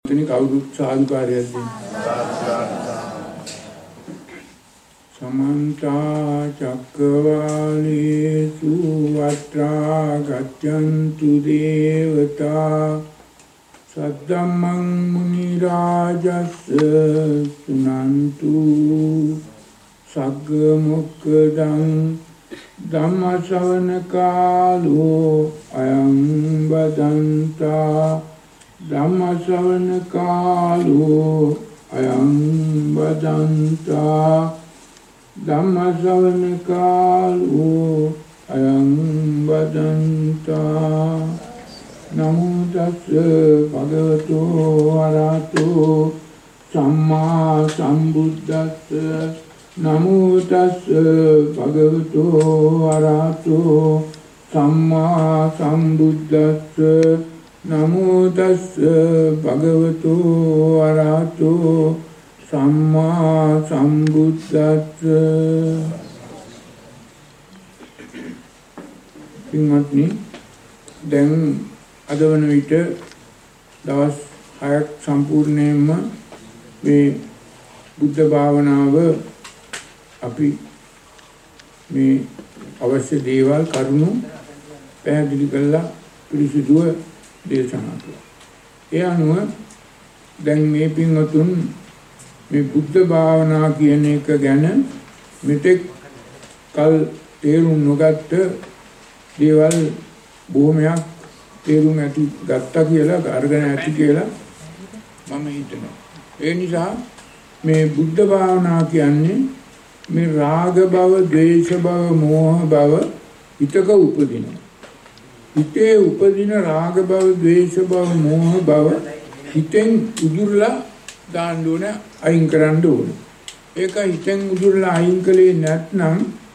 එතන කවුරුත් සාදුකාරයක් දෙන්න. समन्ता चक्रवालेषु अत्रा गच्छन्तु देवता सद्धम्मं मुनिराजस्य सुनन्तु सग्गमुक्खदं ධම්මශ්‍රවණ කාලෝ අයං බදන්තා ධම්මශ්‍රවණ කාලෝ අයං බදන්තා ධම්මශ්‍රවණ කාලෝ අයං බදන්තා නමෝ තස්ස භගවතු වරහතෝ සම්මා සම්බුද්දස්ස නමෝ තස්ස භගවතු වරහතෝ සම්මා සම්බුද්දස්ස නමෝ තස්ස භගවතු වරහතෝ සම්මා සම්බුද්දස්ස. පින්වත්නි, දැන් අද වන විට දවස් 6ක් සම්පූර්ණයෙන්ම මේ බුද්ධ භාවනාව අපි මේ අවශ්‍ය දේවල් කරුණු පැහැදිලි කරලා පිළිසිදුව දේශනා කළා. ඒ අනුව දැන් මේ පින්වතුන් මේ බුද්ධ භාවනා කියන එක ගැන මෙතෙක් කල් තේරුම් නොගත්ත දේවල් බොහොමයක් තේරුම් ඇති ගත්තා කියලා අරගෙන ඇති කියලා මම හිතනවා. ඒ නිසා මේ බුද්ධ භාවනා කියන්නේ මේ රාග භව, ද්වේෂ භව, මෝහ භව හිතක උපදිනවා. හිතේ උපදින රාග භව, ද්වේෂ භව, මෝහ භව හිතෙන් උදුරලා දාන්න ඕන, අයින් කරන්න ඕන. ඒක හිතෙන් උදුරලා අයින් කළේ නැත්නම්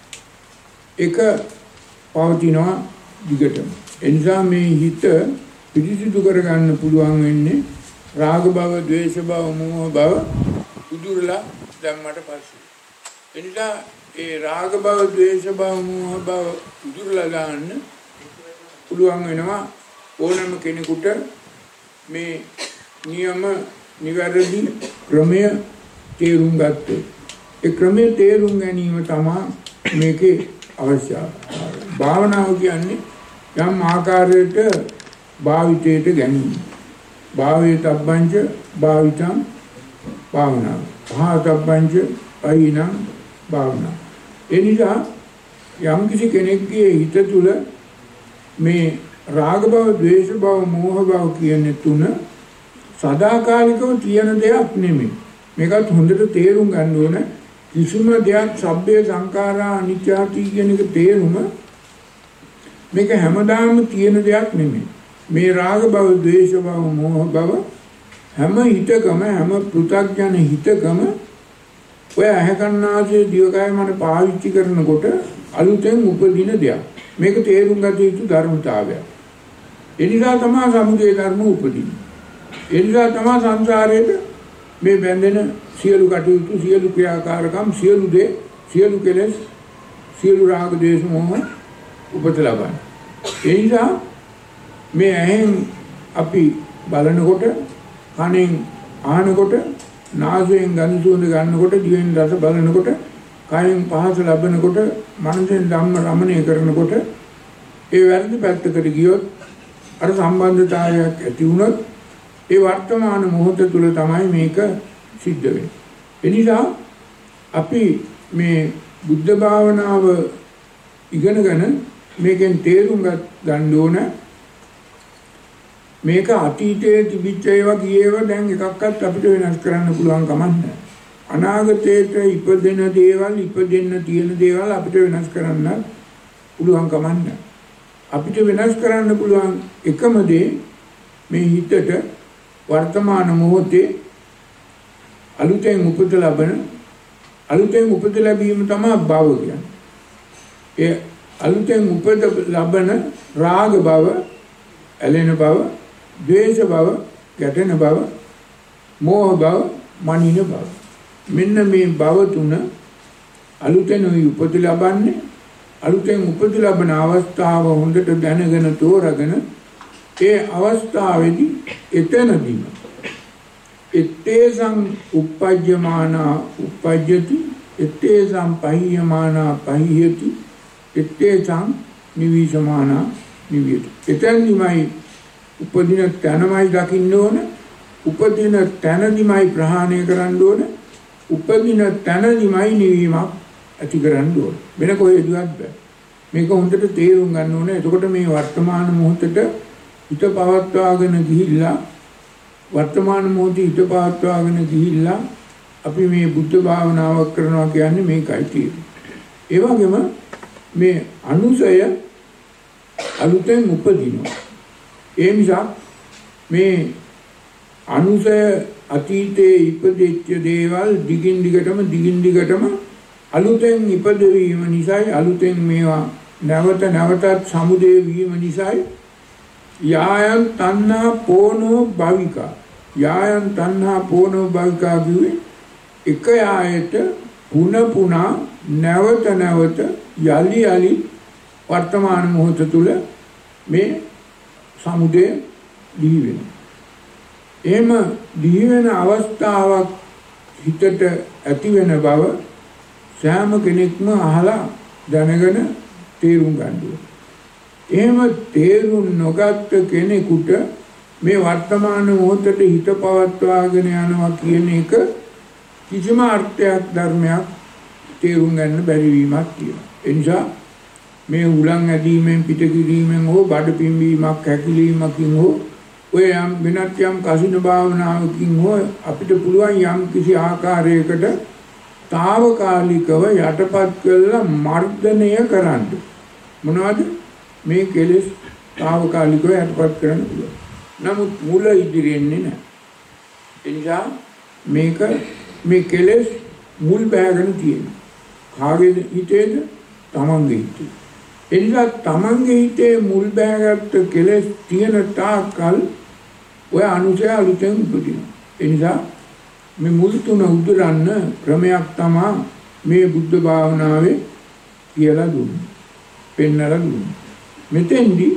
ඒක පවතිනවා දිගටම. ඒ නිසා මේ හිත පිරිසිදු කරගන්න පුළුවන් වෙන්නේ රාග භව, ද්වේෂ භව, මෝහ භව උදුරලා දැම්මට පස්සේ. එනිසා ඒ රාග භව, ද්වේෂ භව, මෝහ භව උදුරලා දාන්න පුළුවන් වෙනවා ඕනම කෙනෙකුට මේ නියම නිවැරදි ක්‍රමය තේරුම් ගත්තොත්. ඒ ක්‍රමය තේරුම් ගැනීම තමයි මේකේ අවශ්‍යතාවය. භාවනාව කියන්නේ යම් ආකාරයකට භාවිතයට ගැනීම. භාවයේ තබ්බංච භාවිතං භාවනාව. භාතබ්බංච අයිනං භාවනාව. ඒ නිසා යම් කිසි කෙනෙක්ගේ හිත තුළ මේ රාග භව, ද්වේෂ භව, මෝහ භව කියන තුන සදාකාලිකව තියෙන දෙයක් නෙමෙයි. මේකත් හොඳට තේරුම් ගන්න ඕන. කිසිම දෙයක් සබ්බේ සංඛාරා අනිත්‍යති කියන එක තේරුම මේක හැමදාම තියෙන දෙයක් නෙමෙයි. මේ රාග භව, ද්වේෂ භව, මෝහ භව හැම හිතකම, හැම පෘථග්ජන හිතකම ඔය ඇහැකන්නාසේ දිවකය මන පාවිච්චි කරනකොට අලුතෙන් උපදින දෙයක්. මේක තේරුම් ගත යුතු ධර්මතාවයක්. ඒ නිසා තමයි සමුදය ධර්ම උපදින්නේ. ඒ නිසා තමයි සංසාරයේ මේ බැඳෙන සියලු කටයුතු, සියලු ක්‍රියාකාරකම්, සියලු දේ, සියලු කෙලෙස්, සියලු රාග, ද්වේෂ, මෝහ උපත ලබන්නේ. ඒ නිසා මේ ඇහෙන් අපි බලනකොට, කනෙන් අහනකොට, නාසයෙන් ගඳ සුවඳ ගන්නකොට, දිවෙන් රස බලනකොට, කයෙන් පහස ලබනකොට, මනසෙන් ධම්ම රමණය කරනකොට ඒ වැරදි පැත්තකට ගියොත් අර සම්බන්ධතාවයක් ඇති වුණොත් ඒ වර්තමාන මොහොත තුල තමයි මේක සිද්ධ වෙන්නේ. ඒ නිසා අපි මේ බුද්ධ භාවනාව ඉගෙනගෙන මේකෙන් තේරුම් ගන්න ඕන මේක අතීතයේ තිබිච්ච ඒවා කීයේව දැන් එකක්වත් අපිට වෙනස් කරන්න පුළුවන් කමක් නැහැ. අනාගතයට ඉපදෙන දේවල්, ඉපදෙන්න තියෙන දේවල් අපිට වෙනස් කරන්න පුළුවන් කමක් නැහැ. අපිට වෙනස් කරන්න පුළුවන් එකම දේ මේ හිතට වර්තමාන මොහොතේ අලුතෙන් උපත ලැබීම තමයි භව කියන්නේ. ඒ අලුතෙන් උපත ලබන රාග භව, ඇලෙන භව, ද්වේෂ භව, ගැටෙන භව, මෝහ භව, මනින භව. මෙන්න මේ භව තුන අලුතෙන් උපත ලබන්නේ. අලුතෙන් උපත ලබන අවස්ථාව හොඳට දැනගෙන තෝරගෙන ඒ අවස්ථාවේදී එතනදීම ettesam uppajyamana uppajyati ettesam pahiyyamana pahiyyati ettesam nivisamana niviyati. එතෙන්දිමයි උපදින තැනමයි දකින්න ඕන. උපදින තැනදිමයි ප්‍රහාණය කරන්න ඕන. උපදින තැනදිමයි නිවීමක් ඇති කරන්න ඕන. වෙන කොහෙදවත් බෑ. මේක හොඳට තේරුම් ගන්න ඕනේ. එතකොට මේ වර්තමාන මොහොතට හිත පවත්වාගෙන ගිහිල්ලා වර්තමාන මොහොතේ හිත පවත්වාගෙන ගිහිල්ලා අපි මේ බුද්ධ භාවනාවක් කරනවා කියන්නේ මේකයි තියෙන්නේ. ඒ වගේම මේ අනුසය අලුතෙන් උපදිනවා. ඒ නිසා මේ අනුසය අතීතයේ ඉපදෙච්ච දේවල් දිගින් දිගටම අලුතෙන් ඉපදවීම නිසායි අලුතෙන් මේවා නැවත නැවතත් සමුදේ වීම නිසායි යායන් තණ්හා පෝනෝ භවිකා. යායන් තණ්හා පෝනෝ භවිකා කිව්වේ එක යායට පුනා නැවත යලි වර්තමාන මොහොත තුල මේ සමුදේ දිවි වෙනවා. එහෙම දිවි වෙන අවස්ථාවක් හිතට ඇති වෙන බව සෑම කෙනෙක්ම අහලා දැනගෙන තේරුම් ගන්න ඕනේ. එහෙම තේරුම් නොගත් කෙනෙකුට මේ වර්තමාන මොහොතේ හිත පවත්වාගෙන යනවා කියන එක කිසිම අර්ථයක් ධර්මයක් තේරුම් ගන්න බැරි වීමක් තියෙනවා. ඒ නිසා මේ උලන් ඇදීමෙන් පිට කිරීමෙන් හෝ බඩ පිම්බීමක් හැකිලීමකින් හෝ ඔය වෙනත් යම් කසින භාවනාවකින් හෝ අපිට පුළුවන් යම් කිසි ආකාරයකට తాවකාලිකව යටපත් කරලා මර්ධනය කරන්න. මොනවද මේ කෙලෙස් తాවකාලිකව යටපත් කරන්න පුළුවන්. නමුත් මුල ඉදිරියෙන්නේ නැහැ. ඒ නිසා මේක මේ කෙලෙස් මුල් බෑගෙන තියෙනවා. කාගේ හිතේද? තමන්ගේ හිතේ. ඒ නිසා තමන්ගේ හිතේ මුල් බෑගත්ත කෙලෙස් තියෙන තාක්කල් ඔය අනුසය අලුතෙන් උපදිනවා. ඒ නිසා මේ මුල් තුන උදුරන්න ක්‍රමයක් තමයි මේ බුද්ධ භාවනාවේ කියලා දුන්නේ. පෙන්නලා දුන්නේ. මෙතෙන්දී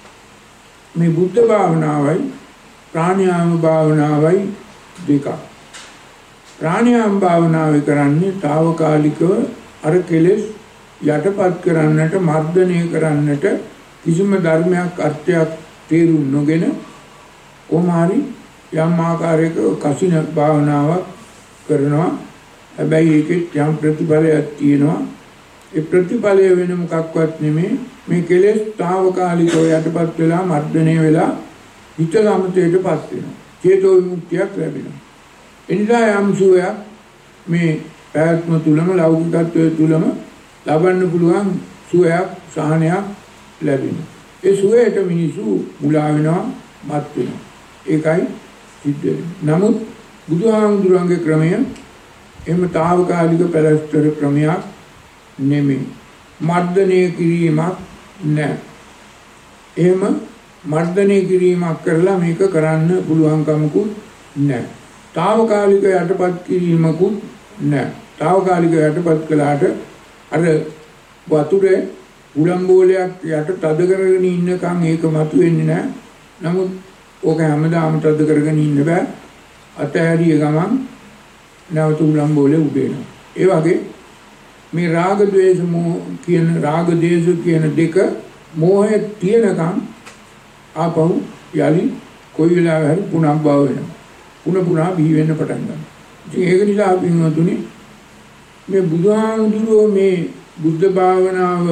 මේ බුද්ධ භාවනාවයි ප්‍රාණායාම භාවනාවයි දෙකක්. ප්‍රාණායාම භාවනාවේ කරන්නේ తాවකාලිකව අර කෙලෙස් යටපත් කරන්නට මර්ධනය කරන්නට කිසිම ධර්මයක් අර්ථයක් තේරුම් නොගෙන කොමාරි යම් ආකාරයක කසින භාවනාවක් කරනවා. හැබැයි ඒකෙත් යම් ප්‍රතිඵලයක් තියෙනවා. ඒ ප්‍රතිඵලය වෙන මොකක්වත් නෙමෙයි. මේ කෙලෙස් తాවකාලිකව යටපත් වෙලා මර්ධනය වෙලා හිත සමතේටපත් වෙනවා. චේතෝ විමුක්තියක් ලැබෙනවා. එනිසා යම් සුවයක් මේ පැවැත්ම තුලම ලෞකිකත්වයේ තුලම ලබන්න පුළුවන් සුවයක් සහනයක් ලැබෙනවා. ඒ සුවයට මිනිසු මුලා වෙනවා, මත් වෙනවා. ඒකයි සිද්ධ වෙන්නේ. නමුත් බුදුහාමුදුරන්ගේ ක්‍රමය එහෙම తాවකාලික පැලස්තර ක්‍රමයක් නෙමෙයි. මර්ධනය කිරීමක් නැහැ. එහෙම මර්ධනය කිරීමක් කරලා මේක කරන්න පුළුවන් කමකුත් නැහැ. తాවකාලික යටපත් කිරීමකුත් නැහැ. తాවකාලික යටපත් කළාට අර වතුරේ උලම්බෝලයක් යට තද කරගෙන ඉන්නකම් ඒක මතුවෙන්නේ නැහැ. නමුත් ඕක හැමදාම තද කරගෙන ඉන්න බෑ. අතහැරිය ගමන් නැවත උලම්බෝලේ උබේනවා. ඒ වගේ මේ රාග ద్వේෂ මොහ කියන රාග දේශ කියන දෙක මොහේ තියෙනකම් ආපහු යලි කොයි වෙලාවෙ හරි පුනබ්බව වෙනවා. පුනා බිහි වෙන්න පටන් ගන්නවා. ඉතින් ඒක නිසා අපි හිතුනේ මේ බුදුහාමුදුරුවෝ මේ බුද්ධ භාවනාව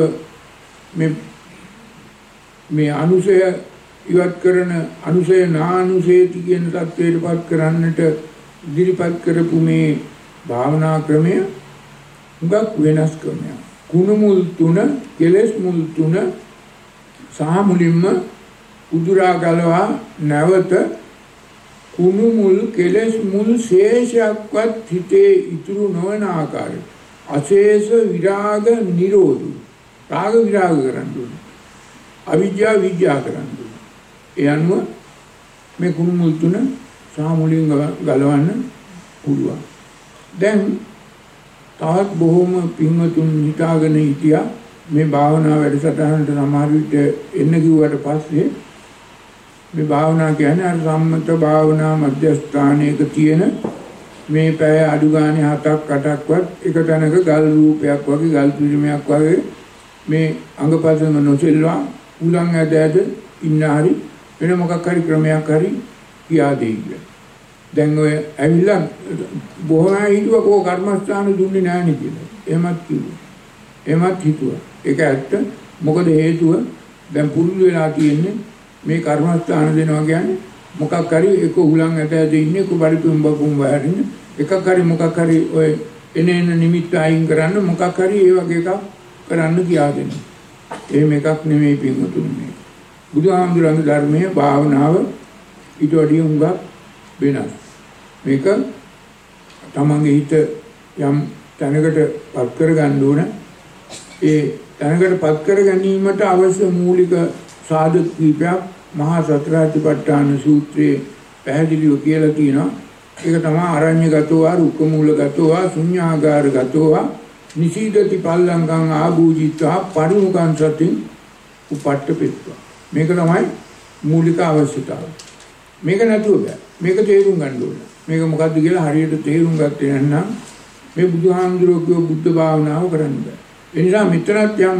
මේ අනුසය ඉවත් කරන අනුසය නානුසේති කියන தത്വයටපත් කරන්නට ඉදිරිපත් කරපු මේ භාවනා ක්‍රමය උගක් වෙනස් ක්‍රමයක්. කුණු මුල් තුන, කෙලෙස් මුල් තුන සහ මුලින්ම උදුරා ගලවා නැවත කුණු මුල් කෙලෙස් මුල් ශේෂයක්වත් හිතේ ඉතුරු නොවන ආකාරය අශේෂ විරාග නිරෝධ. රාග විරාග කරන්න ඕනේ. අවිජ්ජා විජ්ජා කරන්න ඕනේ. ඒ අනුව මේ කුණු මුල් තුන සහ මුලින් ගලවන්න පුළුවන්. දැන් තවත් බොහොම පින්වතුන් හිතාගෙන හිටියා මේ භාවනා වැඩසටහනට සමහර විට එන්න කිව්වට පස්සේ මේ භාවනා කියන්නේ අර සම්මත භාවනා මධ්‍යස්ථානයක තියෙන මේ පැය අඩු ගානේ 7ක් 8ක්වත් එක තැනක ගල් රූපයක් වගේ ගල් පිළිමයක් වගේ මේ අංගපසම නොසෙල්වා උලන් ඇද ඉන්න හරි වෙන මොකක් හරි ක්‍රමයක් හරි කියා දෙයි කියලා. දැන් ඔය ඇවිල්ලා බොහොම හිතුවා කෝ කර්මස්ථාන දුන්නේ නැහැ නේ කියලා. එහෙමත් කිව්වා. එහෙමත් හිතුවා. ඒක ඇත්ත. මොකද හේතුව දැන් පුරුදු වෙලා තියෙන්නේ මේ කර්මස්ථාන දෙනවා කියන්නේ මොකක් හරි එක උලන් ඇද ඉන්නේ එක පරිපුම් බකුම් වහරින්න එකක් හරි මොකක් හරි ඔය එනේන නිමිත්ත අයින් කරන්න මොකක් හරි ඒ වගේ එකක් කරන්න කියා දෙනවා. එහෙම එකක් නෙමෙයි පින්වතුනි මේ. බුදුහාමුදුරන්ගේ ධර්මයේ භාවනාව ඊට වඩා උඟක් වෙනස්. මේක තමන්ගේ හිත යම් තැනකට පත් කර ගන්න ඕන. ඒ තැනකට පත් කර ගැනීමට අවශ්‍ය මූලික සාධක කීපයක් මහා සතරාතිපට්ඨාන සූත්‍රයේ පැහැදිලිව කියලා තියෙනවා. ඒක තමයි අරඤ්‍යගතෝ රුක්කමූලගතෝ ශුඤ්ඤාගාරගතෝ නිසීදති පල්ලංකං ආභූජිත්වා පරිමුඛං සතින් උපට්ඨපෙත්වා. මේක තමයි මූලික අවශ්‍යතාවය. මේක නැතුව බෑ. මේක තේරුම් ගන්න ඕන. මේක මොකද්ද කියලා හරියට තේරුම් ගත්තේ නැත්නම් මේ බුදුහාමුදුරුවෝ බුද්ධ භාවනාව කරන්න බෑ. ඒ නිසා මෙතනත් යම්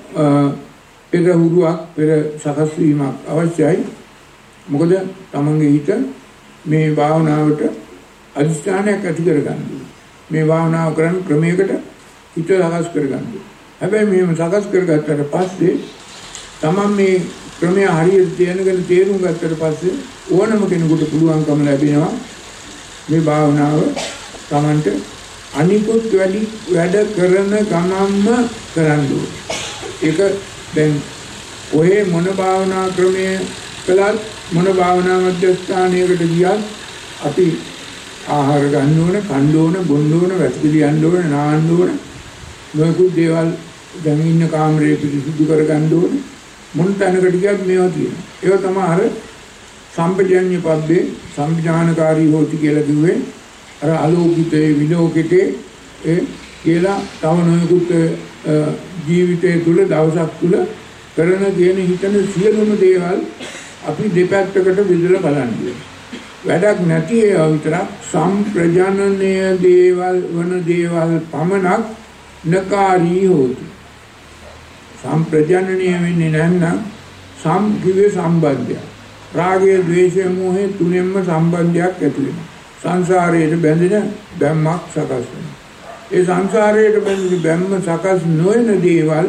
පෙරහුරුවක් පෙර සකස් වීමක් අවශ්‍යයි. මොකද තමන්ගේ හිත මේ භාවනාවට අධිෂ්ඨානයක් ඇති කරගන්න ඕනේ. මේ භාවනාව කරන ක්‍රමයකට හිත සකස් කරගන්න ඕනේ. හැබැයි මේව සකස් කරගත්තට පස්සේ තමන් මේ ක්‍රමය හරියට තේරුම් ගත්තට පස්සේ ඕනම කෙනෙකුට පුළුවන්කම ලැබෙනවා මේ භාවනාව තමන්ට අනිකුත් වැඩ කරන ගමන්ම කරන්න ඕනේ. ඒක දැන් ඔය මොන භාවනා ක්‍රමයේ කළත් මොන භාවනා මධ්‍යස්ථානයකට ගියත් අපි ආහාර ගන්න ඕන, කන්න ඕන, බොන්න ඕන, වැසිකිලි යන්න ඕන, නාන්න ඕන. නොයෙකුත් දේවල් දැන් ඉන්න කාමරේ පිරිසිදු කරගන්න ඕන. මොන තැනකට ගියත් මේවා තියෙනවා. ඒවා තමයි අර සම්පජාඤ්ඤ පබ්බේ සම්පජානකාරී හොති කියලා කිව්වේ. අර අලෝකිතේ විලෝකිතේ ඒ කියලා තව නොයෙකුත් ජීවිතයේ තුල දවසක් තුල කරන කියන හිතන සියලුම දේවල් අපි දෙපැත්තකට බෙදලා බලන්නේ. වැඩක් නැති ඒවා විතරක් සම්ප්‍රජානනීය දේවල් වන දේවල් පමණක් නකාරී හොති. සම්ප්‍රජානනීය වෙන්නේ නැත්නම් සම්කිවේ සම්බන්ධය. රාගය, ද්වේෂය, මෝහය තුනෙන්ම සම්බන්ධයක් ඇති වෙනවා. සංසාරයේ බැඳෙන බැම්මක් සකස් වෙනවා. ඒ සංසාරයේ බැඳෙන බැම්ම සකස් නොවන දේවල්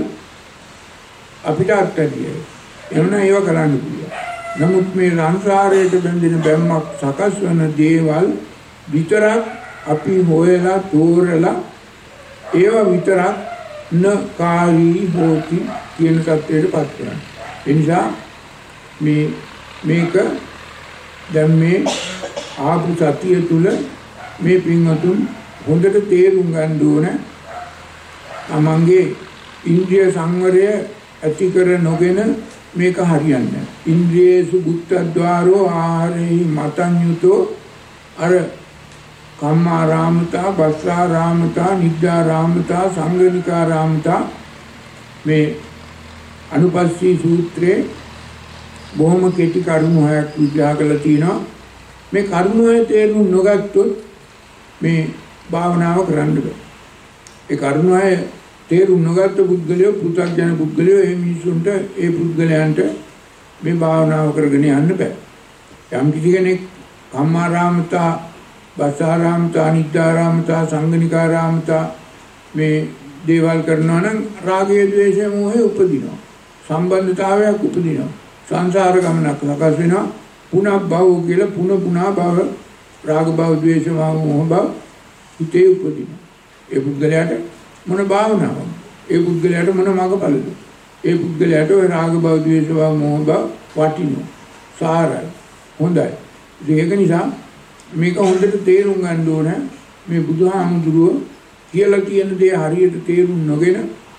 අපිට අත්හැරියයි. එවන ඒව කරන්න පුළුවන්. නමුත් මේ සංසාරයේ බැඳෙන බැම්මක් සකස් වන දේවල් විතරක් අපි හොයලා තෝරලා ඒව විතරක් නකාරී හොති කියන සත්‍යයට පත් කරනවා. ඒ නිසා මේක දැන් මේ ආපු සතිය තුල මේ පින්වතුන් හොඳට තේරුම් ගන්න ඕන. තමන්ගේ ඉන්ද්‍රිය සංවරය ඇති කර නොගෙන මේක හරියන්නේ නැහැ. ඉන්ද්‍රියේසු බුද්ධද්වාරෝ ආහාරේ මතඤ්‍යුතෝ අර කම්මාරාමතා, බස්සාරාමතා, නිද්දාරාමතා, සංගණිකාරාමතා මේ අනුපස්සී සූත්‍රයේ බොහොම කෙටි කරුණු හයක් විග්‍රහ කරලා තිනවා. මේ කරුණු හය තේරුම් නොගත්තොත් මේ භාවනාව කරන්න බෑ. ඒ කරුණු හය තේරුම් නොගත්ත පුද්ගලයෝ, පු탁ජන පුද්ගලයෝ, ඒ මිනිසුන්ට, ඒ පුද්ගලයන්ට මේ භාවනාව කරගෙන යන්න බෑ. යම් කිසි කෙනෙක් කම්මාරාමතා, බස්සාරාමතා, නිද්දාරාමතා, සංගණිකාරාමතා මේ දේවල් කරනවා නම් රාගය, ද්වේෂය, මෝහය උපදිනවා. සම්බන්ධතාවයක් උපදිනවා. සංසාර ගමනක් සකස් වෙනවා. පුනබ්භව කියලා පුනා භව, රාග භව, ද්වේෂ භව, මෝහ භව හිතේ උපදිනවා. ඒ පුද්ගලයාට මොන භාවනාවක්ද? ඒ පුද්ගලයාට මොන මාර්ගඵලද? ඒ පුද්ගලයාට ඔය රාග භව, ද්වේෂ භව, මෝහ භව වටිනවා. සාරයි. හොඳයි. ඒක නිසා මේක හොඳට තේරුම් ගන්න ඕන. මේ බුදුහාමුදුරුවෝ කියලා කියන දේ හරියට තේරුම් නොගෙන,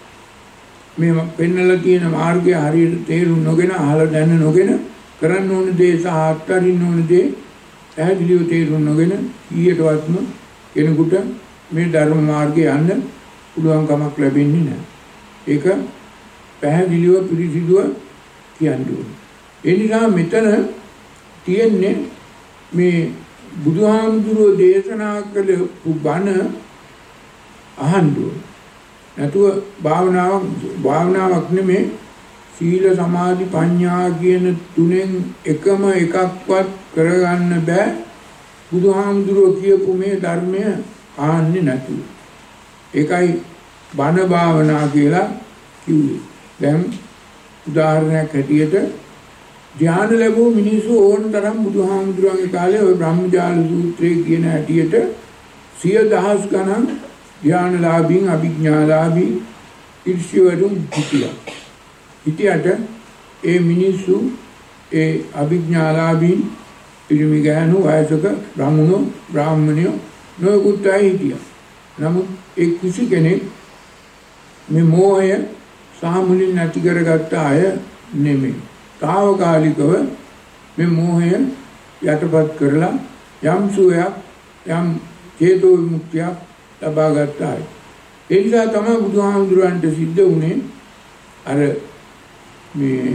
මේ පෙන්නලා තියෙන මාර්ගය හරියට තේරුම් නොගෙන, අහලා දැන නොගෙන, කරන්න ඕන දේ සහ අත්හරින්න ඕන දේ පැහැදිලිව තේරුම් නොගෙන ඊයටවත්ම කෙනෙකුට මේ ධර්ම මාර්ගයේ යන්න පුළුවන් කමක් ලැබෙන්නේ නැහැ. ඒක පැහැදිලිව පිළිසිදුව කියන්න ඕනේ. ඒ නිසා මෙතන තියෙන්නේ මේ බුදුහාමුදුරුවෝ දේශනා කළ බණ අහන්න ඕන. නැතුව භාවනාවක් නෙමෙයි සීල සමාධි ප්‍රඥා කියන තුනෙන් එකම එකක්වත් කරගන්න බෑ බුදුහාමුදුරුවෝ කියපු මේ ධර්මය අහන්නේ නැතුව. ඒකයි බණ භාවනා කියලා කිව්වේ. දැන් උදාහරණයක් හැටියට ධ්‍යාන ලැබුව මිනිස්සු ඕන තරම් බුදුහාමුදුරුවන්ගේ කාලේ ওই බ්‍රහ්මජාල සූත්‍රයේ කියන හැටියට 100,000 ගණන් ධ්‍යානලාභීන් අභිඥාලාභී ඉර්ෂ්‍යවරුන් හිටියට ඒ මිනිස්සු ඒ අභිඥාලාභීන් පිරිමි ගෑනු වයසක බ්‍රාහ්මණෝ බ්‍රාහ්මණයෝ නොයෙකුත් අය හිටියා. නමුත් ඒ කිසි කෙනෙක් මේ මෝහය සාමුලින් නැති කරගත්ත අය නෙමෙයි. తాවකාලිකව මේ මෝහය යටපත් කරලා යම් සුවයක් යම් චේතෝ විමුක්තියක් ලබා ගත්ත අය. ඒ නිසා තමයි බුදුහාමුදුරන්ට සිද්ධ වුණේ අර මේ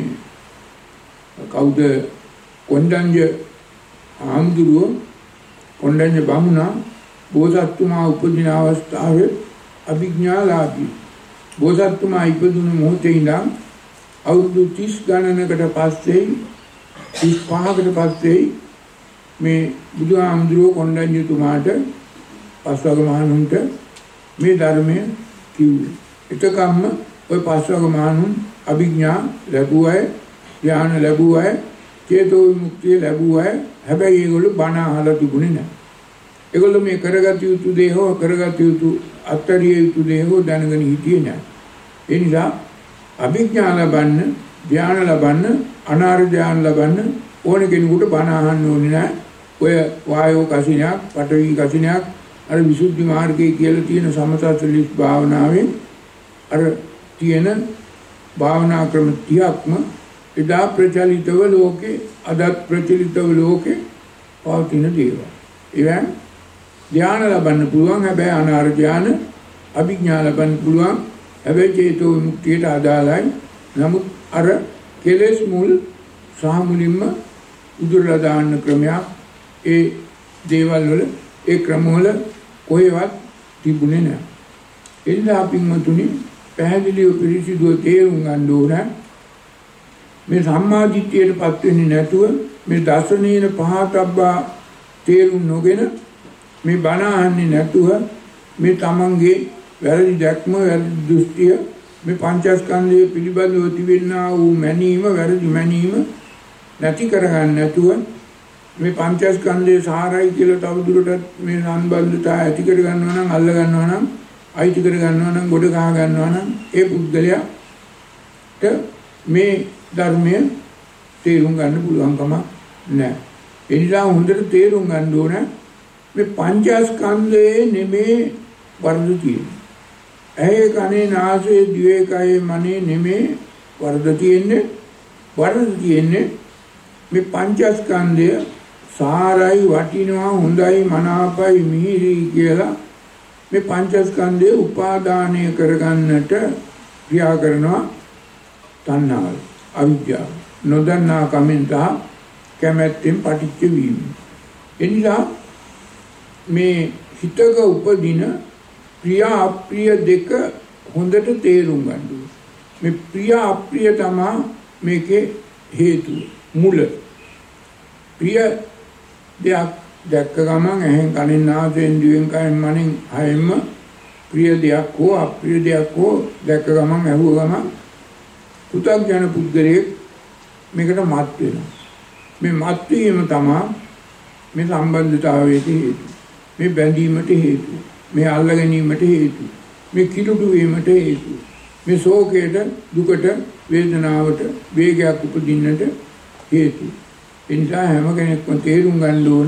කවුද කොණ්ඩඤ්ඤ ආම්දුරුව කොණ්ඩඤ්ඤ බමුණා බෝසත්තුමා උපදින අවස්ථාවේ අභිඥාලාභී බෝසත්තුමා ඉපදුණු මොහොතේ ඉඳන් අවුරුදු 30 ගණනකට පස්සේ 35කට පස්සේ මේ බුදුහාමුදුරුව කොණ්ඩඤ්ඤතුමාට පස්වග මහණුන්ට මේ ධර්මය කිව්වේ. එතකම්ම ওই පස්වග මහණුන් අභිඥා ලැබුවයි ඥාන ලැබුවයි චේතෝ විමුක්තිය ලැබුවයි. හැබැයි ඒගොල්ලෝ බණ අහලා තිබුණේ නැහැ. ඒගොල්ලෝ මේ කරගත යුතු දේ හෝ කරගත යුතු අත්තරිය යුතු දේ හෝ දැනගෙන හිටියේ නැහැ. ඒ නිසා අභිඥා ලබන්න, ඥාන ලබන්න, අනාර්ය ඥාන ලබන්න ඕන කෙනෙකුට බණ අහන්න ඕනේ නැහැ. ඔය වායෝ කසිනයක්, පඨවි කසිනයක්, අර විසුද්ධි මාර්ගයේ කියලා තියෙන සමතසලිස් භාවනාවෙන් අර තියෙන භාවනා ක්‍රම 30ක්ම එදා ප්‍රචලිතව ලෝකේ අදත් ප්‍රචලිතව ලෝකේ පවතින දේවල්. ඒවෙන් ධ්‍යාන ලබන්න පුළුවන්, හැබැයි අනාර්ය ධ්‍යාන, අභිඥා ලබන්න පුළුවන්, හැබැයි චේතෝ විමුක්තියට අදාළයි. නමුත් අර කෙලෙස් මුල් සහ මුලින්ම උදුරලා දාන්න ක්‍රමයක් ඒ දේවල් වල ඒ ක්‍රම වල කොහෙවත් තිබුණේ නැහැ. එනිසා අපින්මතුනි පැහැදිලිව පිළිසිදුව තේරුම් ගන්න ඕන මේ සම්මාදිට්ඨියටපත් වෙන්නේ නැතුව මේ දසනීන පහතබ්බා තේරුම් නොගෙන මේ බණ අහන්නේ නැතුව මේ තමන්ගේ වැරදි දැක්ම වැරදි දෘෂ්ටිය මේ පංචස්කන්ධය පිළිබඳව තිබෙනා වූ මැනීම වැරදි මැනීම නැති කරගන්න නැතුව මේ පංචස්කන්ධයේ සාරයි කියලා තවදුරටත් මේ සම්බන්ධතාවය ඇති කර ගන්නවා නම් අල්ල ගන්නවා නම් අයිති කර ගන්නවා නම් ගොඩ ගහ ගන්නවා නම් ඒ පුද්ගලයාට මේ ධර්මය තේරුම් ගන්න පුළුවන්කම නැහැ. ඒ නිසා හොඳට තේරුම් ගන්න ඕන මේ පංචස්කන්ධයේ නෙමේ වර්ධ තියෙන්නේ. ඇහි කනේ නාසයේ දිවේ කයේ මනේ නෙමේ වර්ධ තියෙන්නේ. වර්ධ තියෙන්නේ මේ පංචස්කන්ධය සාරයි වටිනවා හොඳයි මනාපයි මිහිරි කියලා මේ පංචස්කන්ධය උපාදානය කරගන්නට ක්‍රියා කරනවා තණ්හාව අවිද්‍යාව නොදන්නා කමෙන් සහ කැමැත්තෙන් පටිච්ච වීම. එනිසා මේ හිතක උපදින ප්‍රිය අප්‍රිය දෙක හොඳට තේරුම් ගන්න ඕනේ. මේ ප්‍රිය අප්‍රිය තමයි මේකේ හේතුව මුල. ප්‍රිය දෙයක් දැක්ක ගමන් ඇහෙන් කනෙන් නාසයෙන් දිවෙන් කයෙන් මනෙන් හයෙම ප්‍රිය දෙයක් හෝ අප්‍රිය දෙයක් හෝ දැක්ක ගමන් ඇහුව ගමන් පුතග්ජන පුද්ගලයෙක් මේකට මත් වෙනවා. මේ මත් වීම තමයි මේ සම්බන්ධතාවයට හේතුව. මේ බැඳීමට හේතුව. මේ අල්ල ගැනීමට හේතුව. මේ කිලුටු වීමට හේතුව. මේ ශෝකයට, දුකට, වේදනාවට, වේගයක් උපදින්නට හේතුව. ඒ නිසා හැම කෙනෙක්ම තේරුම් ගන්න ඕන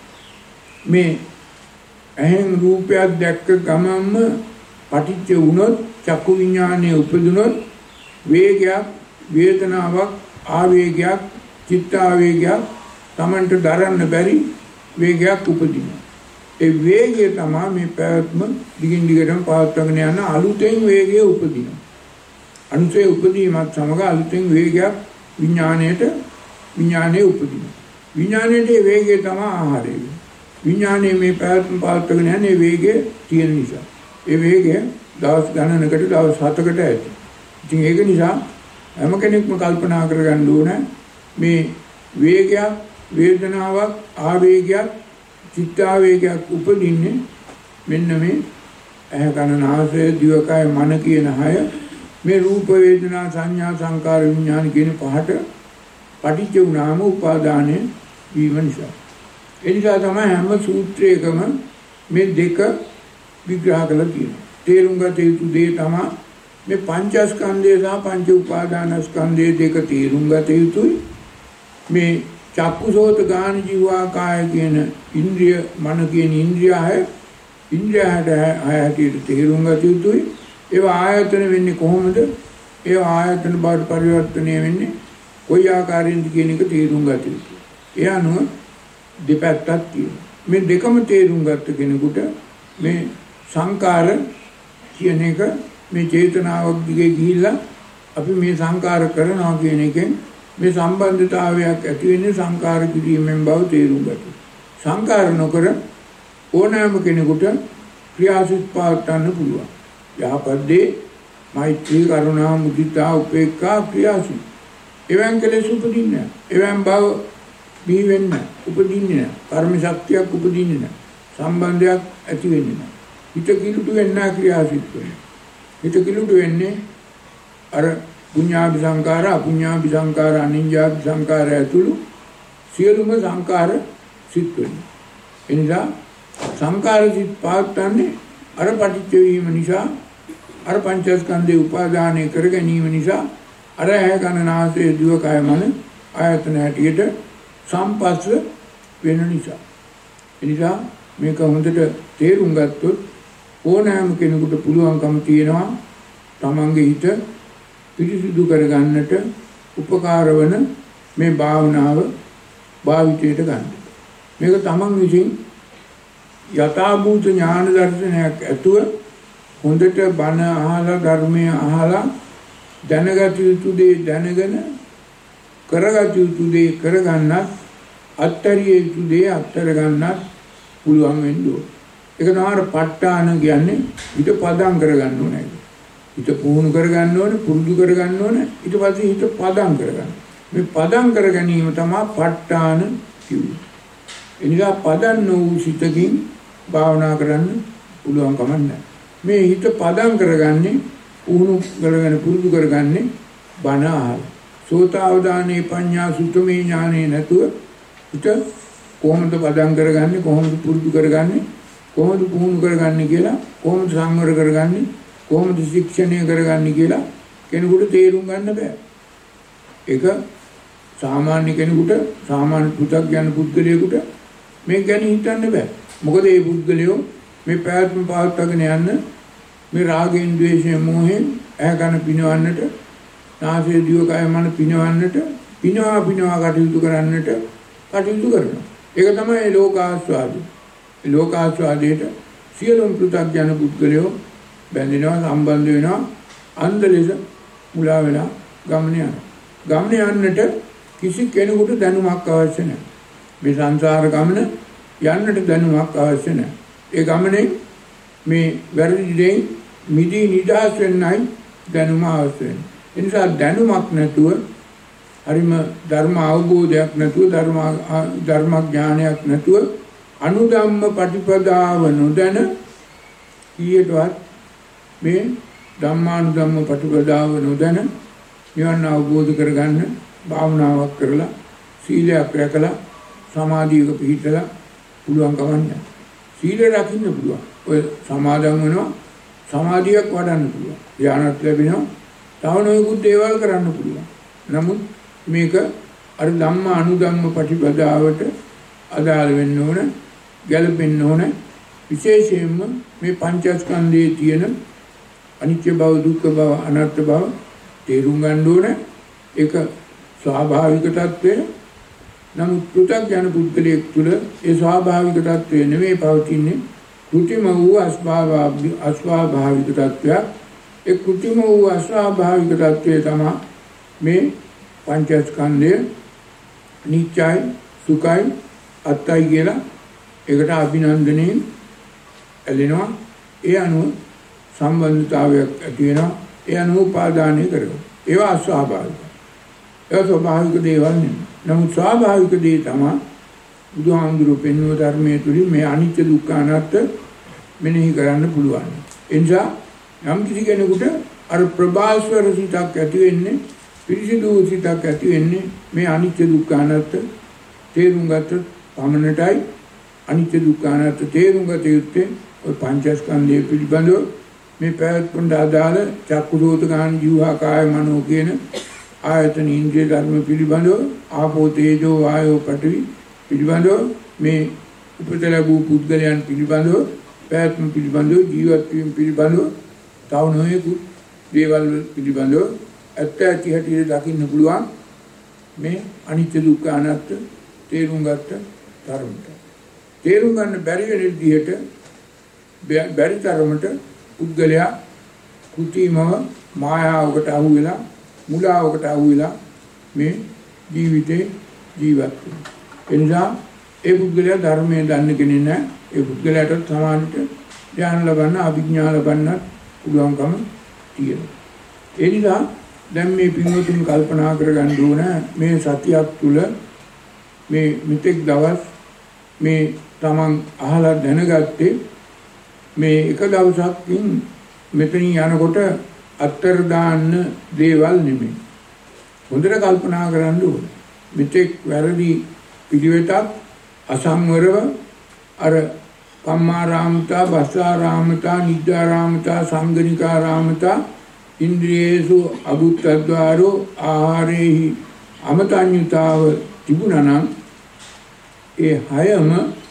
මේ ඇහෙන් රූපයක් දැක්ක ගමන්ම පටිච්ච වුණොත් චක්කු විඥානයේ උපදිනොත් වේගයක්, වේදනාවක්, ආවේගයක්, චිත්ත ආවේගයක් Tamanට දරන්න බැරි වේගයක් උපදිනවා. ඒ වේගය තමයි මේ පැවැත්ම දිගින් දිගටම පවත්වාගෙන යන අලුතෙන් වේගය උපදිනවා. අනුසේ උපදීමත් සමග අලුතෙන් වේගයක් විඥාණයේ උපදිනවා. විඥානයේ වේගය තමයි ආහාරය. විඥානයේ මේ පැවැත්ම පාත්තගෙන යන්නේ වේගය තියෙන නිසා. ඒ වේගය දවස් ගණනකට දවස් 7කට ඇති. ඉතින් ඒක නිසා හැම කෙනෙක්ම කල්පනා කරගන්න ඕන මේ වේගයක්, වේදනාවක්, ආවේගයක්, චිත්තාවේගයක් උපදින්නේ මෙන්න මේ ඇහැ කන නාසය දිවකය මන කියන හය මේ රූප වේදනා සංඥා සංකාර විඥාන කියන පහට පටිච්ච වුණාම උපාදානය වීම නිසා. ඒ නිසා තමයි හැම සූත්‍රයකම මේ දෙක විග්‍රහ කරලා තියෙනවා. තේරුම් ගත යුතු දේ තමයි මේ පංචස්කන්ධය සහ පංච උපාදානස්කන්ධය දෙක තේරුම් ගත යුතුයි. මේ චක්කුසෝත ගාන ජීවා කාය කියන ඉන්ද්‍රිය මන කියන ඉන්ද්‍රියහට ආයතන තේරුම් ගත යුතුයි. ඒවා ආයතන වෙන්නේ කොහොමද? ඒවා ආයතන බවට පරිවර්තනය වෙන්නේ කොයි ආකාරයෙන්ද කියන එක තේරුම් ගත යුතුයි. ඒ අනුව දෙපැත්තක් තියෙනවා. මේ දෙකම තේරුම් ගත්ත කෙනෙකුට මේ සංකාර කියන එක මේ චේතනාවක් දිගේ ගිහිල්ලා අපි මේ සංකාර කරනවා කියන එකෙන් මේ සම්බන්ධතාවයක් ඇති වෙන්නේ සංකාර කිරීමෙන් බව තේරුම් ගන්න. සංකාර නොකර ඕනෑම කෙනෙකුට ක්‍රියාසිත පාත්තන්න පුළුවන්. යහපත්දී මෛත්‍රී කරුණා මුදිතා උපේක්ඛා ක්‍රියාසිත. එවන් කෙලෙස් උපදින්නේ නැහැ. එවන් බව බිහි වෙන්නේ නැහැ. උපදින්නේ නැහැ. කර්ම ශක්තියක් උපදින්නේ නැහැ. සම්බන්ධයක් ඇති වෙන්නේ නැහැ. හිත කිලුට වෙන්නේ නැහැ ක්‍රියාසිත වෙන්නේ. හිත කිලුට වෙන්නේ අර පුඤ්ඤාභි සංකාර, අපුඤ්ඤාභි සංකාර, අනිඤ්ඤාභි සංකාර ඇතුළු සියලුම සංකාර සිත් වෙනවා. එනිසා සංකාර සිත් පාත්තන්නේ අර පටිච්ච වීම නිසා, අර පංචස්කන්ධේ උපාදානය කර ගැනීම නිසා, අර ඇහැ කන නාසය දිව කය මන ආයතන හැටියට සම්පස්ස වෙන නිසා. එනිසා මේක හොඳට තේරුම් ගත්තොත් ඕනෑම කෙනෙකුට පුළුවන්කම තියෙනවා තමන්ගේ හිත පිරිසිදු කරගන්නට උපකාර වන මේ භාවනාව භාවිතයට ගන්න. මේක තමන් විසින් යථාභූත ඥාන දර්ශනයක් ඇතුව හොඳට බණ අහලා ධර්මය අහලා දැනගත යුතු දේ දැනගෙන කරගත යුතු දේ කරගන්නත් අත්තරිය යුතු දේ අත්තර ගන්නත් පුළුවන් වෙන්න ඕන. ඒක නහර ප ဋ ාණ කියන්නේ හිත පදම් කරගන්න ඕනේ. හිත පුහුණු කරගන්න ඕනේ, පුරුදු කරගන්න ඕනේ. ඊට පස්සේ හිත පදම් කරගන්න. මේ පදම් කර ගැනීම තමයි ප ဋ ාණ කිව්වේ. එනිසා පදම් වූ සිතකින් භාවනා කරන්න පුළුවන් කමක් නැහැ. මේ හිත පදම් කරගන්නේ පුහුණු කරගෙන පුරුදු කරගන්නේ බණ අහලා. සෝතාවදානේ පඤ්ඤා සුතමේ ඥානේ නැතුව හිත කොහොමද පදම් කරගන්නේ, කොහොමද පුරුදු කරගන්නේ, කොහොමද පුහුණු කරගන්නේ කියලා, කොහොමද සංවර කරගන්නේ, කොහොමද ශික්ෂණය කරගන්නේ කියලා කෙනෙකුට තේරුම් ගන්න බෑ. ඒක සාමාන්‍ය කෙනෙකුට, සාමාන්‍ය පු탁 යන පුද්ගලයෙකුට මේක ගැන හිතන්න බෑ. මොකද මේ පුද්ගලයෝ මේ පැවැත්ම පවත්වාගෙන යන්න මේ රාගයෙන්, ද්වේෂයෙන්, මෝහයෙන් ඇහැ කන පිනවන්නට, නාසය දිව කය මන පිනවන්නට, පිනවා කටයුතු කරන්නට කටයුතු කරනවා. ඒක තමයි ලෝකාස්වාදය. ලෝකාස්වාදයට සියලුම පු탁 යන පුද්ගලයෝ බැඳෙනවා, සම්බන්ධ වෙනවා, අන්ධ ලෙස මුලා වෙලා ගමන යනවා. ගමන යන්නට කිසි කෙනෙකුට දැනුමක් අවශ්‍ය නැහැ. මේ සංසාර ගමන යන්නට දැනුමක් අවශ්‍ය නැහැ. ඒ ගමනේ මේ වැරදි දෙයින් මිදී නිදහස් වෙන්නයි දැනුම අවශ්‍ය වෙන්නේ. ඒ නිසා දැනුමක් නැතුව, හරිම ධර්ම අවබෝධයක් නැතුව, ධර්ම ඥානයක් නැතුව අනුධම්ම පටිපදාව නොදැන කීයටවත් මේ ධම්මානුධම්ම පටිපදාව නොදැන නිවන අවබෝධ කරගන්න භාවනාවක් කරලා සීලයක් රැකලා සමාධියක පිහිටලා පුළුවන් කවන්නේ. සීල රකින්න පුළුවන්. ඔය සමාදන් වෙනවා, සමාධියක් වඩන්න පුළුවන්. ධ්‍යානත් ලැබෙනවා. තව නොයෙකුත් දේවල් කරන්න පුළුවන්. නමුත් මේක අර ධම්ම අනුධම්ම පටිපදාවට අදාළ වෙන්න ඕන, ගැලපෙන්න ඕන. විශේෂයෙන්ම මේ පංචස්කන්ධයේ තියෙන අනිත්‍ය බව, දුක්ඛ බව, අනාත්ම බව තේරුම් ගන්න ඕන. ඒක ස්වාභාවික තත්ත්වය. නමුත් පු탁 යන පුද්ගලයෙක් තුළ ඒ ස්වාභාවික තත්ත්වය නෙමෙයි පවතින්නේ. කෘත්‍රිම වූ අස්වාභාවික තත්ත්වයක්. ඒ කෘත්‍රිම වූ අස්වාභාවික තත්ත්වය තමයි මේ පංචස්කන්ධය නිත්‍යයි, සුඛයි අත්තයි කියලා ඒකට අභිනන්දනයෙන් ඇලෙනවා. ඒ අනුව සම්බන්ධතාවයක් ඇති වෙනවා. ඒ අනුව උපාදානය කරනවා. ඒවා අස්වාභාවිකයි. ඒවා ස්වභාවික දේවල් නෙමෙයි. නමුත් ස්වාභාවික දේ තමයි බුදුහාමුදුරුවෝ පෙන්වන ධර්මයේ තුලින් මේ අනිත්‍ය දුක්ඛ අනාත්ම මෙනෙහි කරන්න පුළුවන්. ඒ නිසා යම් කිසි කෙනෙකුට අර ප්‍රභාස්වර සිතක් ඇති වෙන්නේ, පිරිසිදු සිතක් ඇති වෙන්නේ මේ අනිත්‍ය දුක්ඛ අනාත්ම තේරුම් ගත පමණටයි. අනිත්‍ය දුක්ඛ අනාත්ම තේරුම් ගත යුත්තේ ඔය පංචස්කන්ධය පිළිබඳව මේ පැවැත්මට අදාළ චක්කුසෝත ගාන ජීවහා කාය මනෝ කියන ආයතන ඉන්ද්‍රිය ධර්ම පිළිබඳව ආපෝ තේජෝ වායෝ පඨවි පිළිබඳව මේ උපත ලැබූ පුද්ගලයන් පිළිබඳව පැවැත්ම පිළිබඳව ජීවත් වීම පිළිබඳව තව නොයෙකුත් දේවල් පිළිබඳව ඇත්ත ඇති හැටි දකින්න පුළුවන් මේ අනිත්‍ය දුක්ඛ අනාත්ම තේරුම් ගත්ත තරමට. තේරුම් ගන්න බැරි වෙන විදිහට බැරි තරමට පුද්ගලයා කෘතිමව මායාවකට අහු වෙලා මුලාවකට අහු වෙලා මේ ජීවිතේ ජීවත් වෙනවා. එනිසා ඒ පුද්ගලයා ධර්මයේ දන්න කෙනෙක් නැහැ. ඒ පුද්ගලයාට සමානට ධ්‍යාන ලබන්න අභිඥා ලබන්න පුළුවන්කම තියෙනවා. ඒ නිසා දැන් මේ පින්වතුන් කල්පනා කරගන්න ඕන මේ සතියක් තුල මේ මෙතෙක් දවස් මේ තමන් අහලා දැනගත්තේ මේ එක දවසකින් මෙතනින් යනකොට අත්තර දාන්න දේවල් නෙමෙයි. හොඳට කල්පනා කරන්න ඕනේ. මෙතෙක් වැරදි පිළිවෙතක් අසංවරව අර කම්මාරාමතා, බස්සාරාමතා, නිද්දාරාමතා, සංගනිකාරාමතා, ඉන්ද්‍රියේසු අභුත්තද්වාරෝ ආහාරේහි අමතඤ්ඤතාව තිබුණා නම් ඒ හයම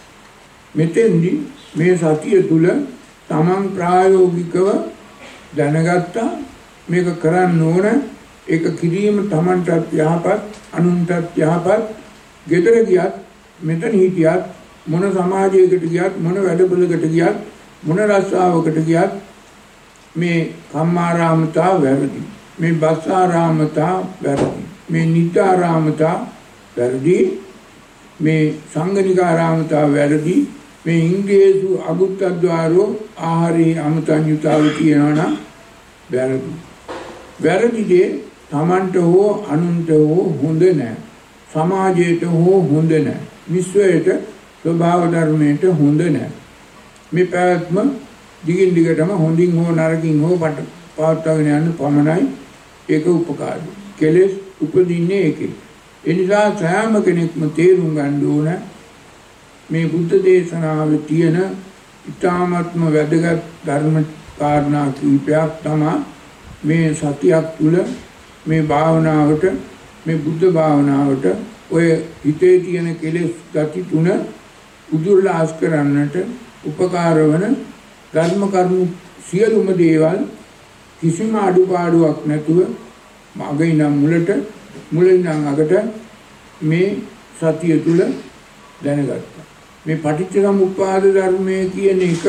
මෙතෙන්දි මේ සතිය තුල තමන් ප්‍රායෝගිකව දැනගත්තා. මේක කරන්න ඕන. ඒක කිරීම තමන්ටත් යහපත්, අනුන්ටත් යහපත්. ගෙදර ගියත්, මෙතන හිටියත්, මොන සමාජයකට ගියත්, මොන වැඩපොළකට ගියත්, මොන රස්සාවකට ගියත් මේ කම්මාරාමතා වැරදි. මේ බස්සාරාමතා වැරදි. මේ නිද්දාරාමතා වැරදි. මේ සංගනිකාරාමතා වැරදි. මේ ඉන්ද්‍රියේසු අභුත්තද්වාරෝ ආහාරේ අමතඤ්ඤතාව කියනවනම් වැරදි. වැරදි දේ තමන්ට හෝ අනුන්ට හෝ හොඳ නැහැ. සමාජයට හෝ හොඳ නැහැ. විශ්වයට ස්වභාව ධර්මයට හොඳ නැහැ. මේ පැවැත්ම දිගින් දිගටම හොඳින් හෝ නරකින් හෝ පවත්වාගෙන යන්න පමණයි ඒක උපකාරී. කෙලෙස් උපදින්නේ ඒකේ. ඒ නිසා සෑම කෙනෙක්ම තේරුම් ගන්න ඕන මේ බුද්ධ දේශනාවේ තියෙන ඊ타ත්ම වැදගත් ධර්ම කාරණා කීපයක් තමයි මේ සතියක් තුල මේ භාවනාවට, මේ බුද්ධ භාවනාවට ඔය හිතේ තියෙන කෙලෙස් ගති තුන උදුරලාස් කරන්නට උපකාර වන ධර්ම කරුණු සියලුම දේවල් කිසිම අඩුපාඩුවක් නැතුව මගේ ඉඳන් මුලට, මුලින් ඉඳන් අගට මේ සතිය තුල දැනගත්තා. මේ පටිච්චසමුප්පාද ධර්මයේ කියන එක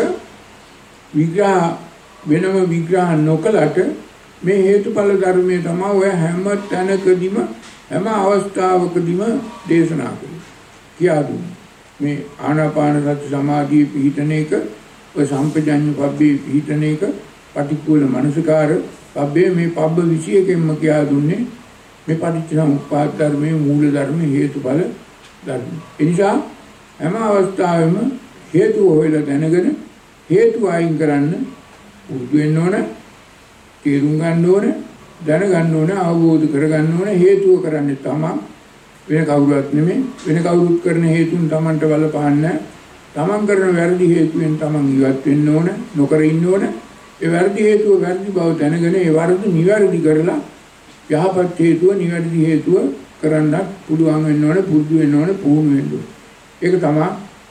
විග්‍රහ වෙනම විග්‍රහ නොකලට මේ හේතුඵල ධර්මයේ තමයි ඔය හැම තැනකදීම හැම අවස්ථාවකදීම දේශනා කරන්නේ. කියා දුන්නේ. මේ ආනාපාන සති සමාධියේ පිහිටන එක, ඔය සම්පජඤ්ඤ පබ්බේ පිහිටන එක, පටික්කුල මනසකාර පබ්බේ මේ පබ්බ 21කින්ම කියා දුන්නේ මේ පටිච්චසමුප්පාද ධර්මයේ මූල ධර්ම හේතුඵල ධර්ම. ඒ නිසා හැම අවස්ථාවෙම හේතු හොයලා දැනගෙන හේතු අයින් කරන්න උදු වෙන්න ඕන, තේරුම් ගන්න ඕන, දැනගන්න ඕන, අවබෝධ කරගන්න ඕන. හේතුව කරන්නේ තමයි වෙන කවුරුත් නෙමෙයි. වෙන කවුරුත් කරන හේතුන් Tamanට බලපාන්නේ. Taman කරන වැරදි හේතුවෙන් Taman ඉවත් වෙන්න ඕන, නොකර ඉන්න ඕන. ඒ වැරදි හේතුව වැරදි බව දැනගෙන ඒ වරද නිවැරදි කරලා යහපත් හේතුව නිවැරදි හේතුව කරන්න පුළුවන් වෙන්න ඕන, පුරුදු වෙන්න ඕන, පුහුණු වෙන්න ඕන. ඒක තමයි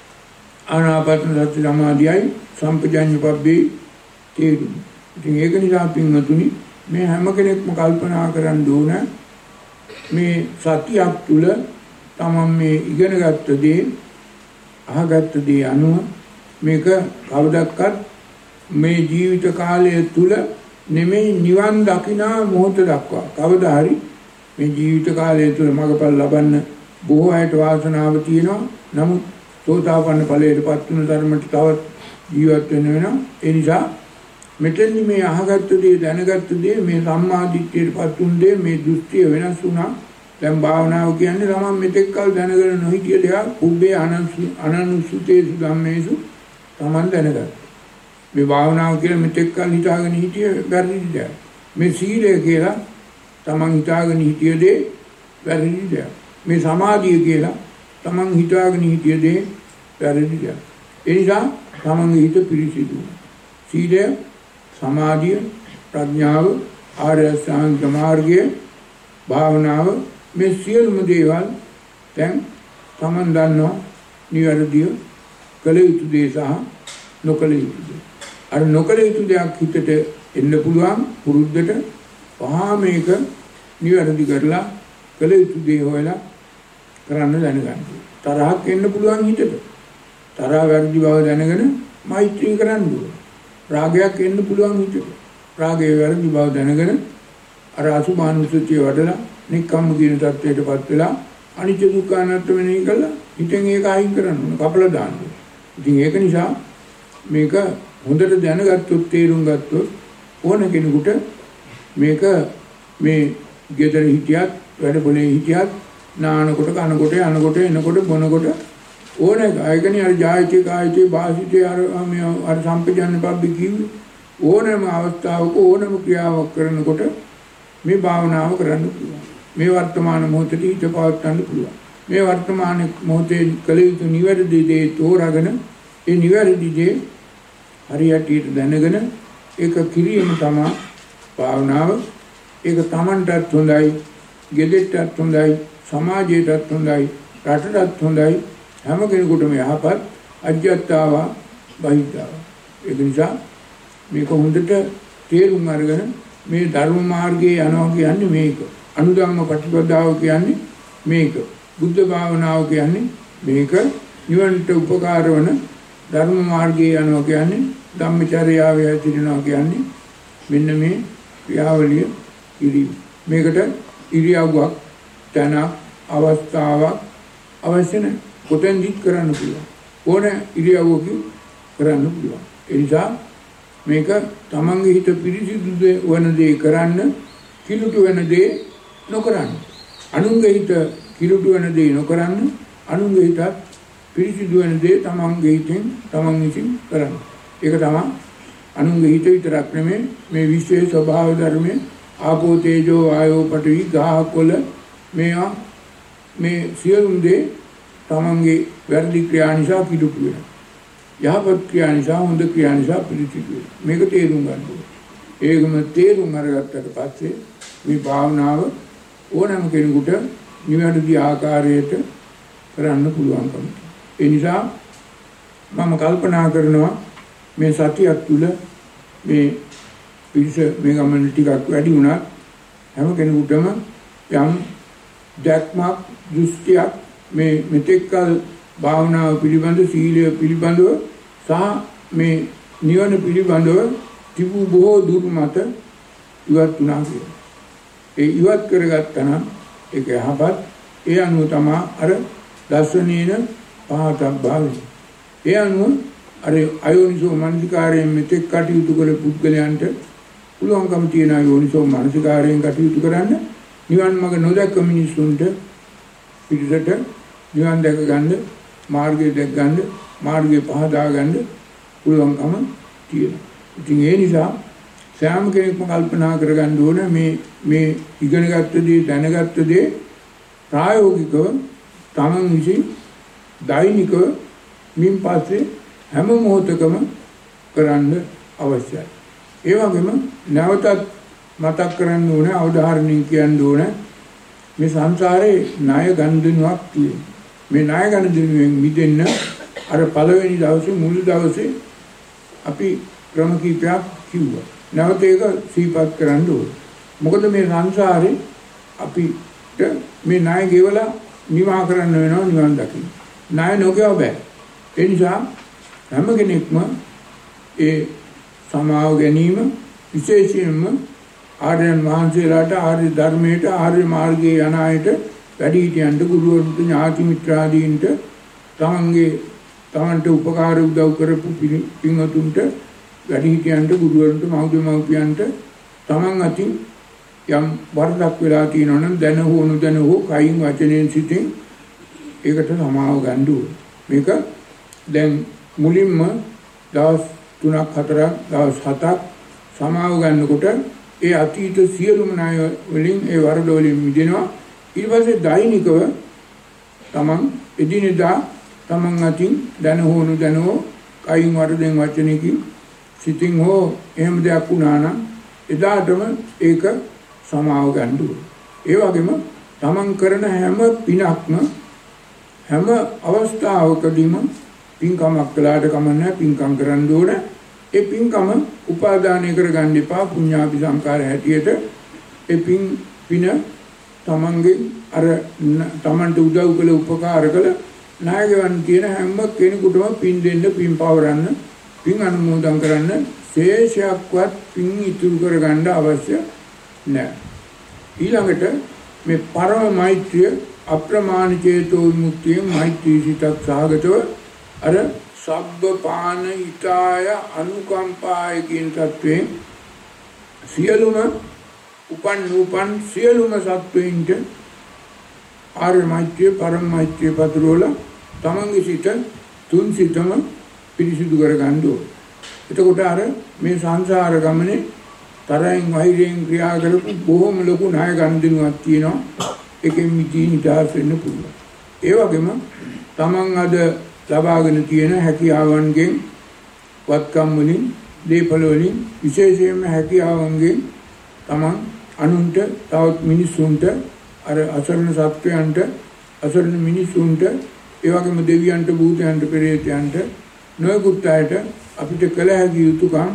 ආනාපාන සති සමාධියයි සම්පජඤ්ඤ පබ්බේ තේරුම. ඉතින් ඒක නිසා පින්වතුනි මේ හැම කෙනෙක්ම කල්පනා කරන්න ඕන මේ සතියක් තුල තමන් මේ ඉගෙනගත්ත දේ, අහගත්ත දේ අනුව මේක කවදක්වත් මේ ජීවිත කාලය තුල නෙමෙයි නිවන් දකිනා මොහොත දක්වා කවදා හරි මේ ජීවිත කාලය තුල මඟපල් ලබන්න බොහෝ අයට වාසනාව තියෙනවා. නමුත් සෝතාපන්න ඵලයටපත් වෙන ධර්මයට තවත් ජීවත් වෙන්න වෙනවා. ඒ නිසා මෙතෙන්දි මේ අහගත්තු දේ දැනගත්තු දේ මේ සම්මාදිට්ඨියටපත් වුන් දේ මේ දෘෂ්ටිය වෙනස් වුණා. දැන් භාවනාව කියන්නේ තමයි මෙතෙක් කල දැනගෙන නොහිටිය දෙයක් උබ්බේ අනනුසුතේසු ධම්මේසු තමන් දැනගත්තා. මේ භාවනාව කියලා මෙතෙක් කල හිතාගෙන හිටිය වැරදි දෙයක්. මේ සීලය කියලා තමන් හිතාගෙන හිටිය දේ වැරදි දෙයක්. මේ සමාධිය කියලා තමන් හිතාගෙන හිටිය දේ වැරදි දෙයක්. ඒ නිසා තමන්ගේ හිත පිරිසිදු. සීලය, සමාධිය, ප්‍රඥාව, ආර්ය අෂ්ටාංග මාර්ගය, භාවනාව මේ සියලුම දේවල් දැන් තමන් දන්නවා නිවැරදිව කළ යුතු දේ සහ නොකළ යුතු දේ. අර නොකළ යුතු දෙයක් හිතට එන්න පුළුවන් පුරුද්දට වහා මේක නිවැරදි කරලා කළ යුතු දේ හොයලා කරන්න දැනගන්න. තරහක් එන්න පුළුවන් හිතට. තරහ වැරදි බව දැනගෙන මෛත්‍රී කරන්න ඕන. රාගයක් එන්න පුළුවන් හිතට. රාගයේ වැරදි බව දැනගෙන අර අසුභානුසතිය වඩලා නික්කම්ම කියන தත්වයටපත් වෙලා අනිත්‍ය දුක්ඛ අනාත්ම වෙනෙහි කළා හිතෙන් ඒක අයින් කරන්න ඕන. කපලා දාන්න ඕන. ඉතින් ඒක නිසා මේක හොඳට දැනගත්තොත් තේරුම් ගත්තොත් ඕන කෙනෙකුට මේක මේ ගෙදර හිටියත් වැඩපොලේ හිටියත් නානකොට කනකොට යනකොට එනකොට බොනකොට ඕන එකනේ අර ජායතිය කායතිය වාසිතේ අර සම්පජාන පබ්බි කිව්වේ ඕනම අවස්ථාවක ඕනම ක්‍රියාවක් කරනකොට මේ භාවනාව කරන්න පුළුවන්. මේ වර්තමාන මොහොතේ හිත පවත්වන්න පුළුවන්. මේ වර්තමාන මොහොතේ කළ යුතු නිවැරදි දේ තෝරාගෙන ඒ නිවැරදි දේ හරියට දැනගෙන ඒක කිරීම තමයි භාවනාව. ඒක Tamanටත් හොඳයි, ගෙදරටත් හොඳයි, සමාජයටත් හොඳයි, රටටත් හොඳයි. හැම කෙනෙකුටම යහපත් අජ්ජත්තාව බහිද්ධාව. ඒ නිසා මේක හොඳට තේරුම් අරගෙන මේ ධර්ම මාර්ගයේ යනවා කියන්නේ මේක. අනුධම්ම ප්‍රතිපදාව කියන්නේ මේක. බුද්ධ භාවනාව කියන්නේ මේක. නිවනට උපකාර වන ධර්ම මාර්ගයේ යනවා කියන්නේ ධම්මචර්යාව හැදිරෙනවා කියන්නේ මෙන්න මේ ක්‍රියාවලිය ඉරියව්. මේකට ඉරියව්වක් තනක් අවස්ථාවක් අවශ්‍ය නැහැ. කොතෙන්දි කරන්න පුළුවන්. ඕන ඉරියව්වකින් කරන්න පුළුවන්. ඒ නිසා මේක තමන්ගේ හිත පිරිසිදු වන දේ කරන්න, කිලුටු වෙන දේ නොකරන්න. අනුන්ගේ හිත කිලුටු වෙන දේ නොකරන්න, අනුන්ගේ හිත පිරිසිදු වෙන දේ තමන්ගේ හිතෙන් තමන් විසින් කරන්න. ඒක තමයි අනුන්ගේ හිත විතරක් නෙමෙයි මේ විශ්වයේ ස්වභාව ධර්මයේ ආපෝ තේජෝ වායෝ පඨවි ගාහකොළ මේවා මේ සියලුම දේ තමන්ගේ වැරදි ක්‍රියා නිසා කිලුටු වෙනවා. යහපත් ක්‍රියා නිසා හොඳ ක්‍රියා නිසා පිළිසිදු වෙනවා. මේක තේරුම් ගන්න ඕනේ. ඒකම තේරුම් අරගත්තට පස්සේ මේ භාවනාව ඕනෑම කෙනෙකුට නිවැරදි ආකාරයට කරන්න පුළුවන්කම. ඒ නිසා මම කල්පනා කරනවා මේ සතියක් තුළ මේ පිරිස මේ ගමන ටිකක් වැඩි වුණත් හැම කෙනෙකුටම යම් දැක්මක් දෘෂ්ටියක් මේ මෙතෙක්කල් භාවනාව පිළිබඳ සීලය පිළිබඳව සහ මේ නිවන පිළිබඳව තිබූ බොහෝ දුර්මත ඉවත් වුණා කියලා. ඒ ඉවත් කරගත්තා නම් ඒක යහපත්. ඒ අනුව තමයි අර දර්ශනීන පහතක් භාවය. ඒ අනුව අර අයෝනිසෝ මනසිකාරයෙන් මෙතෙක් කටයුතු කළ පුද්ගලයන්ට පුළුවන්කම තියෙන අයෝනිසෝ මනසිකාරයෙන් කටයුතු කරන්න නිවන් මඟ නොදැක්ක මිනිසුන්ට පිටසට නිවන් දැක ගන්න, මාර්ගය දැක ගන්න, මාර්ගය පහදා ගන්න පුළුවන්කම තියෙනවා. ඉතින් ඒ නිසා සෑම කෙනෙක්ම කල්පනා කරගන්න ඕන මේ ඉගෙනගත්ත දේ දැනගත්ත දේ ප්‍රායෝගිකව තමන් විසින් දෛනිකව මින් පස්සේ හැම මොහොතකම කරන්න අවශ්‍යයි. ඒ වගේම නැවතත් මතක් කරන්න ඕනේ, අවධාරණයෙන් කියන්න ඕනේ මේ සංසාරේ ණය ගනුදෙනුවක් තියෙනවා. මේ ණය ගනුදෙනුවෙන් මිදෙන්න අර පළවෙනි දවසේ මුල් දවසේ අපි ක්‍රම කීපයක් කිව්වා. නැවත ඒක සිහිපත් කරන්න ඕනේ. මොකද මේ සංසාරේ අපිට මේ ණය ගෙවලා නිවා කරන්න වෙනවා නිවන් දකින්න. ණය නොගෙව බෑ. ඒ නිසා හැම කෙනෙක්ම ඒ සමාව ගැනීම විශේෂයෙන්ම ආර්යයන් වහන්සේලාට ආර්ය ධර්මයට ආර්ය මාර්ගයේ යන අයට වැඩිහිටියන්ට ගුරුවරුන්ට ඥාති මිත්‍රාදීන්ට තමන්ට උපකාර උදව් කරපු පින්වතුන්ට වැඩිහිටියන්ට ගුරුවරුන්ට මව්පියන්ට තමන් අතින් යම් වරදක් වෙලා තියෙනවා නම් දැන හෝ නොදැන හෝ කයින් වචනයෙන් සිතින් ඒකට සමාව ගන්න ඕනේ. මේක දැන් මුලින්ම දවස් 3ක් 4ක් දවස් 7ක් සමාව ගන්නකොට ඒ අතීත සියලුම ණය වලින් ඒ වරද වලින් මිදෙනවා. ඊට පස්සේ දෛනිකව තමන් එදිනෙදා තමන් අතින් දැන හෝ නොදැන හෝ කයින් වරදෙන් වචනයකින් සිතින් හෝ එහෙම දෙයක් වුණා නම් එදාටම ඒක සමාව ගන්න ඕනේ. ඒ වගේම තමන් කරන හැම පිනක්ම හැම අවස්ථාවකදීම පින්කමක් කළාට කමන්නේ පින්කම් කරන්න ඕන. ඒ පින්කම උපාදානය කරගන්න එපා. පුඤ්ඤාපි සංකාර හැටියට ඒ පින තමන්ගේ අර තමන්ට උදව් කළ උපකාර කළ නායකයන් තියෙන හැම කෙනෙකුටම පින් දෙන්න, පින් පවරන්න, පින් අනුමෝදන් කරන්න, ශේෂයක්වත් පින් ඉතුරු කරගන්න අවශ්‍ය නැහැ. ඊළඟට මේ පරම මෛත්‍රිය අප්‍රමාණ චේතෝ විමුක්තිය මෛත්‍රී සිතක් සාගතව අර සබ්බ පාන හිතාය අනුකම්පාය කියන තත්වයෙන් සියලුම උපන් සියලුම සත්වයින්ට ආර්ය මෛත්‍රිය පරම මෛත්‍රිය පතුරවලා තමන්ගේ සිත තුන් සිතම පිරිසිදු කරගන්න ඕනේ. එතකොට අර මේ සංසාර ගමනේ තරහින් වෛරයෙන් ක්‍රියා කරපු බොහොම ලොකු ණය ගනුදෙනුවක් තියෙනවා. ඒකෙන් මිදී නිදහස් වෙන්න පුළුවන්. ඒ වගේම තමන් අද ලබාගෙන තියෙන හැකියාවන්ගෙන් වත්කම් වලින් දීපල වලින් විශේෂයෙන්ම හැකියාවන්ගෙන් තමන් අනුන්ට තවත් මිනිසුන්ට අර අසරණ සත්වයන්ට අසරණ මිනිසුන්ට ඒ වගේම දෙවියන්ට භූතයන්ට පෙරේතයන්ට නොයෙකුත් අයට අපිට කළ හැකි යුතුකම්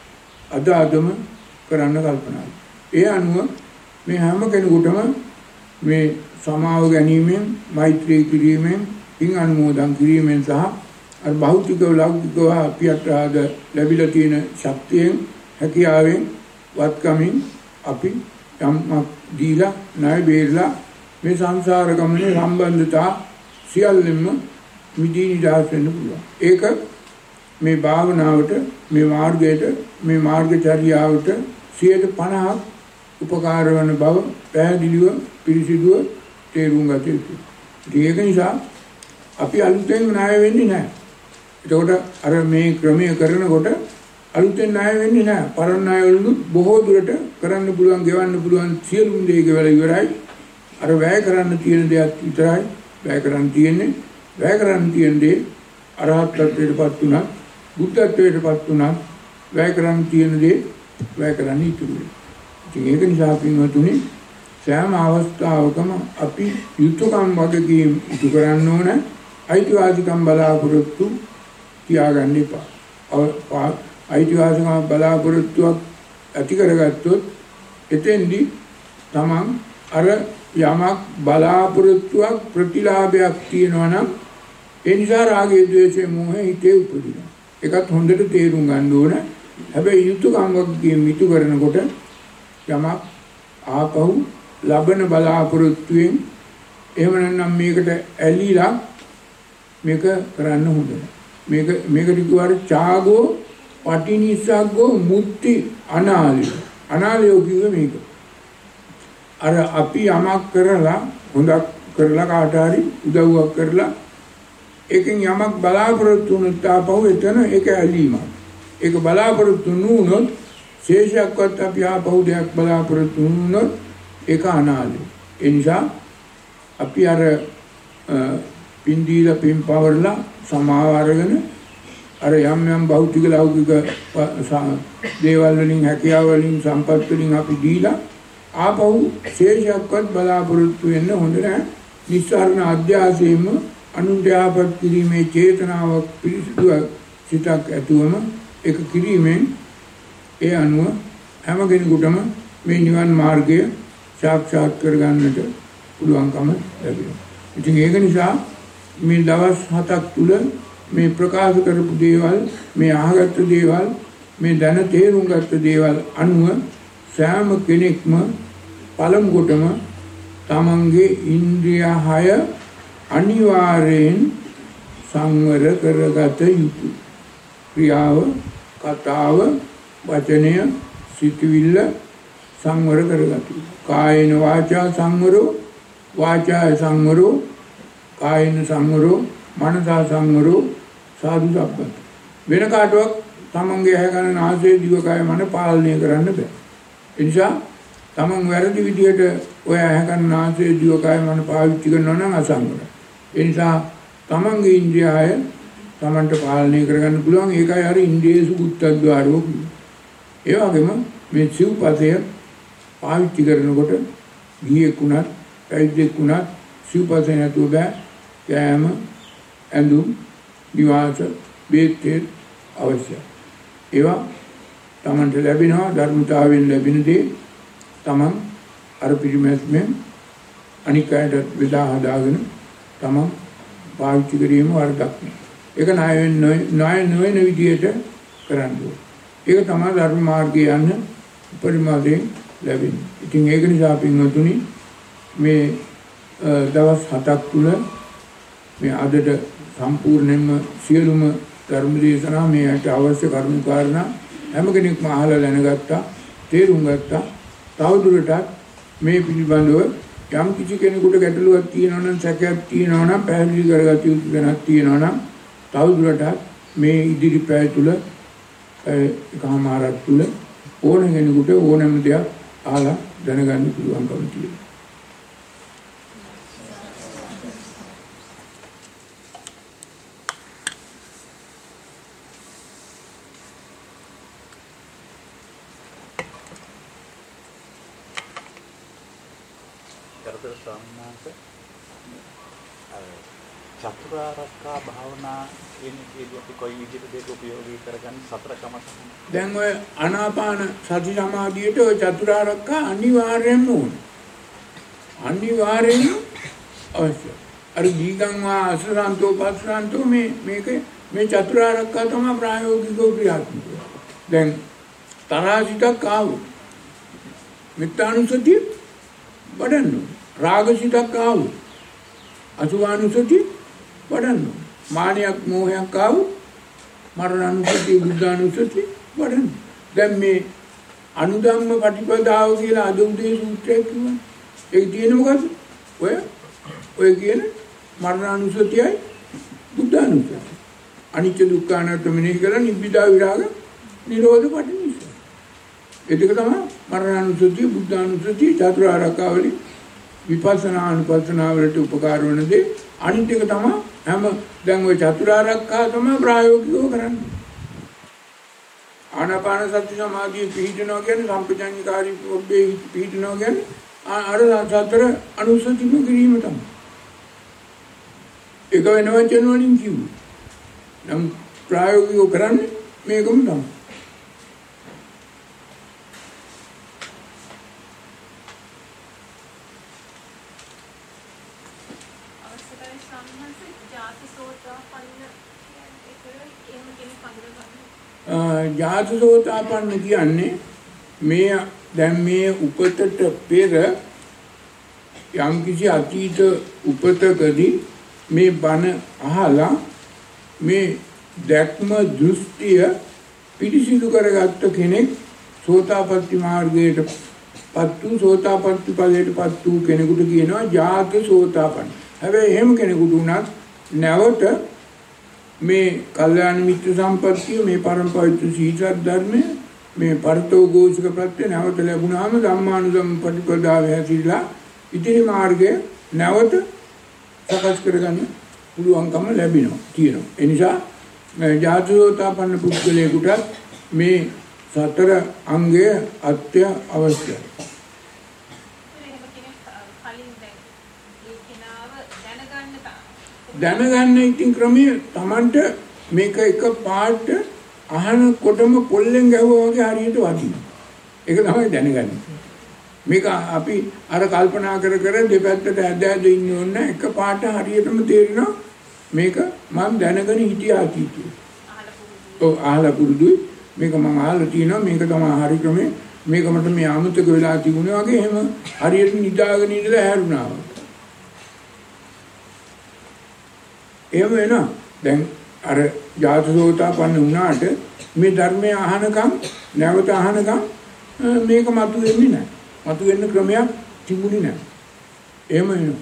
අදම කරන්න කල්පනා. ඒ අනුව මේ හැම කෙනෙකුටම මේ සමාව ගැනීමෙන් මෛත්‍රී කිරීමෙන් පින් අනුමෝදන් කිරීමෙන් සහ අර භෞතික ලෞකිකව අපිට ලැබිලා තියෙන ශක්තියෙන් හැකියාවෙන් වත්කමින් අපි යම්ක් දීලා ණය බේරලා මේ සංසාර ගමනේ සම්බන්ධතා සියල්ලම මිදී නිදහස් වෙන්න පුළුවන්. ඒක මේ භාවනාවට මේ මාර්ගයට මේ මාර්ගචර්යාවට 50% උපකාර වන බව පැහැදිලිව පිළිසිදුව තේරුම් ගත යුතුයි. ඒක නිසා අපි අලුතෙන් ණය වෙන්නේ නැහැ. එතකොට අර මේ ක්‍රමය කරනකොට අලුතෙන් ණය වෙන්නේ නැහැ. පරණ ණය වලින් බොහෝ දුරට කරන්න පුළුවන්, ගෙවන්න පුළුවන් සියලුම දේ ගෙවලා ඉවරයි. අර වැය කරන්න තියෙන දේත් විතරයි වැය කරන්න තියෙන්නේ. වැය කරන්න තියෙන දේ අරහත් ත්වයටපත් උනත්, බුද්ධත්වයටපත් උනත් වැය කරන්න තියෙන දේ වැය කරන්න ඉතුරු වෙනවා. ඒක නිසා පින්වතුනි සෑම අවස්ථාවකම අපි යුතුයකම් වගකීම් ඉටු කරන්න ඕන. අයිතිවාසිකම් බලාපොරොත්තු තියාගන්න එපා. අයිතිවාසිකම් බලාපොරොත්තුවක් ඇති කරගත්තොත් එතෙන්දී තමන් අර යමක් බලාපොරොත්තුවක් ප්‍රතිලාභයක් තියෙනවා නම් ඒ නිසා රාගය, ද්වේෂය, මෝහය හිතේ උපදිනවා. ඒකත් හොඳට තේරුම් ගන්න ඕන. හැබැයි යුතුයකම් වගකීම් ඉටු කරනකොට යමක් ආපහු ලබන බලාපොරොත්තුවෙන් එහෙම නැත්නම් මේකට ඇලිලා මේක කරන්න හොඳ නැහැ. මේකට කිව්වට ඡාගෝ පටිනිස්සග්ගෝ මුත්‍ති අනාලයෝ කිව්වේ මේක. අර අපි යමක් කරලා හොඳක් කරලා කාට හරි උදව්වක් කරලා ඒකෙන් යමක් බලාපොරොත්තු වුණොත් ආපහු එතන ඒක ඇලීමක්. ඒක බලාපොරොත්තු නුනොත් ශේෂයක්වත් අපි ආපහු දෙයක් බලාපොරොත්තු වුණොත් ඒක අනාලය. ඒ නිසා අපි අර පින් දීලා පින් පවරලා සමාව අරගෙන අර යම් භෞතික ලෞකික දේවල් වලින් හැකියාව වලින් සම්පත් වලින් අපි දීලා ආපහු ශේෂයක්වත් බලාපොරොත්තු වෙන්න හොඳ නැහැ. නිස්සාරණ අධ්‍යාසයෙන්ම අනුන්ට ආපත් කිරීමේ චේතනාවක් පිළිසිදුව සිතක් ඇතුවම ඒක කිරීමෙන් ඒ අනුව හැම කෙනෙකුටම මේ නිවන් මාර්ගය සාක්ෂාත් කරගන්නට පුළුවන්කම ලැබෙනවා. ඉතින් ඒක නිසා මේ දවස් 7ක් තුල මේ ප්‍රකාශ කරපු දේවල්, මේ අහගත්තු දේවල්, මේ දැන තේරුම් ගත්ත දේවල් අනුව සෑම කෙනෙක්ම පළමු කොටම තමන්ගේ ඉන්ද්‍රිය 6 අනිවාර්යෙන් සංවර කරගත යුතුයි. ක්‍රියාව, කතාව, වචනය, සිතවිල්ල සංවර කරගත යුතුයි. කායේන වාචා සංවරෝ, වාචාය සංවරෝ, කායේන සංවරෝ, මනසා සංවරෝ සාදු සබ්බත. වෙන කාටවත් තමන්ගේ ඇහැ කන නාසය දිව කය මන පාලනය කරන්න බෑ. ඒ නිසා තමන් වැරදි විදියට ඔය ඇහැ කන නාසය දිව කය මන පාවිච්චි කරනවා නම් අසංවරයි. ඒ නිසා තමන්ගේ ඉන්ද්‍රියය තමන්ට පාලනය කරගන්න පුළුවන්. ඒකයි අර ඉන්ද්‍රියසු බුද්ධද්වාරෝ කියන්නේ. ඒ වගේම මේ සිව්පසය පාවිච්චි කරනකොට ගියෙක් උනත් පැවිද්දෙක් උනත් සිව්පසය නැතුව බෑ. කෑම, ඇඳුම්, නිවාස, බේත් අවශ්‍යයි. ඒවා තමන්ට ලැබෙනවා. ධර්මතාවයෙන් ලැබෙන දේ තමන් අර පිළිමැස්මෙන් අනික් අයට බෙදා හදාගෙන තමන් පාවිච්චි කිරීම වරදක් නෑ. ඒක ණය නොවන විදියට කරන්න ඕනේ. ඒක තමයි ධර්ම මාර්ගයේ යන්න පරිමාදයෙන් ලැබෙන්නේ. ඉතින් ඒක නිසා පින්වතුනි මේ දවස් 7ක් තුල මේ අදට සම්පූර්ණයෙන්ම සියලුම ධර්ම දේශනා මේකට අවශ්‍ය කරුණු කාරණා හැම කෙනෙක්ම අහලා දැනගත්තා, තේරුම් ගත්තා. තවදුරටත් මේ පිළිබඳව යම් කිසි කෙනෙකුට ගැටලුවක් තියෙනවා නම්, සැකයක් තියෙනවා නම්, පැහැදිලි කරගත යුතු දැනක් තියෙනවා නම් තවදුරටත් මේ ඉදිරි පැය තුල එකමාරක් තුල ඕන කෙනෙකුට ඕනම දෙයක් අහලා දැනගන්න පුළුවන්කම තියෙනවා. චතුරාර්යක භාවනා කියන්නේ අපි කොයි විදිහටද ඒක උපයෝගී කරගන්නේ සතර කමඨ. දැන් ඔය ආනාපාන සති සමාධියට ඔය චතුරාර්යක අනිවාර්යයෙන්ම ඕනේ. අනිවාර්යෙන්ම අවශ්‍යයි. අර දීගං වා අසරන්තෝ පස්සරන්තෝ මේ චතුරාර්යක තමයි ප්‍රායෝගිකව ක්‍රියාත්මක. දැන් තරහිතක් ආවොත් මිත්‍යානුසතිය වඩන්න. රාගසිතක් ආවොත් අසුභානුසතිය වඩන්න. මානයක් මෝහයක් ආවොත් මරණානුසතිය බුද්ධානුසතිය වඩන්න. දැන් මේ අනුධම්ම පටිපදාව කියලා අද උදේ සූත්‍රයක් කිව්වා. ඒක තියෙන මොකද්ද? ඔය කියන මරණානුසතියයි බුද්ධානුසතිය. අනිත්‍ය දුක්ඛ අනාත්ම මෙනෙහි කරලා නිබ්බිදා විරාග නිරෝධ පටිනිස්සය. ඒ දෙක තමයි මරණානුසතිය බුද්ධානුසතිය චතුරාර්යකවලි විපස්සනා අනුපස්සනා වලට උපකාර වන දේ. අනිත් එක තමයි හැම දැන් ওই චතුරාර්යක තමයි ප්‍රායෝගිකව කරන්නේ. ආනාපාන සති සමාධිය පිහිටනවා කියන්නේ සම්පජාඤ්ඤකාරී ඔබේ පිහිටනවා කියන්නේ අර සතර අනුසතිම කිරීම තමයි. ඒක වෙන වචන වලින් කිව්වේ. නම් ප්‍රායෝගිකව කරන්නේ මේකම තමයි. ජාතසෝතාපන්න කියන්නේ මේ දැන් මේ උපතට පෙර යම්කිසි අතීත උපතකදී මේ බණ අහලා මේ දැක්ම දෘෂ්ටිය පිළිසිදු කරගත්ත කෙනෙක් සෝතාපට්ටි මාර්ගයට පත් වූ සෝතාපට්ටි ඵලයට පත් වූ කෙනෙකුට කියනවා ජාතසෝතාපන්න. හැබැයි එහෙම කෙනෙකුට උනත් නැවත මේ කල්යාණ මිත්‍ර සම්පත්තිය මේ පරමපවිත්‍ර සීසත් ධර්මය මේ පරතෝගෝසික ප්‍රත්‍ය නැවත ලැබුණාම ධම්මානුධම්ම ප්‍රතිපදාව හැසිරලා ඉතිරි මාර්ගය නැවත සකස් කරගන්න පුළුවන්කම ලැබෙනවා තියෙනවා. ඒ නිසා ජාතසෝතාපන්න පුද්ගලයෙකුට මේ සතර අංගය අත්‍ය අවශ්‍යයි. දැනගන්න ඉතින් ක්‍රමය Tamanට මේක එක පාට අහනකොටම පොල්ලෙන් ගැහුවා වගේ හරියට වදිනවා. ඒක තමයි දැනගන්නේ. මේක අපි අර කල්පනා කර දෙපැත්තට ඇද ඉන්න ඕන එක පාට හරියටම තේරෙනවා මේක මම දැනගෙන හිටියා කීතු. ඔව් අහලා පුරුදුයි. මේක මම අහලා තියෙනවා මේක තමයි හරි ක්‍රමේ මේක මට මේ අමතක වෙලා තිබුණේ වගේ එහෙම හරියට නිදාගෙන ඉඳලා හැරුණා. එහෙම වෙනවා. දැන් අර ජාතසෝතාපන්න වුණාට මේ ධර්මය අහනකම් නැවත අහනකම් මේක මතු වෙන්නේ නැහැ. මතු වෙන්න ක්‍රමයක් තිබුණේ නැහැ. එහෙම වෙනවා.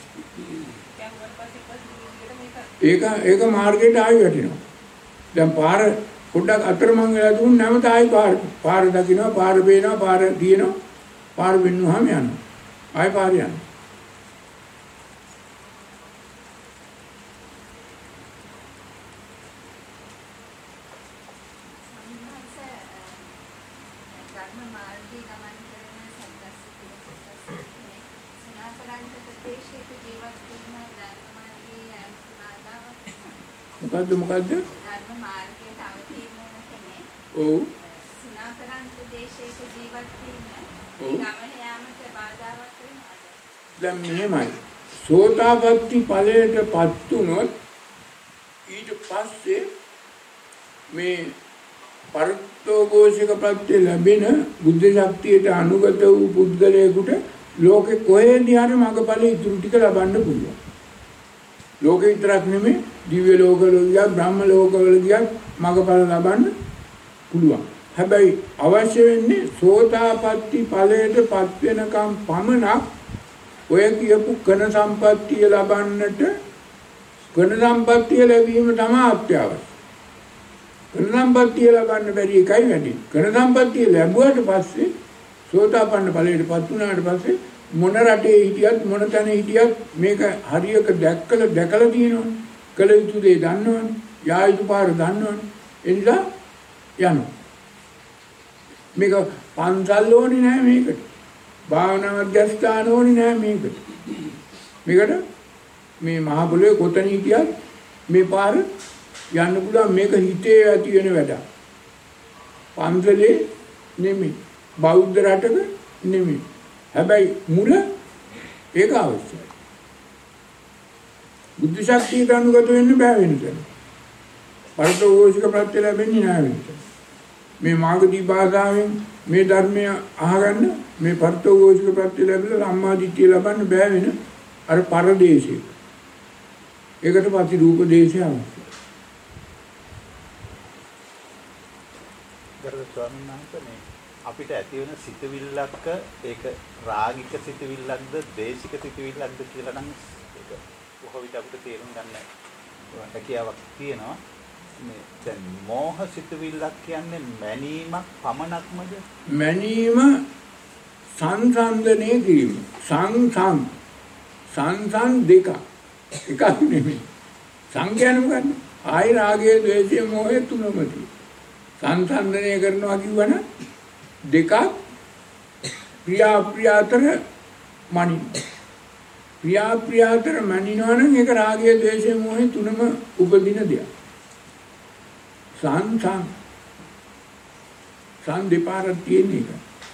ඒක මාර්ගයට ආයෙ වැටෙනවා. දැන් පාර පොඩ්ඩක් අතරමං වෙලා දුන්න නැවත ආයෙ පාර දකින්නවා, පාර පේනවා, පාර දිනනවා, පාර වෙන්නුවාම යනවා. ආයෙ පාර යනවා. මොකද්ද? ධර්ම මාර්ගයට අවතීර්ණ කෙනෙක්. ඔව්. සුණාකරන්ත දේශයක ජීවත් වෙන්න ගමන යාමට බාධාවක් වෙනවද? දැන් මෙහෙමයි. සෝතාපට්ටි ඵලයටපත් වුණොත් ඊට පස්සේ මේ පරතෝഘോഷික ප්‍රත්‍ය ලැබෙන බුද්ධ ශක්තියට අනුගත වූ පුද්ගලයෙකුට ලෝකේ කොහෙන්ද හරි මඟඵල ඉතුරු ටික ලබන්න පුළුවන්. ලෝකේ විතරක් නෙමෙයි දිව්‍ය ලෝකවල ගියත් බ්‍රහ්ම ලෝකවල ගියත් මඟඵල ලබන්න පුළුවන්. හැබැයි අවශ්‍ය වෙන්නේ සෝතාපට්ටි ඵලයටපත් වෙනකම් පමණක් ඔය කියපු කන සම්පත්තිය ලබන්නට කන සම්පත්තිය ලැබීම තමයි අත්‍යවශ්‍ය. කන සම්පත්තිය ලබන්න බැරි එකයි වැඩි. කන සම්පත්තිය ලැබුවට පස්සේ සෝතාපන්න ඵලයටපත් වුණාට පස්සේ මොන රටේ හිටියත් මොන තැන හිටියත් මේක හරියක දැකලා තියෙනවනේ. කළ යුතු දේ දන්නවනේ. යා යුතු පාර දන්නවනේ. ඒ නිසා යනවා. මේක පන්සල් ඕනේ නෑ මේකට. භාවනා මධ්‍යස්ථාන ඕනේ නෑ මේකට. මේකට මේ මහ පොළොවේ කොතන හිටියත් මේ පාර යන්න පුළුවන්. මේක හිතේ ඇති වෙන වැඩක්. පන්සලේ නෙමෙයි. බෞද්ධ රටක නෙමෙයි. හැබැයි මුල ඒක අවශ්‍යයි. බුද්ධ ශක්තියට අනුගත වෙන්න බෑ වෙනතන. පරතෝഘോഷික ප්‍රත්‍ය ලැබෙන්නේ නැහැ වෙනතන. මේ මාගදී භාෂාවෙන් මේ ධර්මය අහගන්න මේ පරතෝഘോഷික ප්‍රත්‍ය ලැබිලා සම්මාදිට්ඨිය ලබන්න බෑ වෙන අර පරදේශයක. ඒකට ප්‍රතිරූප දේශය අවශ්‍යයි. ගරුතර ස්වාමීන් වහන්සේ අපිට ඇති වෙන සිතවිල්ලක ඒක රාගික සිතවිල්ලක්ද දේශික සිතවිල්ලක්ද කියලා නම් ඒක බොහෝ විට අපිට තේරුම් ගන්න හැකියාවක් තියෙනවා. මේ දැන් මෝහ සිතවිල්ලක් කියන්නේ මැනීමක් පමණක්මද? මැනීම සංසන්දනය කිරීම. සංසන් දෙක එකක් නෙමෙයි. සංඥාන මොකක්ද? ආයි රාගය, ද්වේෂය, මෝහය තුනම තියෙනවා. සංසන්දනය කරනවා කියවන දෙකක් ප්‍රියාප්‍රියාතර මනින. ප්‍රියාප්‍රියාතර මනිනවා නම් ඒක රාගය, ද්වේෂය, මෝහය තුනම උපදින දෙයක්. සං දෙපාරක් තියෙන එක.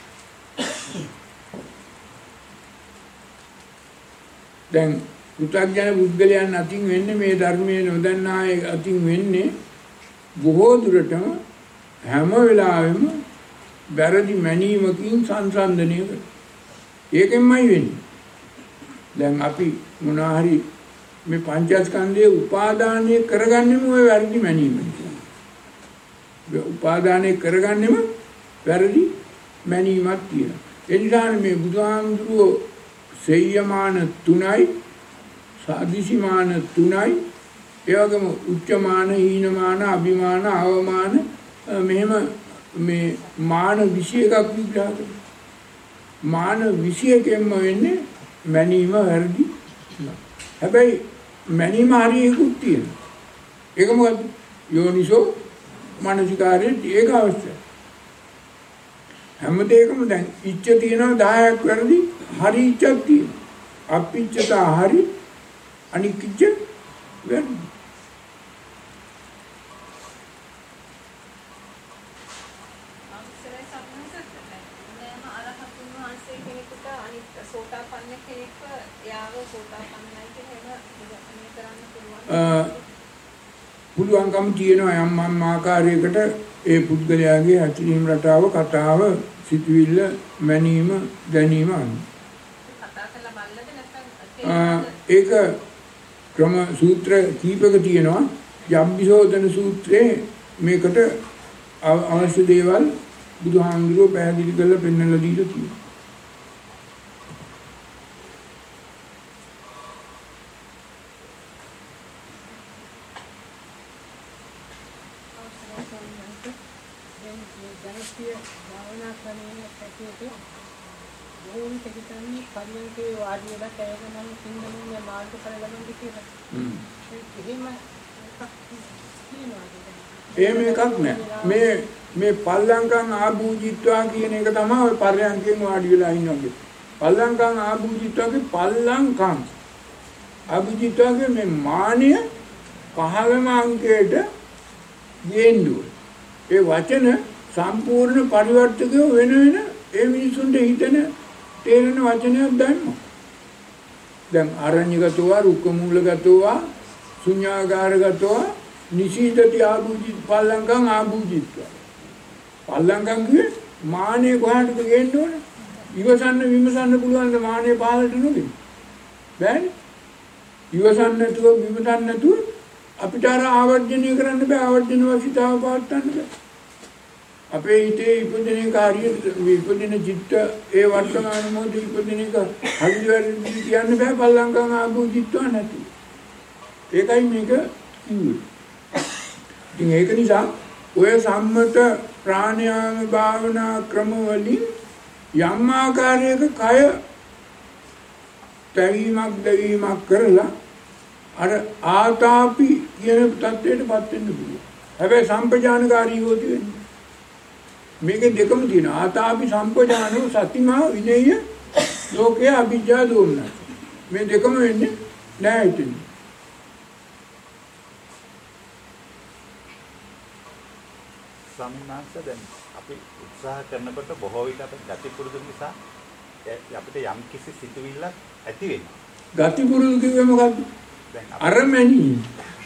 දැන් පු탁ජන බුද්ධලයන් අතින් වෙන්නේ මේ ධර්මයේ නොදන්නා අය අතින් වෙන්නේ බොහෝ දුරටම හැම වෙලාවෙම වැරදි මැනීමකින් සංසන්දනය කරනවා. ඒකෙන්මයි වෙන්නේ. දැන් අපි මොනවා හරි මේ පංචස්කන්ධයේ උපාදානය කරගන්නෙම ওই වැරදි මැනීම නිසා. උපාදානය කරගන්නෙම වැරදි මැනීමක් තියෙනවා. ඒ නිසා මේ බුදුහාමුදුරුවෝ සෙය්‍යමාන 3යි සාදිසිමාන 3යි ඒ වගේම උච්චමාන, හීනමාන, අභිමාන, අවමාන මෙහෙම මේ මාන 21ක් විග්‍රහ කරනවා. මාන 21ෙන්ම වෙන්නේ මැනීම වැරදි. හැබැයි මැනීම හරියකුත් තියෙනවා. ඒක මොකද්ද? යෝනිසෝ මනසිකාරයේ ඒක අවශ්‍යයි. හැම දෙයකම දැන් ඉච්ඡ තියෙනවා 10ක් වැරදි, හරි ඉච්ඡක් තියෙනවා. අපිච්ඡත හරි, අනික් ඉච්ඡ වැරදි. පුළුවන්කම තියෙනවා යම් ආකාරයකට ඒ පුද්ගලයාගේ හැසිරීම රටාව, කතාව, සිතුවිල්ල, මැනීම, දැනීම අනුව. ඒක ක්‍රම සූත්‍ර කීපක තියෙනවා. යම්බිසෝදන සූත්‍රයේ මේකට අවශ්‍ය දේවල් බුදුහාමුදුරුවෝ පැහැදිලි කරලා පෙන්වලා දීලා තියෙනවා. එහෙම එකක් නෑ. මේ පල්ලංකම් ආභූජිත්වා කියන එක තමයි ඔය පර්යංකයෙන් වාඩි වෙලා ඉන්නවගේ. පල්ලංකම් ආභූජිත්වාගේ පල්ලංකම් ආභූජිත්වාගේ මේ මානිය 15ම අංකයට ගේන්නුව. ඒ වචන සම්පූර්ණ පරිවර්තකව වෙන ඒ මිනිසුන්ට හිතෙන තේරෙන වචනයක් ගන්නවා. දැන් ආරණ්‍යගතව, රුක්කමූලගතව, ශුන්‍යාගාරගතව, නිසීදති ආභූජිත් පල්ලංකම් ආභූජිත්වා. පල්ලංකම් කියේ මානෙ කොහාටද ගේන්න ඕනේ? ඉවසන්න විමසන්න පුළුවන් ද මානෙ පාලට නෙවෙයි. බෑනේ. ඉවසන්න නැතුව විමසන්න නැතුව අපිට අර ආවර්ජනය කරන්න බෑ. ආවර්ජන වශීතාව පාත්තන්න බෑ. අපේ හිතේ ඉපදින කාර්යය ඉපදින චිත්ත ඒ වර්තමාන මොහොතේ ඉපදින එක හරියට කියන්න බෑ පල්ලංකම් ආභූජිත්වා නැති. ඒකයි මේක කිව්වේ. ඉතින් ඒක නිසා ඔය සම්මත ප්‍රාණයාම භාවනා ක්‍රම වලින් යම් ආකාරයක කය තැවීමක් දැවීමක් කරලා අර ආතාපි කියන තත්ත්වයටපත් වෙන්න පුළුවන්. හැබැයි සම්පජානකාරී හොති වෙන්නේ. මේකේ දෙකම තියෙනවා. ආතාපි සම්පජානෝ සතිමා විනේය ලෝකේ අභිජ්ජා දෝමන. මේ දෙකම වෙන්නේ නැහැ ඉතින්. සම්මාංශ දැන් අපි උත්සාහ කරනකොට බොහෝ විට අපේ ගති පුරුදු නිසා අපිට යම් කිසි සිතුවිල්ලක් ඇති වෙනවා. ගති පුරුදු කිව්වේ මොකද්ද? අර මැනීම.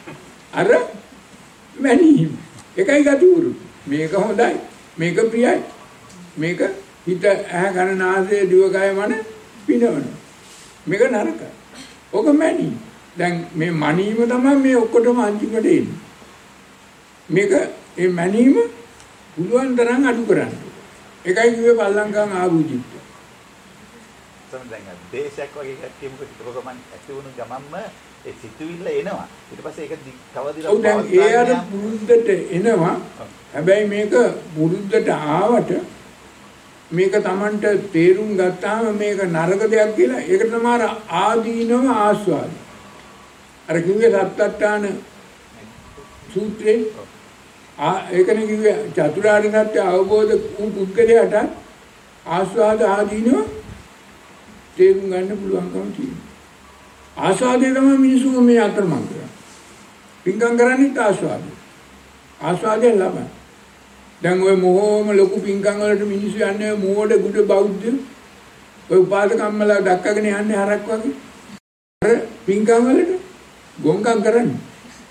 ඒකයි ගති පුරුදු. මේක හොඳයි. මේක ප්‍රියයි. මේක හිත ඇහැ කන නාසය දිවකය මන පිනවන. මේක නරකයි. ඔක මැනීම. දැන් මේ මනීම තමයි මේ ඔක්කොටම අන්තිමට එන්නේ. මේක ඒ මැනීම පුළුවන් තරම් අඩු කරන්න. ඒකයි කිව්වේ පල්ලංකම් ආභූජිත්ව. සමහරවිට දේශයක් වගේ එකක් කියමුකෝ. ඒක මම ඇති වුණු ගමන්ම ඒ සිතුවිල්ල එනවා. ඊට පස්සේ ඒක තව දිලා ඔව් දැන් ඒ අර පුරුද්දට එනවා. හැබැයි මේක පුරුද්දට ආවට මේක Tamanට තේරුම් ගත්තාම මේක නරක දෙයක් කියලා ඒකට තමයි ආදීනව ආස්වාද. අර කිව්වේ සත්‍යට්ඨාන සූත්‍රේ ඒකනේ කිව්වේ චතුරාර්ය සත්‍ය අවබෝධ වූ පුද්ගලයාට ආස්වාද ආදීනව තේරුම් ගන්න පුළුවන්කම තියෙනවා. ආස්වාදේ තමයි මිනිස්සු මේ අතරමං කරන්නේ. පිංගම් කරන්නේ ආස්වාදේ. ආස්වාදයෙන් ලබන. දැන් ওই මොහොම ලොකු පිංගම් වලට මිනිස්සු යන්නේ මෝඩ ගුඩ බෞද්ධ. ඔය උපාදකම්මලා දක්කගෙන යන්නේ හරක් වගේ. අර පිංගම් වලට ගොංකම් කරන්නේ.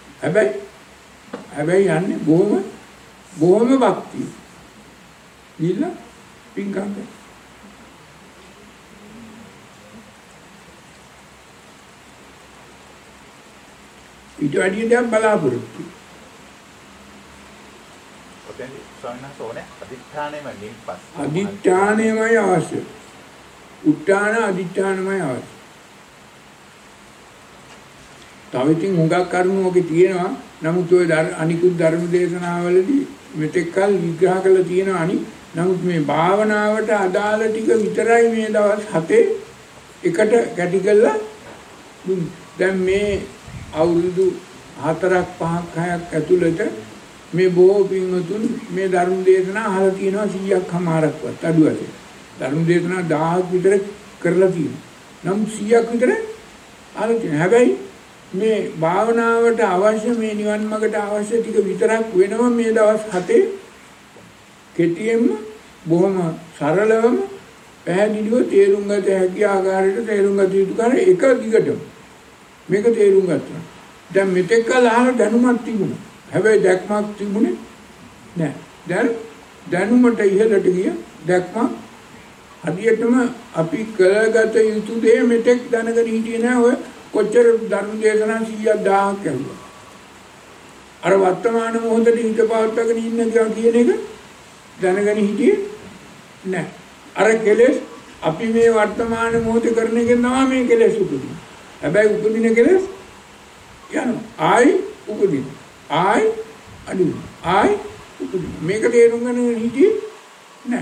හැබැයි යන්නේ බොහොම භක්තිය. නිල පිංගම් කරන්නේ. ඊට වැඩි දෙයක් බලාපොරොත්තු. ඔතෙන් සෝනේ අදිඨානෙම නිම්පස්. අදිඨානෙමයි අවශ්‍ය. උත්තාන අදිඨානමයි අවශ්‍ය. තව ඉතින් හුඟක් කරුණු ඔකේ තියෙනවා. නමුත් ඔය අනිකුත් ධර්ම දේශනාවලදී මෙතෙක් කල් විග්‍රහ කරලා තියෙනවා අනිත්. නමුත් මේ භාවනාවට අදාළ ටික විතරයි මේ දවස් 7 එකට කැටි කරලා දැන් මේ අවුරුදු 4ක් 5ක් 6ක් ඇතුළත මේ බොහෝ පින්වතුන් මේ ධර්ම දේශනා අහලා තියෙනවා 100ක් හමාරක්වත් අඩු වශයෙන්. ධර්ම දේශනා 1000ක් විතර කරලා තියෙනවා. නම් 100ක් විතර අහලා තියෙනවා. හැබැයි මේ භාවනාවට අවශ්‍ය මේ නිවන් මාර්ගට අවශ්‍ය ටික විතරක් වෙනවා මේ දවස් 7 කෙටියෙන්ම බොහොම සරලවම පැහැදිලිව තේරුම් ගත හැකි ආකාරයට තේරුම් ගත යුතු කර එක දිගටම මේක තේරුම් ගත්තා. දැන් මෙතෙක් කල අහන දැනුමක් තිබුණා. හැබැයි දැක්මක් තිබුණේ නැහැ. දැන් දැනුමට ඉහළට ගිය දැක්ම හදියටම අපි කළගත යුතු දේ මෙතෙක් දැනගෙන හිටියේ නෑ. ඔය කොච්චර ධර්ම දේශනා 100ක් 1000ක් කරුවා. අර වර්තමාන මොහොතේ හිත පවත්වාගෙන ඉන්න කියන එක දැනගෙන හිටියේ නෑ. අර කෙලෙස් අපි මේ වර්තමාන මොහොතේ කරන එකෙන් තමයි මේ කෙලෙස් උපදින්නේ. හැබැයි උපදින කෙලෙස් යනවා. ආයි උපදින. ආයි අඩු. ආයි උපදින. මේක තේරුම් ගන්න හිටියේ නෑ.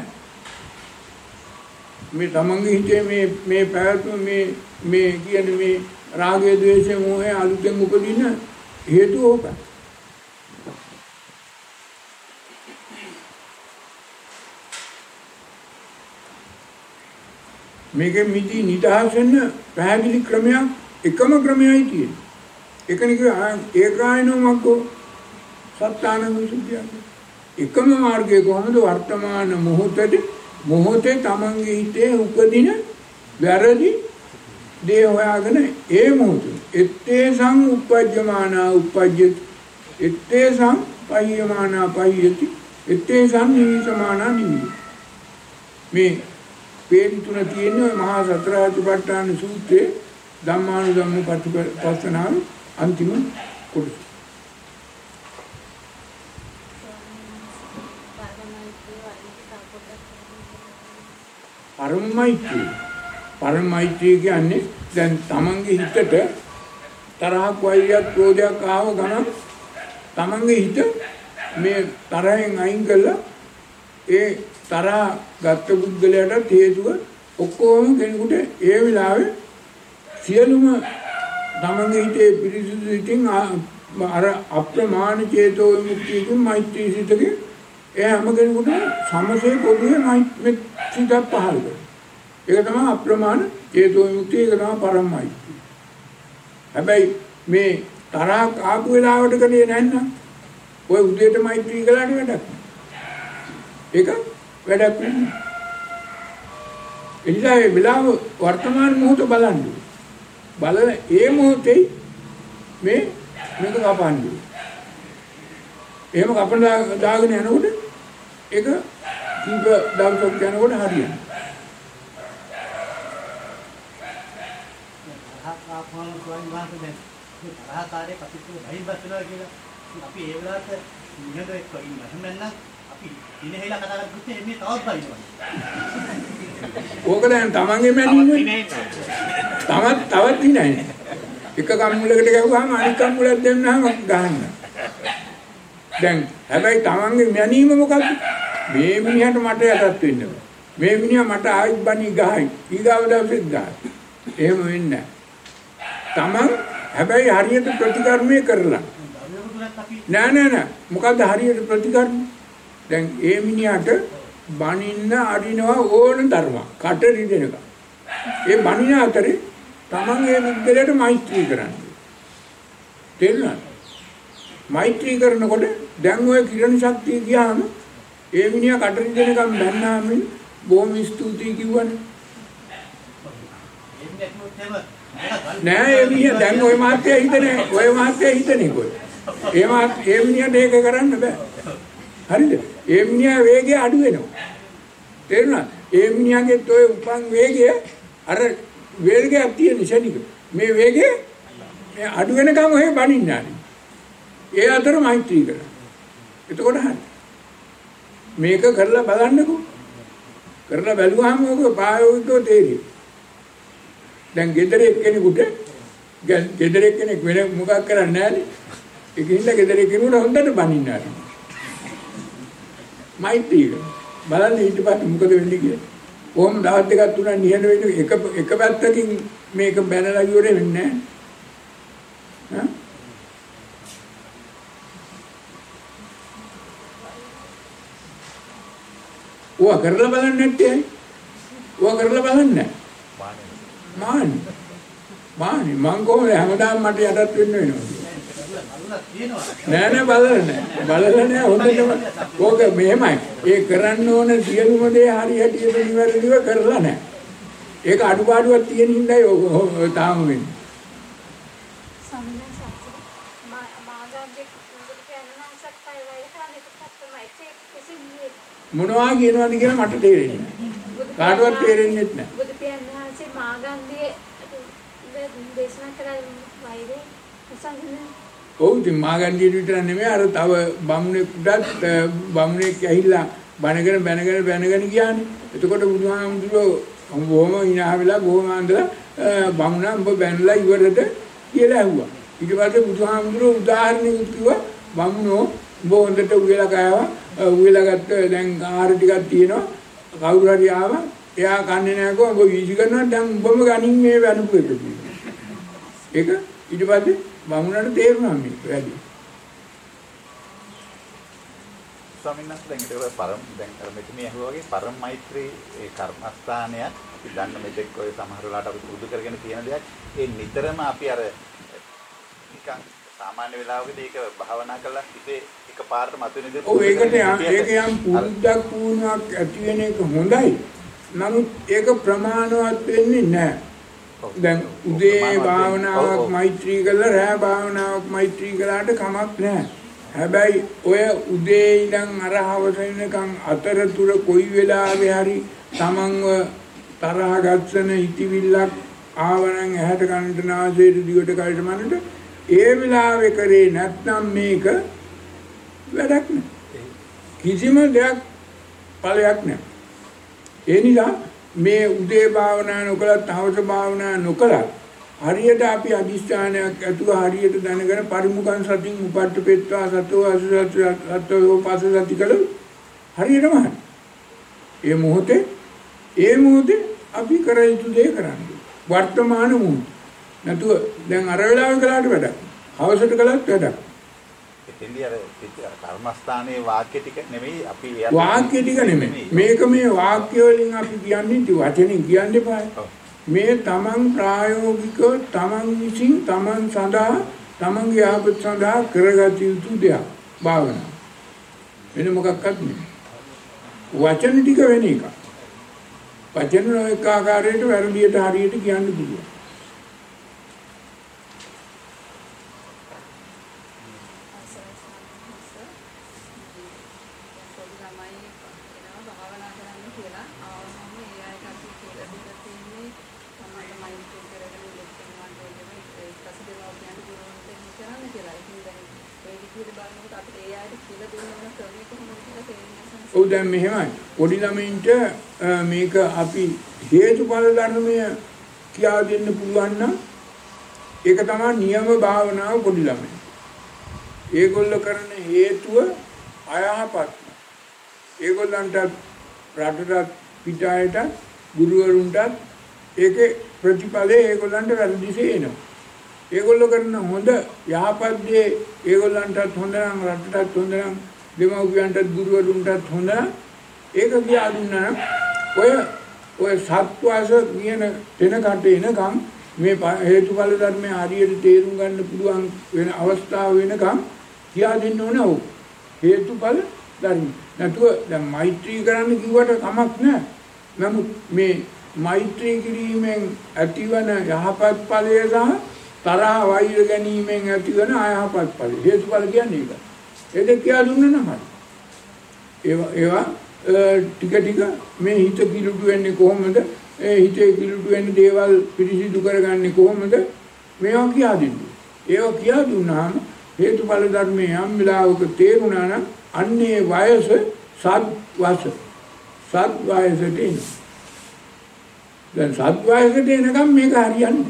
මේ තමන්ගේ හිතේ මේ පැවැත්ම මේ කියන්නේ මේ රාගය ද්වේෂය මොහය අලුතෙන් උපදින හේතුව ඕකයි. මේකෙ මිදි නිදහස් වෙන්න පැහැදිලි ක්‍රමයක් එකම ක්‍රමයයි තියෙන්නේ. ඒකනික ඒකායනෝ මග්ගෝ සත්‍යාන විසුද්ධිය. එකම මාර්ගය කොහොමද වර්තමාන මොහොතේ තමන්ගේ හිතේ උපදින වැරදි දේ හොයාගෙන ඒ මොහොතේ ettesang uppajjamana uppajjati ettesang payyamana payyati ettesang nivisamana niviti. මේ පේන තුන තියෙන මහා සතරාතිපට්ඨාන සූත්‍රයේ ධම්මානුධම්ම පටිපස්සනාව අන්තිම කොටස. පරමයිත්‍රිය කියන්නේ දැන් තමන්ගේ හිතට තරහක් වෛරයක් ක්‍රෝධයක් ආව ගමන් තමන්ගේ හිත මේ තරහෙන් අයින් කළා ඒ තරහ ගත්ත බුද්ධලයට හේතුව ඔක්කොම කෙනෙකුට ඒ වෙලාවේ සියලුම තමන්ගේ හිතේ පිරිසිදු සිතින් අර අප්‍රමාණ චේතෝ විමුක්තියකින් මෛත්‍රී සිතකින් ඒ හැම කෙනෙකුට සමසේ පොදුවේ මෛත්‍රී සිතක් පහළ කරනවා. ඒක තමයි අප්‍රමාණ චේතෝ විමුක්තිය. ඒක තමයි පරම මෛත්‍රී. හැබැයි මේ තරහක් ආපු වෙලාවට කලේ නැත්නම් ඔය උදේට මෛත්‍රී කළාට වැඩක් නෑ. ඒක වැඩක් නෑ. එනිසා මේ වෙලාව වර්තමාන මොහොත බලන්න. බලන ඒ මොහොතේ මේක කපන්න. එහෙම කපන දාගෙන යනකොට ඒක කීප දවසක් යනකොට හරියනවා. ආපහු ස්වාමීන් වහන්සේ දැන් මේ තරහකාරයේ කපිටු බහින් බස්සනවා කියලා අපි ඒ වෙලාවට නිහඬව එක්ක ඉන්න. එහෙනම් අපි ඉනහෙලා කතා කරද්දි මේ තවත් බයිනවා. ඕක දැන් තමන්ගේ මැනින්නේ. තවත් ඉන්නේ. එක කම්මුලකට ගහුවාම අනිත් කම්මුලක් දෙන්නාම ගහන්න. දැන් හැබැයි තමන්ගේ මැනීම මොකක්ද? මේ මිනිහට මට යටත් වෙන්න බෑ. මේ මිනිහා මට ආයිත් බණි ගහයි. ඊගාව දවසෙත් ගහයි. එහෙම වෙන්නේ නැහැ. තමන් හැබැයි හරියට ප්‍රතිකර්මය කරලා. නෑ. මොකද්ද හරියට ප්‍රතිකර්ම? දැන් ඒ මිනිහට බණින්න අරිනවා ඕන ධර්ම. කට රිදෙනක. ඒ බණින අතරේ තමන් ඒ බුද්ධලයට මෛත්‍රී කරන්නේ. තේරුණාද? මෛත්‍රී කරනකොට දැන් ඔය කිරණ ශක්තිය ගියාම ඒ මිනිහා කට රිදෙනකම් බැන්නාම බොහොම ස්තුතියි කිව්වනේ. නෑ ඒ මිනිහා දැන් ඔය මාත්‍ය හිතනේ කොයි. ඒ මිනිහට ඒක කරන්න බෑ. හරිද? ඒ මිනිහා වේගය අඩු වෙනවා. තේරුණාද? ඒ මිනිහාගේ toy උපන් වේගය අර වේගයක් තියෙන ශනික. මේ වේගය මේ අඩු වෙනකම් ඔය බණින්නේ. ඒ අතර මෛත්‍රී කරා. එතකොට හරි. මේක කරලා බලන්නකෝ. කරලා බැලුවාම ඔක ප්‍රායෝගිකව තේරෙයි. දැන් ගෙදර එක්කෙනෙකුට වෙන මොකක් කරන්නේ නැහැනේ. ඒකින්ද ගෙදර එක්කෙනෙකුට හොඳට බනින්න ආරයි. මෛත්‍රී බලන්න ඊට පස්සේ මොකද වෙන්නේ කියලා. කොහොම දවස් දෙකක් තුනක් නිහඬ වෙන්නේ එක පැත්තකින් මේක බැනලා ඉවර වෙන්නේ නැහැ. ඕවා කරලා බලන්නේ නැත්තේ ඇයි? ඕවා කරලා බලන්නේ නැහැ. මානි මං කොහොමද හැමදාම මට යටත් වෙන්න වෙනවා. නෑ බලලා නෑ හොඳටම. ඕක මෙහෙමයි. ඒ කරන්න ඕන සියලුම දේ හරි හැටියට නිවැරදිව කරලා නෑ. ඒක අඩුපාඩුවක් තියෙන හින්දායි ඔය තාම වෙන්නේ. මොනවා කියනවද කියලා මට තේරෙන්නේ නැහැ. කාටවත් තේරෙන්නේ නැහැ. බුදු පියාණන් වහන්සේ මාගන්ධියේ දේශනා කරලා වෛරේ සංගනේ. ඔව් ඉතින් මාගන්ධියට විතර නෙමෙයි අර තව බමුණෙක් ඇහිලා බැනගෙන ගියානේ. එතකොට බුදුහාමුදුරුවෝ බොහොම hina වෙලා බොහොම අඳලා බමුණා උඹ බැනලා ඉවරද කියලා ඇහුවා. ඊට පස්සේ බුදුහාමුදුරුවෝ උදාහරණයක් කිව්වා බමුණෝ උඹ හොඳට උයලා ගත්ත දැන් ආහාර ටිකක් තියෙනවා කවුරු හරි ආවා එයා කන්නේ නැහැ කො උඹ වීසි කරනවා දැන් උඹම ගනින් මේ වැනුපු එක කියලා. ඒක ඊට පස්සේ බමුණට තේරුණා මේක වැඩි. ස්වාමීන් වහන්සේ දැන් ඒක පරම දැන් අර මෙතන ඇහුවා වගේ පරම මෛත්‍රී ඒ කර්මස්ථානය අපි දන්න මෙතෙක් ඔය සමහර වෙලාවට අපි පුරුදු කරගෙන තියෙන දෙයක් ඒ නිතරම අපි අර නිකන් සාමාන්‍ය වෙලාවකදී ඒක භාවනා කළා හිතේ එකපාරට මතුවෙන දේ ඔව් ඒක යම් පුරුද්දක් වුණාක් ඇති වෙන එක හොඳයි. නමුත් ඒක ප්‍රමාණවත් වෙන්නේ නැහැ. දැන් උදේ භාවනාවක් මෛත්‍රී කළා රැ භාවනාවක් මෛත්‍රී කළාට කමක් නැහැ. හැබැයි ඔය උදේ ඉඳන් අර හවස වෙනකන් අතරතුර කොයි වෙලාවෙ හරි තමන්ව තරහ ගස්සන හිතවිල්ලක් ආවනම් ඇහැට කනට නාසයට දිවට කයට මනට ඒ වෙලාවේ කරේ නැත්නම් මේක වැඩක් නෑ. කිසිම දෙයක් ඵලයක් නෑ. ඒ නිසා මේ උදේ භාවනා නොකලත් හවස භාවනා නොකලත් හරියට අපි අදිස්ථානයක් ඇතුව හරියට දැනගෙන පරිමුඛං සතින් උපට්ඨපෙත්වා සතෝ අසසතෝ පසසති කළ හරියටම හරි. ඒ මොහොතේ අපි කර යුතු දේ කරන්නේ. වර්තමාන මොහොත. නැතුව දැන් අර වෙලාවෙන් කළාට වැඩක්. හවසට කළත් වැඩක්. එතෙන්දී අර කර්මස්ථානයේ වාක්‍ය ටික නෙමෙයි අපි වාක්‍ය ටික නෙමෙයි. මේක මේ වාක්‍ය වලින් අපි කියන්නේ වචනෙන් කියන්නේ පායි. මේ තමන් ප්‍රායෝගිකව තමන් විසින් තමන් සඳහා තමන්ගේ ආපත් සඳහා කරගත යුතු දෙයක් භාවනාව. වෙන මොකක්වත් නෙමෙයි. වචන ටික වෙන එක. වචන එක ආකාරයට වැරදියට හරියට කියන්න පුළුවන්. ඔව් දැන් මෙහෙමයි පොඩි ළමයින්ට මේක අපි හේතුඵල ධර්මය කියා දෙන්න පුළුවන් නම් ඒක තමයි නියම භාවනාව පොඩි ළමයි. ඒගොල්ලෝ කරන හේතුව අයහපත්. ඒගොල්ලන්ට රටට පිටායට ගුරුවරුන්ට ඒකේ ප්‍රතිඵලය ඒගොල්ලන්ට වැරදිසේ එනවා. ඒගොල්ලෝ කරන හොඳ යහපත් දේ ඒගොල්ලන්ටත් හොඳ නම් රටටත් හොඳ නම් දෙමව්පියන්ටත් ගුරුවරුන්ටත් හොඳ ඒක කියා දුන්නා ඔය සත්වාස කියන තැනකට එනකම් මේ හේතුඵල ධර්මයේ හරියට තේරුම් ගන්න පුළුවන් වෙන අවස්ථාව වෙනකම් කියා දෙන්න ඕන ඔව් හේතුඵල ධර්ම නැතුව දැන් මෛත්‍රී කරන්න කිව්වට කමක් නැහැ. නමුත් මේ මෛත්‍රී කිරීමෙන් ඇතිවන යහපත් ඵලය සහ තරහ වෛර ගැනීමෙන් ඇතිවන අයහපත් ඵලය හේතුඵල කියන්නේ ඒක. ඒ දෙක කියලා දුන්නා නම් ඒවා ටික මේ හිත කිලුටු වෙන්නේ කොහොමද? ඒ හිතේ කිලුටු වෙන දේවල් පිරිසිදු කරගන්නේ කොහොමද? මේවා කියා දෙන්නේ. ඒවා කියා දුන්නාම හේතුඵල ධර්මයේ යම් වෙලාවක තේරුණා නම් අන්නේ වයස සත් වයසට එන. දැන් සත් වයසට එනකම් මේක හරියන්නේ.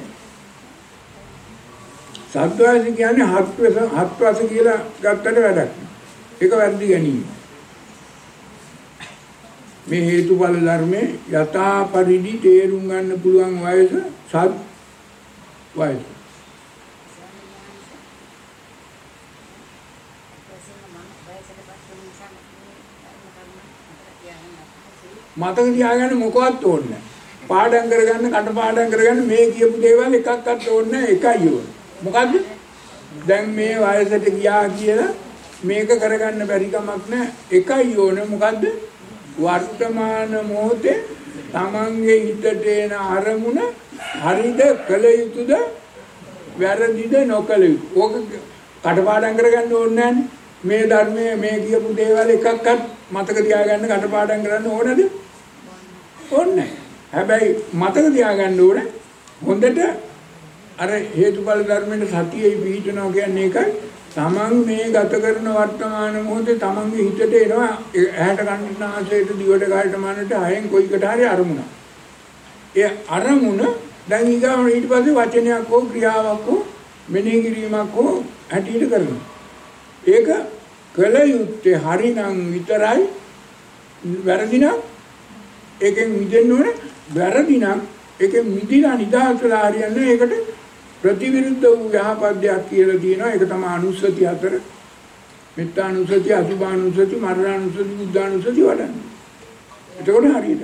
සත් වයස කියන්නේ හත් වයස කියලා ගත්තට වැඩක්. ඒක වැරදි ගැනීම. මේ හේතුඵල ධර්මයේ යථා පරිදි තේරුම් ගන්න පුළුවන් වයස සත් වයස. මතක තියාගන්න මොකවත් ඕනේ නැහැ. පාඩම් කරගන්න කටපාඩම් කරගන්න මේ කියපු දේවල් එකක්වත් ඕනේ නැහැ. එකයි ඕනේ. මොකද්ද? දැන් මේ වයසට ගියා කියලා මේක කරගන්න බැරි කමක් නැහැ. එකයි ඕනේ මොකද්ද? වර්තමාන මොහොතේ තමන්ගේ හිතට එන අරමුණ හරිද කළ යුතුද වැරදිද නොකළ යුතු. ඕක කටපාඩම් කරගන්න ඕනේ නැහැනේ. මේ ධර්මයේ මේ කියපු දේවල් එකක්වත් මතක තියාගන්න කටපාඩම් කරන්න ඕනද? ඕනේ. හැබැයි මතක තියාගන්න ඕනේ හොඳට අර හේතුඵල ධර්මයේ සතියේ පිහිටනවා කියන්නේ ඒකයි. තමන් මේ ගත කරන වර්තමාන මොහොතේ තමන්ගේ හිතට එනවා ඇහැට කනට නාසයට දිවට කායට මනට හයෙන් කොයිකට හරි අරමුණ. ඒ අරමුණ දැන් ඊගාව ඊට පස්සේ වචනයක් හෝ ක්‍රියාවක් හෝ මෙනෙහි කිරීමක් හෝ ඇටියට කරනවා. ඒක කල යුත්තේ හරිනම් විතරයි වැරදිනම් ඒකෙන් මිදෙන්න ඕනේ. වැරදිනම් ඒකෙන් මිදිලා නිදහසලා හරියන්නේ ඒකට ප්‍රතිවිරුද්ධ වූ යහපද්දයක් කියලා තියෙනවා. ඒක තමයි අනුස්සති 4. මෙත්තානුස්සති, අසුභානුස්සති, මරණානුස්සති, බුද්ධානුස්සති වඩන්නේ. එතකොට හරියට.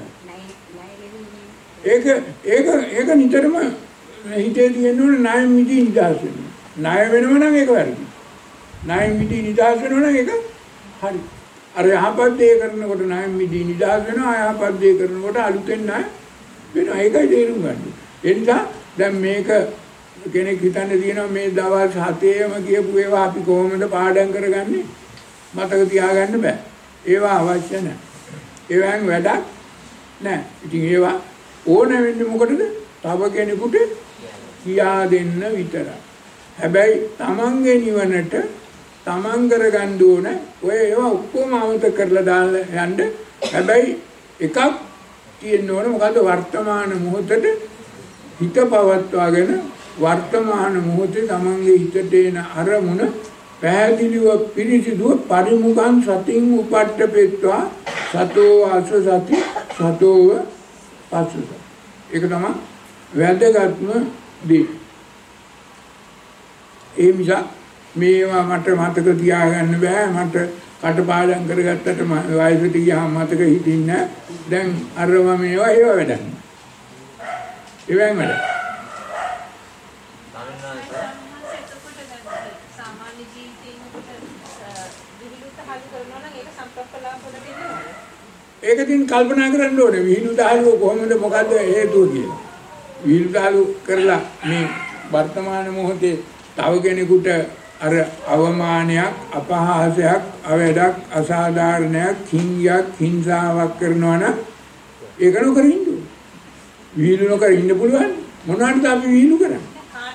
ඒක නිතරම හිතේ තියෙන ඕනේ ණය මිදී නිදහස් වෙන්න. ණය වෙනව නම් ඒක වැරදි. ණය මිදී නිදහස් වෙනව නම් ඒක හරි. අර යහපද්දේ කරනකොට ණය මිදී නිදහස් වෙනවා. යහපද්දේ කරනකොට අලුතෙන් ණය වෙනවා. ඒකයි තේරුම් ගන්න. ඒ නිසා දැන් මේක කෙනෙක් හිතන්නේ තියෙනවා මේ දවස් 7ේම කියපු ඒවා අපි කොහොමද පාඩම් කරගන්නේ? මතක තියාගන්න බෑ. ඒවා අවශ්‍ය නැහැ. ඒවෙන් වැඩක් නැහැ. ඉතින් ඒවා ඕන වෙන්නේ මොකටද? තව කෙනෙකුට කියා දෙන්න විතරයි. හැබැයි තමන්ගේ නිවනට තමන් කරගන්න ඕන ඔය ඒවා ඔක්කොම අමතක කරලා දාලා යන්න. හැබැයි එකක් තියෙන්න ඕන මොකද්ද? වර්තමාන මොහොතේ හිත පවත්වාගෙන වර්තමාන මොහොතේ තමන්ගේ හිතට එන අරමුණ පැහැදිලිව පිරිසිදුව පරිමුඛං සතින් උපට්ඨපෙත්වා සතෝ ආස සති සතෝව පස්සස. ඒක තමයි වැදගත්ම දේ. ඒ නිසා මේවා මට මතක තියාගන්න බෑ. මට කටපාඩම් කරගත්තට වයසට ගියාම මතක හිටින්නේ නැහැ. දැන් අරම මේවා ඒව වැඩක්. ඒවෙන් වැඩ. සාමාන්‍ය ජීවිතේ ඒක දින් කල්පනා කරන්න ඕනේ විහිළු දහලුව කොහොමද මොකද්ද හේතුව කියලා. විහිළු දහලු කරලා මේ වර්තමාන මොහොතේ තව කෙනෙකුට අර අවමානයක්, අපහාසයක්, අවැඩක්, අසාධාරණයක්, හිංගයක්, හිංසාවක් කරනවා නම් ඒක නොකර ඉන්න ඕනේ. විහිළු නොකර ඉන්න පුළුවන්. මොනවටද අපි විහිළු කරන්නේ?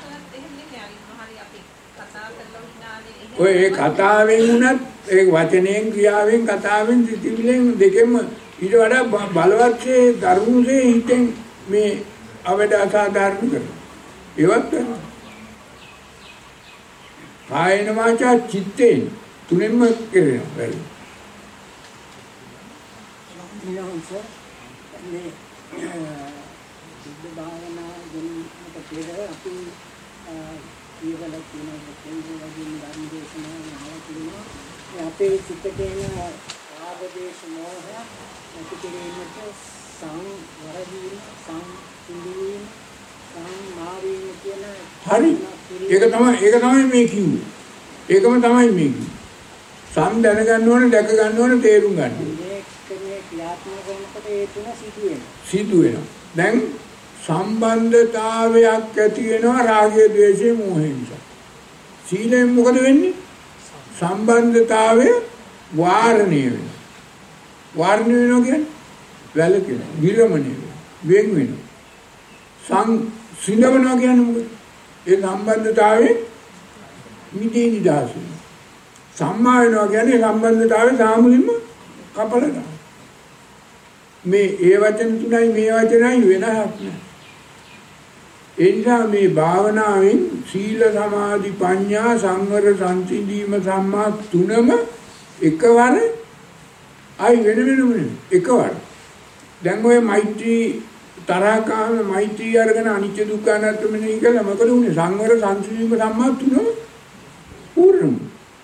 ඔය ඒ කතාවෙන් උනත් ඒ වචනයෙන් ක්‍රියාවෙන් කතාවෙන් සිතිවිලෙන් දෙකෙන්ම ඊට වඩා බලවත්සේ ධර්මයේ හිතෙන් මේ අවඩ අසාධාරණ කරනවා. ඒවත් කරනවා. කායන වාචා චිත්තේන තුනෙන්ම කරනවා වැඩි. ඊළඟට මේ බුද්ධ භාවනා ගැනීමට පෙර අපි ඊවල කියන දෙකේ වගේ ධර්ම දේශනා අහලා තියෙනවා. අපේ චිත්තේ එන රාග දේශ මොහ නැති කිරීමට සංවරදීන සංසිඳීම සංමාරීම කියන හරි. ඒක තමයි මේ කිව්වේ. ඒකම තමයි මේ කිව්වේ. සම් දැනගන්න ඕනේ, දැක ගන්න ඕනේ, තේරුම් ගන්න ඕනේ. මේ ක්‍රියාත්මක වෙනකොට ඒ තුන සිදු වෙනවා. දැන් සම්බන්ධතාවයක් ඇති වෙනවා රාගය, ද්වේෂය, මෝහය නිසා. සීලෙන් මොකද වෙන්නේ? සම්බන්ධතාවය වාරණය වෙනවා. වාරණය වෙනවා කියන්නේ වැළකෙනවා, විරමණය වෙනවා, වෙන් වෙනවා. සිඳවනවා කියන්නේ මොකද? ඒ සම්බන්ධතාවයේ මිදී නිදහස වෙනවා. සම්මා වෙනවා කියන්නේ සම්බන්ධතාවයේ සාමුලින්ම කපලා මේ ඒ වචන තුනයි මේ වචනයි වෙනසක් නැහැ. ඒ නිසා මේ භාවනාවෙන් සීල සමාධි ප්‍රඥා සංවර සංසිඳීම සම්මා තුනම එකවර ආයි වෙනම එකවර. දැන් ඔය මෛත්‍රී තරහකාම මෛත්‍රී අරගෙන අනිත්‍ය දුක්ඛ අනාත්ම මෙනෙහි කළා මොකද උනේ? සංවර සංසිඳීම සම්මා තුනම පූර්ණයි.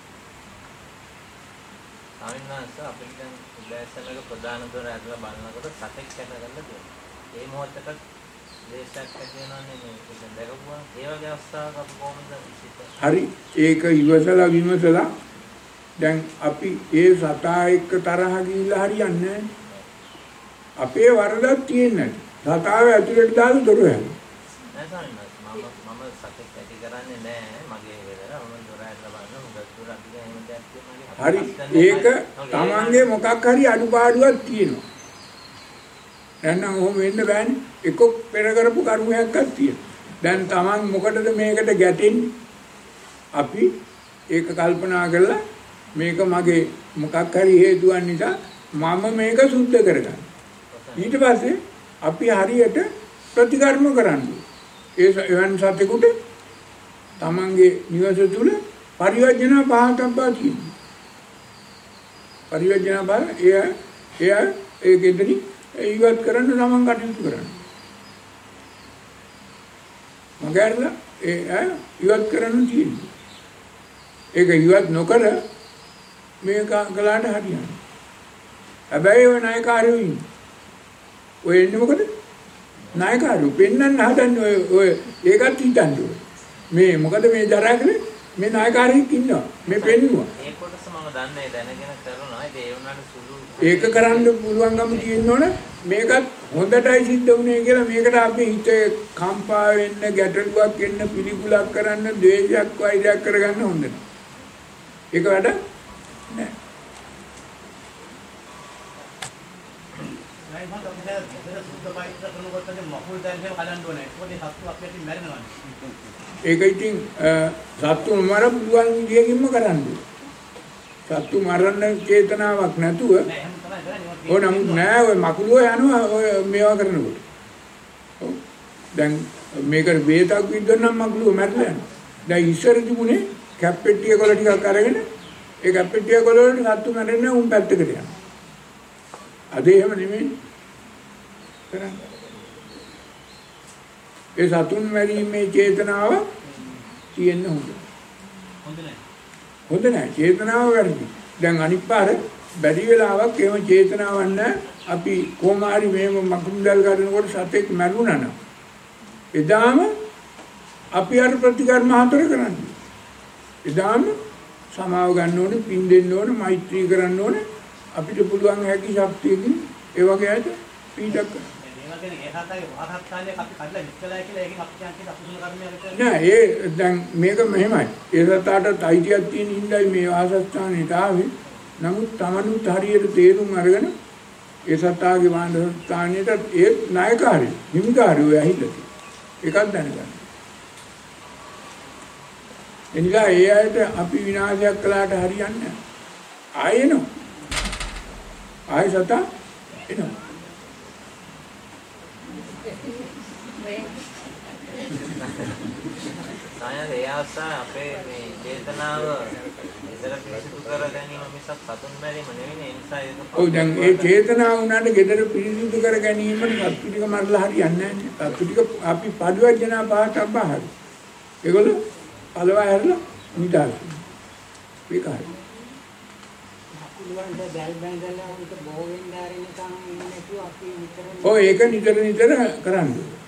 අපිට උදෑසනක ප්‍රධාන දොර ඇදලා බලනකොට සතෙක් කැටගන්න තියෙනවා. ඒ මොහොතට දේශයක් ඇති වෙනවනේ මේක දැකපුවා. ඒ වගේ අවස්ථාවක අපි කොහොමද හරි ඒක ඉවසලා විමසලා දැන් අපි ඒ සතා එක්ක තරහ ගිහිල්ලා හරියන්නේ නැහැ. අපේ වරදක් තියෙන්නේ නැහැ. සතාව ඇතුළට දාලා දොර හැදුවා. නෑ මම සතෙක් ඇති කරන්නේ නැහැ. මගේ වෙලර මම දොර ඇදලා බලන මොකද හරි ඒක තමන්ගේ මොකක් හරි අඩුපාඩුවක් තියෙනවා. නැත්නම් ඔහොම වෙන්න බෑනේ. එක පෙර කරපු කර්මයක්ක් තියෙනවා. දැන් තමන් මොකටද මේකට ගැටෙන්නේ? අපි ඒක කල්පනා කරලා මේක මගේ මොකක් හරි හේතුවක් නිසා මම මේක සුද්ධ කරගන්න. ඊට පස්සේ අපි හරියට ප්‍රතිකර්ම කරන්නේ. ඒ එවන් සතෙකුට තමන්ගේ නිවස තුල පරිවර්ජන පහක් තියෙනවා. පරිවර්ජන පහ ඒ ගෙදරින් ඉවත් කරන්න තමන් කටයුතු කරන්න. මගහැරලා ඉවත් කරන්න තියෙනවා. ඒක ඉවත් නොකර මේක කළාට හරියන්නේ. හැබැයි ඔය නායකාරයෝ ඉන්නේ. ඔය එන්නේ මොකද? නායකාරයෝ පෙන්නන්න හදන්නේ ඔය ඒකත් හිතන්නේ. මේ මොකද මේ දරා කරේ? මේ නායකාරයෙක් ඉන්නවා. මේ පෙන්නුවා. ඒ කොටස මම දන්නේ දැනගෙන කරනවා. ඒ වුණාට සුළු ඒක කරන්න පුළුවන්කම තියෙනවනේ මේකත් හොඳටයි සිද්ධ වුණේ කියලා මේකට අපි හිතේ කම්පා වෙන්න ගැටලුවක් එන්න පිළිකුලක් කරන්න ද්වේෂයක් වෛරයක් කරගන්න හොඳ නැහැ. ඒක වැඩ නෑ. නෑ මම අපිට සුද්ධ පයිත්‍ර කරනකොට මකුල් දැන් එහෙම කලන්න ඕනේ. ඒකෝදී සත්තු අපිට මැරෙනවා. ඒක ඉතින් සත්තු මර පුළුවන් විදියකින්ම කරන්න. සත්තු මරන්න චේතනාවක් නැතුව ඕ නමුත් නෑ ඔය මකුලෝ යනවා ඔය මේවා කරනකොට. ඔව් දැන් මේක වේතක් විද්දොනම් මකුලෝ මැරලා යනවා. දැන් ඉස්සර තිබුණේ කැප්පෙට්ටිය කොළ ටිකක් අරගෙන ඒ කැප්පෙට්ටිය කොළ වලට සත්තු මැරෙන්න උන් පැත්තකට යනවා. අද එහෙම නෙමෙයි කරන්නේ. ඒ සතුන් මැරීමේ චේතනාව තියෙන්න හොඳ නැහැ. හොඳ නැහැ. චේතනාව වැරදි. දැන් අනිත් පාර බැරි වෙලාවක් එහෙම චේතනාවක් නැහැ. අපි කොමාරි මේව මකුම්දල් කරනකොට සතෙක් මැරුණා නම් එදාම අපි අර ප්‍රතිකර්ම හතර කරන්නේ. එදාම සමාව ගන්න ඕනේ, පින් දෙන්න ඕනේ, මෛත්‍රී කරන්න ඕනේ. අපිට පුළුවන් හැකි ශක්තියකින් ඒ වගේ අයට පීඩක් කරන්න. නෑ ඒ දැන් මේක මෙහෙමයි. ඒ සතාට අයිතියක් තියෙන හින්දායි මේ වාසස්ථානෙට ආවේ. නමුත් තමනුත් හරියට තේරුම් අරගෙන ඒ සතාගේ වාසස්ථානෙට ඒ නායකාරය, හිමිකාරයෝ ඇහිලා තියෙනවා. ඒකත් දැනගන්න. එනිසා ඒ අයට අපි විනාශයක් කළාට හරියන්නේ නැහැ. ආයෙනෝ. ආයෙ සතා එනවා. සායන ඒ අවස්ථාවේ අපේ මේ චේතනාව ඉතල පිරිසිදු කර ගැනීම මිසක් සතුන් මැරීම නෙවෙයි. ඒ නිසා ඒක ඔව් දැන් ඒ චේතනාව උනාට gedara පිරිසිදු කර ගැනීමට සත්තු ටික මරලා හරියන්නේ නැහැ. සත්තු ටික අපි පරිවර්ජන පහට අබහරි. ඒගොල්ලෝ පළවා හැරලා නිදාගන්න. ඒක හරි. පුළුවන් දැල් බැඳලා උන්ට බෝ වෙන්න ආරින්න කම් ඉන්නේ නැතුව අපි නිතරම ඔව් ඒක නිතර කරන්න.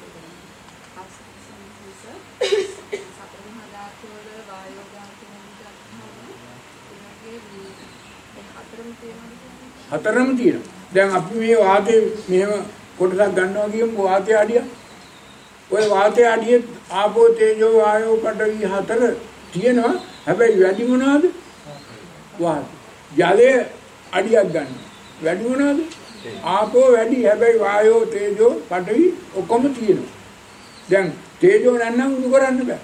හතරම තියෙනවා. දැන් අපි මේ වාතේ මෙහෙම කොටසක් ගන්නවා කියමු වාතයේ අඩිය. ඔය වාතයේ අඩියේ ආපෝ තේජෝ වායෝ පඨවි හතර තියෙනවා. හැබැයි වැඩි මොනවද? වාත. ජලයේ අඩියක් ගන්න. වැඩි මොනවද? ආපෝ වැඩි. හැබැයි වායෝ තේජෝ පඨවි ඔක්කොම තියෙනවා. දැන් තේජෝ නැත්නම් උණු කරන්න බෑ.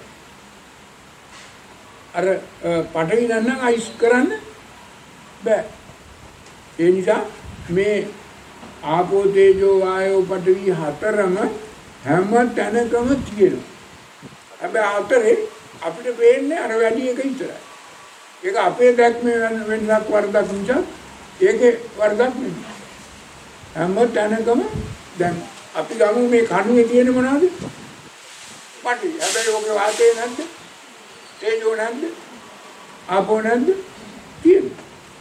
අර පඨවි නැත්නම් අයිස් කරන්න බෑ. ඒ නිසා මේ ආපෝ තේජෝ වායෝ පඨවි හතරම හැම තැනකම තියෙනවා. හැබැයි හතරේ අපිට වෙන්නේ අර වැඩි එක විතරයි. ඒක අපේ දැක්මේ වෙනසක් වරදක් නිසා ඒකේ වරදක් නෙමෙයි. හැම තැනකම දැන් අපි ගමු මේ කණුවේ තියෙන මොනවද? පටි. හැබැයි ඔගේ වාතේ නැද්ද? තේජෝ නැද්ද? ආපෝ නැද්ද? තියෙනවා.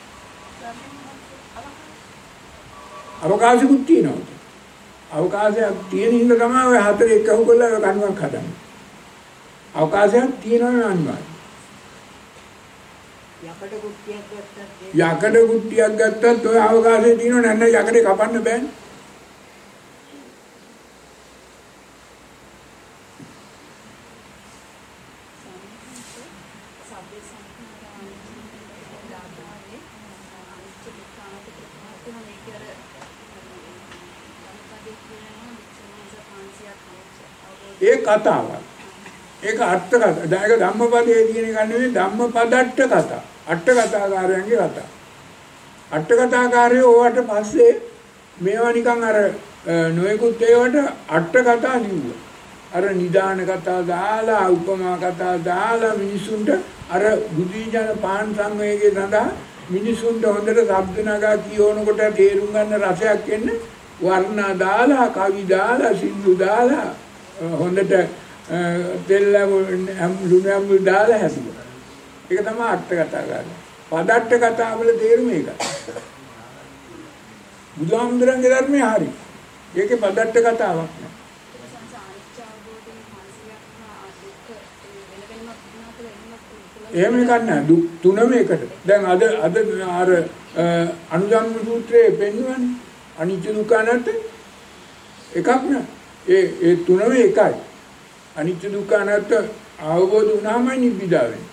අවකාශකුත් තියෙනවා. අවකාශයක් තියෙන හින්දා තමයි ඔය හතර එකහු කරලා ඔය කණුවක් හදන්නේ. අවකාශයක් තියෙනවා අනිවාර්යයෙන්. යකඩ කුට්ටියක් ගත්තත් යකඩ කුට්ටියක් ගත්තත් ඔය අවකාශයේ තියෙනව නැත්නම් යකඩේ කපන්න බෑනේ. ඒ කතාවක්. ඒක අර්ථ කතා. දැන් ඒක ධම්මපදයේ කියන එක නෙවෙයි ධම්මපදට්ට කතා. අට කතාකාරයන්ගේ කතා. අට කතාකාරයෝ ඕවට පස්සේ මේවා නිකන් අර නොයෙකුත් ඒවට අට කතා ලිව්වා. අර නිදාන කතා දාලා උපමා කතා දාලා මිනිසුන්ට අර බුද්ධීජන පාන් සංවේගයේ සඳහා මිනිසුන්ට හොඳට ශබ්ද නගා කියවනකොට තේරුම් ගන්න රසයක් එන්න වර්ණ දාලා කවි දාලා සින්දු දාලා හොඳට තෙල් ලුණු දාලා හැදුවා. ඒක තමයි අට කතා ගන්න. පදට්ට කතා වල තේරුම ඒකයි. බුදුහාමුදුරන්ගේ ධර්මයේ හරි. ඒකේ පදට්ට කතාවක් නෑ. එහෙම එකක් නෑ. දුක් තුනම එකට. දැන් අද අර අනුධම්ම සූත්‍රයේ පෙන්වන්නේ අනිත්‍ය දුක්ඛ අනාත්ම එකක් නෑ. ඒ තුනම එකයි. අනිත්‍ය දුක්ඛ අනාත්ම අවබෝධ වුණාමයි නිබ්බිදා වෙන්නේ.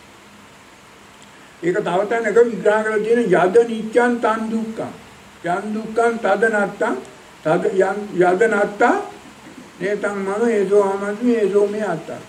ඒක තව තැනක විග්‍රහ කරලා තියෙන යද නිච්ඡං තන් දුක්ඛං. යන් දුක්ඛං තද නත්තං තද යද නත්තා නේතං මම ඒසෝ ආමස්මි ඒසෝ මේ අත්තා.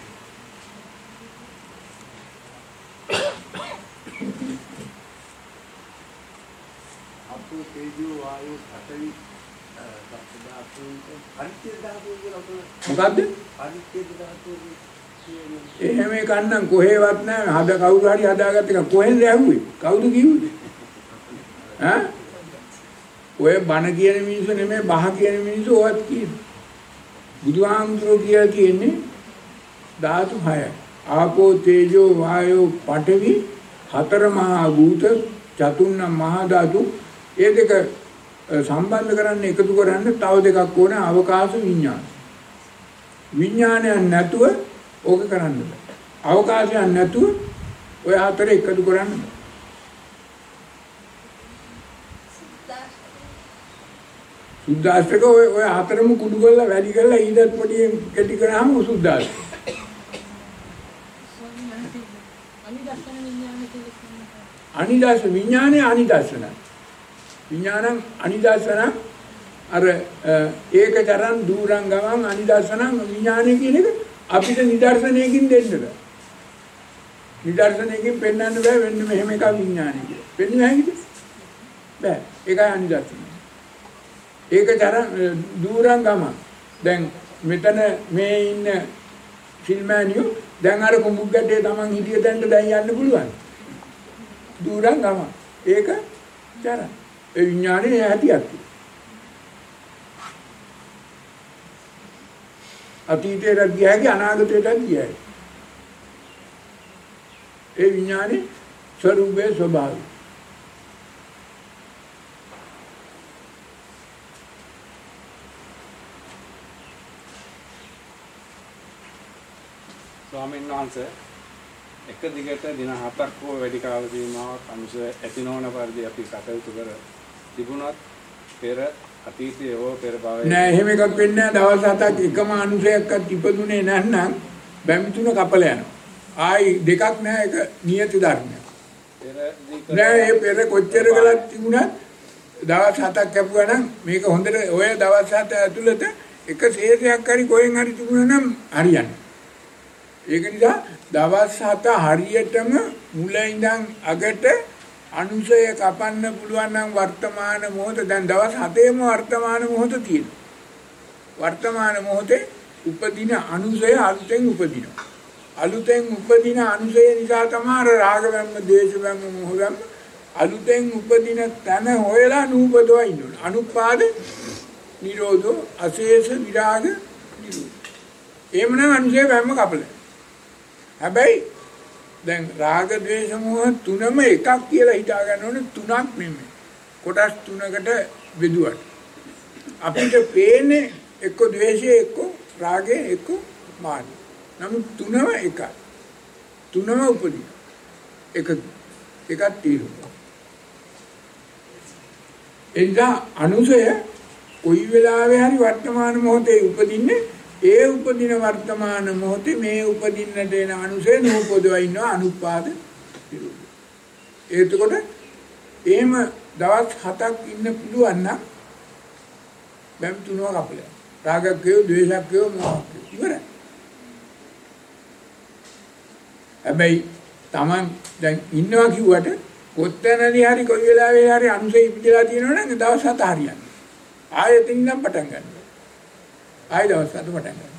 අපෝ තේජෝ වායෝ පඨවි සප්තධාතුන්ට පරිච්ඡේද ධාතුව කියලා මොකද්ද? පරිච්ඡේද ධාතුව එහෙම කන්නම් කොහෙවත් නැහැ. හද කවුරු හරි හදාගත්ත එක කොහෙන්ද ඇහුවේ? කවුද කිව්වේ? ඈ? ඔය බණ කියන මිනිස්සු නෙමෙයි බහ කියන මිනිස්සු ඔවත් කියන්නේ. බුදුහාමුදුරුවෝ කියලා කියන්නේ ධාතු 6යි. ආපෝ තේජෝ වායෝ පඨවි හතර මහා භූත චතුර්ණ මහා ධාතු. ඒ දෙක සම්බන්ධ කරන්න එකතු කරන්න තව දෙකක් ඕනේ අවකාශ විඥාන. විඥානයක් නැතුව ඕක කරන්න බෑ. අවකාශයක් නැතුව ඔය හතර එකතු කරන්න බෑ. සුද්දාස්ත්‍රක ඔය හතරම කුඩු කරලා වැඩි කරලා ඊටත් පොඩියෙන් කෙටි කරාම සුද්දාස්ත්‍ර. අනිදාස විඥානේ අනිදාසන. විඥානං අනිදාසන අර ඒකතරං දුරං ගමං අනිදාසන විඥානේ කියන එක අපිට නිදර්ශනයකින් දෙන්න බෑ. නිදර්ශනයකින් පෙන්වන්න බෑ වෙන්න මෙහෙම එකක් විඥානේ කියලා. පෙන්වන්න හැකිද? බෑ. ඒකයි අනිදර්ශනය. ඒකතරං දුරං ගමං. දැන් මෙතන මේ ඉන්න සිල්මෑනියෝ දැන් අර කුඹුක් ගැටේ Taman හිටිය තැනට දැන් යන්න පුළුවන්. දුරං ගමං. ඒක තරං. ඒ විඥානේ ඇතියක්. අතීතයට ගියයි අනාගතයට ගියයි. ඒ විඥානේ ස්වરૂපේ ස්වභාවය. ස්වාමීන් වහන්සේ එක දිගට දින 7ක් හෝ වැඩි කාල සීමාවක් අනුසය ඇති නොවන පරිදි අපි කටයුතු කර තිබුණත් පෙර අතීතයේ හෝ පෙර භවයේ නෑ එහෙම එකක් වෙන්නේ නෑ. දවස් 7ක් එකම අනුසයක්වත් ඉපදුනේ නැත්නම් බැමිතුන කපල යනවා. ආයි දෙකක් නෑ. ඒක නියති ධර්මයක්. නෑ ඒ පෙර කොච්චර කලක් තිබුණත් දවස් 7ක් කැපුවා නම් මේක හොඳට ඔය දවස් 7 ඇතුළත එක ශේෂයක් හරි කොහෙන් හරි තිබුණා නම් හරියන්නේ. ඒක නිසා දවස් 7 හරියටම මුල ඉඳන් අගට අනුසය කපන්න පුළුවන් නම් වර්තමාන මොහොත දැන් දවස් 7ේම වර්තමාන මොහොත තියෙනවා. වර්තමාන මොහොතේ උපදින අනුසය අලුතෙන් උපදිනවා. අලුතෙන් උපදින අනුසය නිසා තමයි රාග වැම්ම, ද්වේෂ වැම්ම, මොහ වැම්ම අලුතෙන් උපදින තන හොයලා නූපදවා ඉන්නවා. අනුපාද නිරෝධෝ අශේෂ විරාග නිරෝධ. එhmenan අනුසය වැම්ම කපලා. හැබැයි දැන් රාග ද්වේෂ මොහ තුනම එකක් කියලා හිතා ගන්න ඕනේ. තුනක් නෙමෙයි. කොටස් තුනකට බෙදුවට. අපිට පේන්නේ එක්ක ද්වේෂය, එක්ක රාගය, එක්ක මාන්නය. නමුත් තුනම එකයි. තුනම උපදී. එකක් තියෙනවා. එනිසා අනුසය කොයි වෙලාවෙ හරි වර්තමාන මොහොතේ උපදින්නේ. ඒ උපදින වර්තමාන මොහොතේ මේ උපදින්නට එන අනුසය නූපදවා ඉන්නවා. අනුපාද විරෝධය. එතකොට එහෙම දවස් 7ක් ඉන්න පුළුවන් නම් බැම් තුනක් අපලයි. රාගක් වේව, ද්වේෂක් වේව, මොහයක් වේව ඉවරයි. හැබැයි Taman දැන් ඉන්නවා කිව්වට කොත්තැනදී හරි කොයි වෙලාවෙ හරි අනුසය ඉපදලා තියෙනවනම් දවස් 7 හරියන්නේ. ආයෙත් ඉඳන් පටන් ගන්නවා. ආයෙ දවස් 7 පටන් ගන්නවා.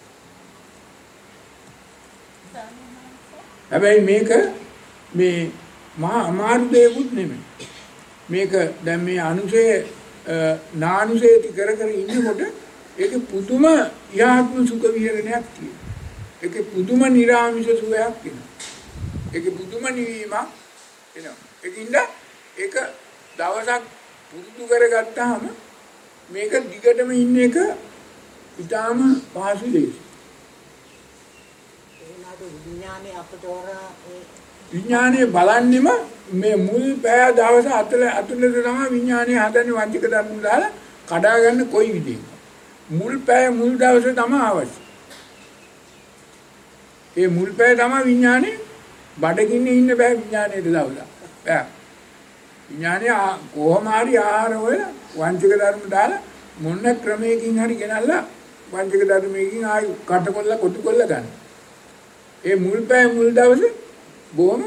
හැබැයි මේක මේ මහා අමාරු දෙයක්ුත් නෙමෙයි. මේක දැන් මේ අනුසය නානුසයති කර කර ඉන්නකොට ඒක පුදුම යාත්ම සුඛ විහරණයක් තියෙනවා. ඒක පුදුම නිරාමිෂ සුවයක් තියෙනවා. ඒක පුදුම නිවීමක් එනවා. ඒකින්ද ඒක දවසක් පුරුදු කරගත්තාම මේක දිගටම ඉන්න එක ඊටාම පහසු දෙයක්. විඥානේ අපට විඥානේ බලන්නෙම මේ මුල් පෑ දවස් අතුලට තමයි විඥානේ හදන්නේ වංචක ධර්ම දාලා කඩා ගන්න කොයි විදිහක. මුල් පෑ මුල් දවසේ තමයි අවශ්‍ය. ඒ මුල් පෑ තමයි විඥානේ බඩගින්නේ ඉන්න බෑ විඥානේට දවලා. බෑ. විඥානේ කොහොම හරි ආහාර වල වංචක ධර්ම දාලා මොන ක්‍රමයකින් හරි ගෙනල්ලා වංචක ධර්මයකින් ආයි කටකොල්ල කොටුකොල්ල ගන්න. ඒ මුල් පෑ මුල් දවසේ බොහොම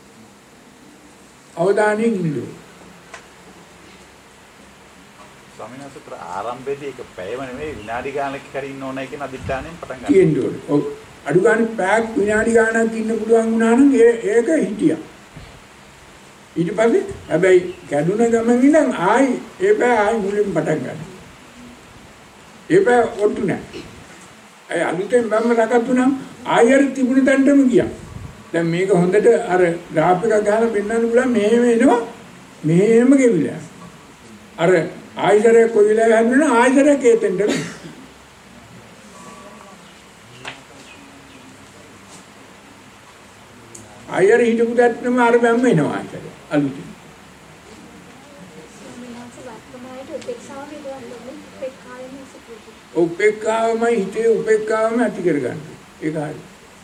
අවධානයෙන් ඉන්න. ස්වාමීන් වහන්සේ ආරම්භයේදී ඒක පැයම නෙමෙයි විනාඩි ගානක් හරි ඉන්න ඕනයි කියන අදිෂ්ඨානයෙන් පටන් ගන්නවා. තියෙන්න ඕනේ. ඔව්. අඩු ගානේ පැයක් විනාඩි ගානක් ඉන්න පුළුවන් වුණා නම් ඒක හිටියා. ඊට පස්සේ හැබැයි කැඩුන ගමන් ඉඳන් ආයි ඒ පැය ආයි මුලින් පටන් ගන්න. ඒ පැය ඔට්ටු නැහැ. අය අලුතෙන් බම්ම රකත්තු නම් ආයෙත් තිබුණ තැනටම ගියා. දැන් මේක හොඳට අර ග්‍රාෆ් එකක් ගහලා පෙන්නන්න පුළුවන් මෙහෙම එනවා මෙහෙම ගෙවිලා. අර ආයතරේ කොයි වෙලාවෙ හම්බුනන ආයතරේ කේතෙන්ට ආයර හිටපු දැක්නම අර බැම්ම එනවා ආයතරේ අලුතින්. උපේක්ඛාවමයි හිතේ උපේක්ඛාවම ඇති කරගන්න. ඒක හරි.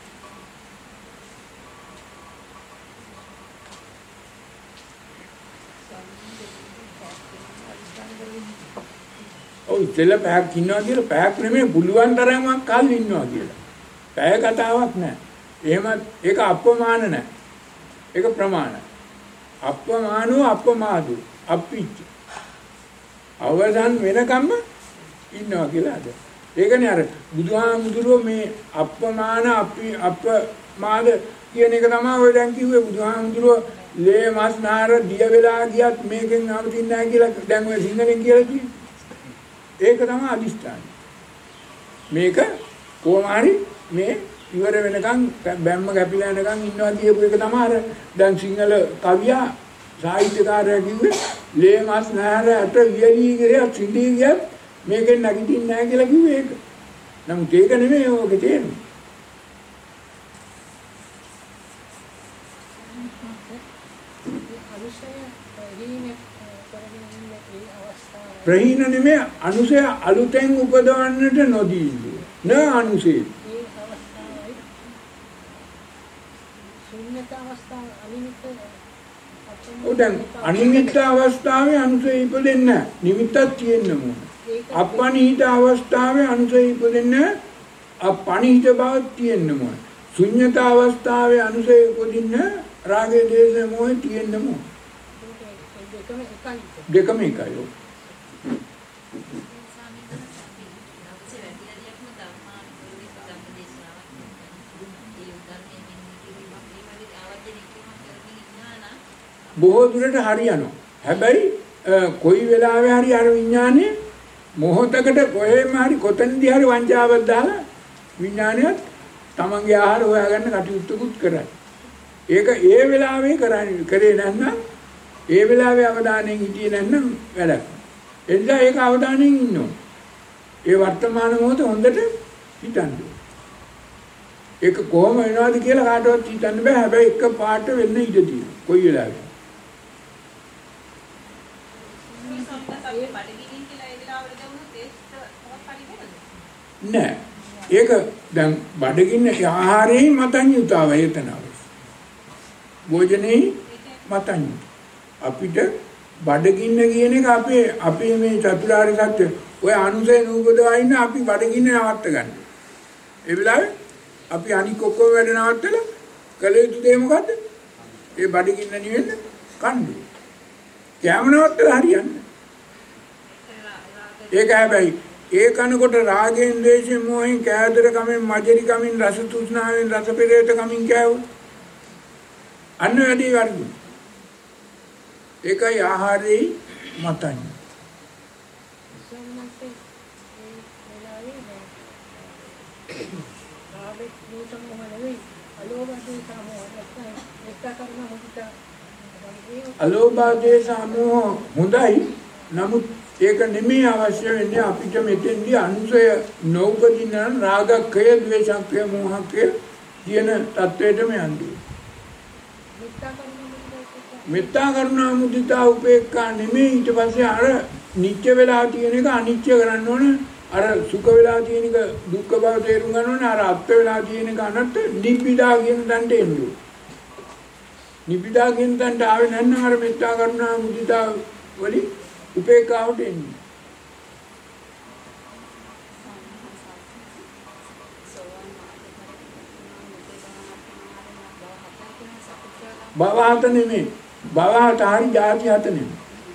ඔව් ඉතල පැයක් ඉන්නවා කියලා පැයක් නෙමෙයි පුළුවන් තරම්වත් කල් ඉන්නවා කියලා. පැය කතාවක් නෑ. එහෙම ඒක අප්‍රමාණ නෑ. ඒක ප්‍රමාණ. අප්‍රමාණෝ අප්‍රමාදෝ අප්පිච්ච. අවසන් වෙනකම්ම ඉන්නවා කියලා අද. ඒකනේ අර බුදුහාමුදුරුවෝ මේ අප්‍රමාණ අප්‍රමාද කියන එක තමයි ඔය දැන් කිව්වේ බුදුහාමුදුරුවෝ ලේ මස් නාර දිය වෙලා ගියත් මේකෙන් නවතින්නේ නැහැ කියලා දැන් ඔය සිංහලෙන් කියලා තියෙන්නේ. ඒක තමයි අදිෂ්ඨානය. මේක කොහොම හරි මේ ඉවර වෙනකන් බැම්ම කැපිලා යනකන් ඉන්නවා කියපු එක තමයි අර දැන් සිංහල කවියා සාහිත්‍යකාරයා කිව්වේ ලේ මස් නාර අත වියලී ගිරේ සිඳී ගියත් මේකෙන් නැගිටින්නේ නැහැ කියලා කිව්වේ ඒක. නමුත් ඒක නෙමෙයි ඕකේ තේරුම. ප්‍රහීන නෙමෙයි අනුසය අලුතෙන් උපදවන්නට නොදී න අනුසය. උදන් අනිමිත්ත අවස්ථාවේ අනුසය ඉපදෙන්නේ නැහැ. නිමිත්තක් තියෙන්න ඕන. අපනිහිත අවස්ථාවේ අනුසය ඉපදෙන්නේ අපනිහිත බවක් තියෙන්න ඕන. ශුන්‍යත අවස්ථාවේ අනුසය උපදින්නේ රාගය දේශය මොහේ තියෙන්න ඕන. දෙකම එකයි. බොහෝ දුරට හරියනවා. හැබැයි කොයි වෙලාවෙ හරි අර විඥානේ මොහොතකට කොහෙම හරි කොතනදී හරි වංචාවක් දාලා විඥානයත් තමන්ගේ ආහාර හොයාගන්න කටයුත්තකුත් කරයි. ඒක ඒ වෙලාවේ කරේ නැත්නම් ඒ වෙලාවේ අවධානයෙන් හිටියේ නැත්නම් වැඩක්. එනිසා ඒක අවධානයෙන් ඉන්න ඕන. ඒ වර්තමාන මොහොත හොඳට හිතන්න. ඒක කොහොම වෙනවද කියලා කාටවත් හිතන්න බෑ. හැබැයි එක පාට වෙන්න ඉඩ තියෙනවා. කොයි වෙලාවෙ. නෑ. ඒක දැන් බඩගින්න ආහාරයෙන් මතඤ්‍යතාවය එතන අවශ්‍ය. භෝජනේ මතඤ්‍ය. අපිට බඩගින්න කියන එක අපේ මේ චතුරාර්ය සත්‍ය ඔය අනුසය නූපදවා ඉන්න අපි බඩගින්න නවත්ත ගන්න. ඒ වෙලාවේ අපි අනික් ඔක්කොම වැඩ නවත්තලා කළ යුතු දේ මොකද්ද? ඒ බඩගින්න නිවෙන්න කන්න. කැම නවත්තලා හරියන්නේ. ඒක හැබැයි ඒ කනකොට රාගයෙන්, ද්වේෂයෙන්, මොහෙන්, කෑදර කමෙන්, මජරි කමෙන්, රස තෘෂ්ණාවෙන්, රස පෙරේත කමින් කෑවොත් අන්න වැඩි වර්ගු. ඒකයි ආහාරයේ මතන්නේ. අලෝභ දේශ මොහ හොඳයි. නමුත් ඒක නෙමෙයි අවශ්‍ය වෙන්නේ අපිට මෙතෙන්දී අනුසය නෝපදින රාගක්ඛය, ද්වේෂක්ඛය, මොහක්ඛය කියන தത്വෙටම යන්නේ. මෙත්තා කරුණා මුදිතා උපේක්ඛා නෙමෙයි. ඊට පස්සේ අර නිත්‍ය වෙලා තියෙන එක අනිත්‍ය කරන්න ඕන. අර සුඛ වෙලා තියෙන එක දුක්ඛ බව තේරුම් ගන්න ඕනේ. අර අත්ත්ව වෙලා තියෙන එක අනත්ත නිබ්බිදා කියන දණ්ඩ එන්නේ. නිබ්බිදා කියන දණ්ඩ ආවේ නැත්නම් අර මෙත්තා කරුණා මුදිතා වලින් උපේක්ඛාවට එන්නේ. භවහත නෙමෙයි. භවහත හරි ಜಾති හත නෙමෙයි.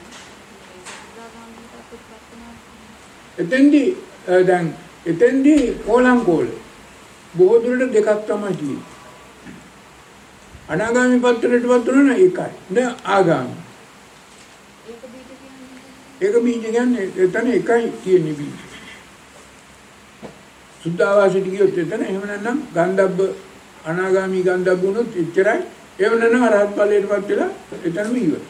එතෙන්දී කෝලම් කෝල බොහෝ දුරට දෙකක් තමයි තියෙන්නේ. අනාගාමී පත්‍රයටපත් වෙනවා එකයි. නේ ආගාමී. ඒක බීජ කියන්නේ එතන එකයි තියෙන්නේ බීජ. සුද්ධාවාසයට ගියොත් එතන එහෙම නැත්නම් ගන්ධබ්බ අනාගාමී ගන්ධබ්බ වුණොත් එච්චරයි. එහෙම නැත්නම් අරහත් ඵලයටපත් වෙලා එතනම ඉවරයි.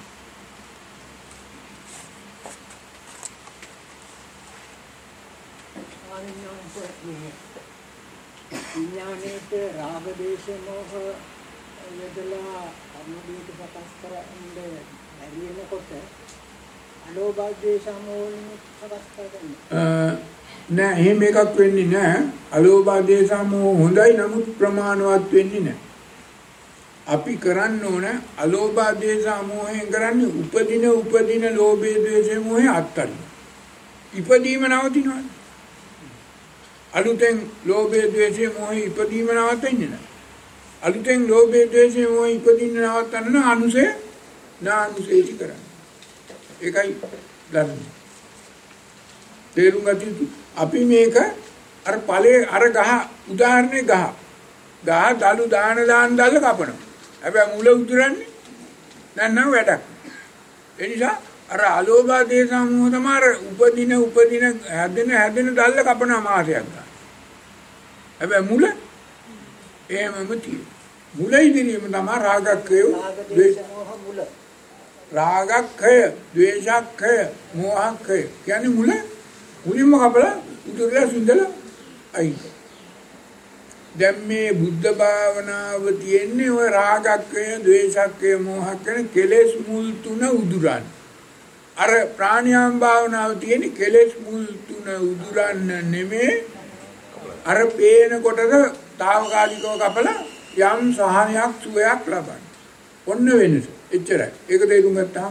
විඥානයේට රාග දේශ මොහ යදලා අනුදීත සකස් කරන්නේ නැරිනකොට අලෝභ දේශ මොහ සකස් කරගන්න නෑ එහෙම එකක් වෙන්නේ නෑ. අලෝභ දේශ මොහ හොඳයි නමුත් ප්‍රමාණවත් වෙන්නේ නෑ. අපි කරන්න ඕන අලෝභ දේශ මොහෙන් කරන්නේ උපදින ලෝභය ද්වේෂය මොහේ අත්තරින්. ඉපදීම නවතිනවා. අලුතෙන් ලෝභය ද්වේෂය මොහේ ඉපදීම නවතින්නේ නැහැ. අලුතෙන් ලෝභය ද්වේෂය මොහේ ඉපදින්න නවත්තන්න අනුසය නානුසේටි කරන්නේ. ඒකයි ධර්ම. තේරුම් ගන්න අපි මේක අර ඵලයේ අර ගහ උදාහරණේ ගහ දලු දාන දල්ල කපනවා. හැබැයි මුල උදුරන්නේ නැත්නම් වැඩක්. ඒ නිසා අර අලෝභ දේශ මොහ තමයි උපදින හැදෙන දල්ල කපන මාසයක් ගන්න. හැබැයි මුල එහෙමම තියෙනවා. මුල ඉදිරියම තමයි රාගක්ඛය, මුල. රාගක්ඛය, ද්වේෂක්ඛය, මොහක්ඛය. කියන්නේ මුලින්ම කපලා උදුරලා සිඳලා අයි. දැන් මේ බුද්ධ භාවනාව තියෙන්නේ ඔය රාගක්ඛය, ද්වේෂක්ඛය, මොහක්ඛය කෙලෙස් මුල් තුන උදුරන්න. අර ප්‍රාණයාම භාවනාව තියෙන්නේ කෙලෙස් මුල් තුන උදුරන්න නෙමෙයි. අර පේන කොටද తాවකාලිකව කපලා යම් සහනයක් සුවයක් ලබන්න. ඔන්න වෙනස. එච්චරයි. ඒක තේරුම් ගත්තාම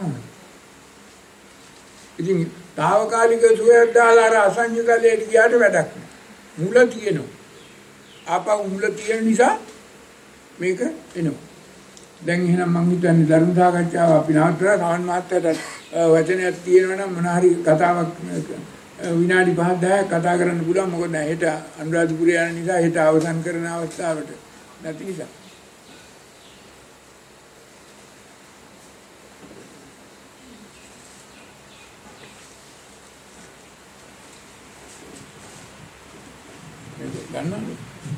ඉතින් తాවකාලික සුවයක් දාලා අර අසංයතලයට ගියාට වැඩක් නෑ. මුල තියෙනවා. ආපහු මුල තියෙන නිසා මේක එනවා. දැන් එහෙනම් මම හිතන්නේ ධර්ම සාකච්ඡාව අපි නවත්තලා සාමාන්‍ය මාත්‍යට වචනයක් තියෙනවා නම් මොන හරි කතාවක් විනාඩි 5-10ක් කතා කරන්න පුළුවන්. මොකද හෙට අනුරාධපුරේ යන නිසා හෙට අවසන් කරන අවස්ථාවට නැති නිසා. ගන්න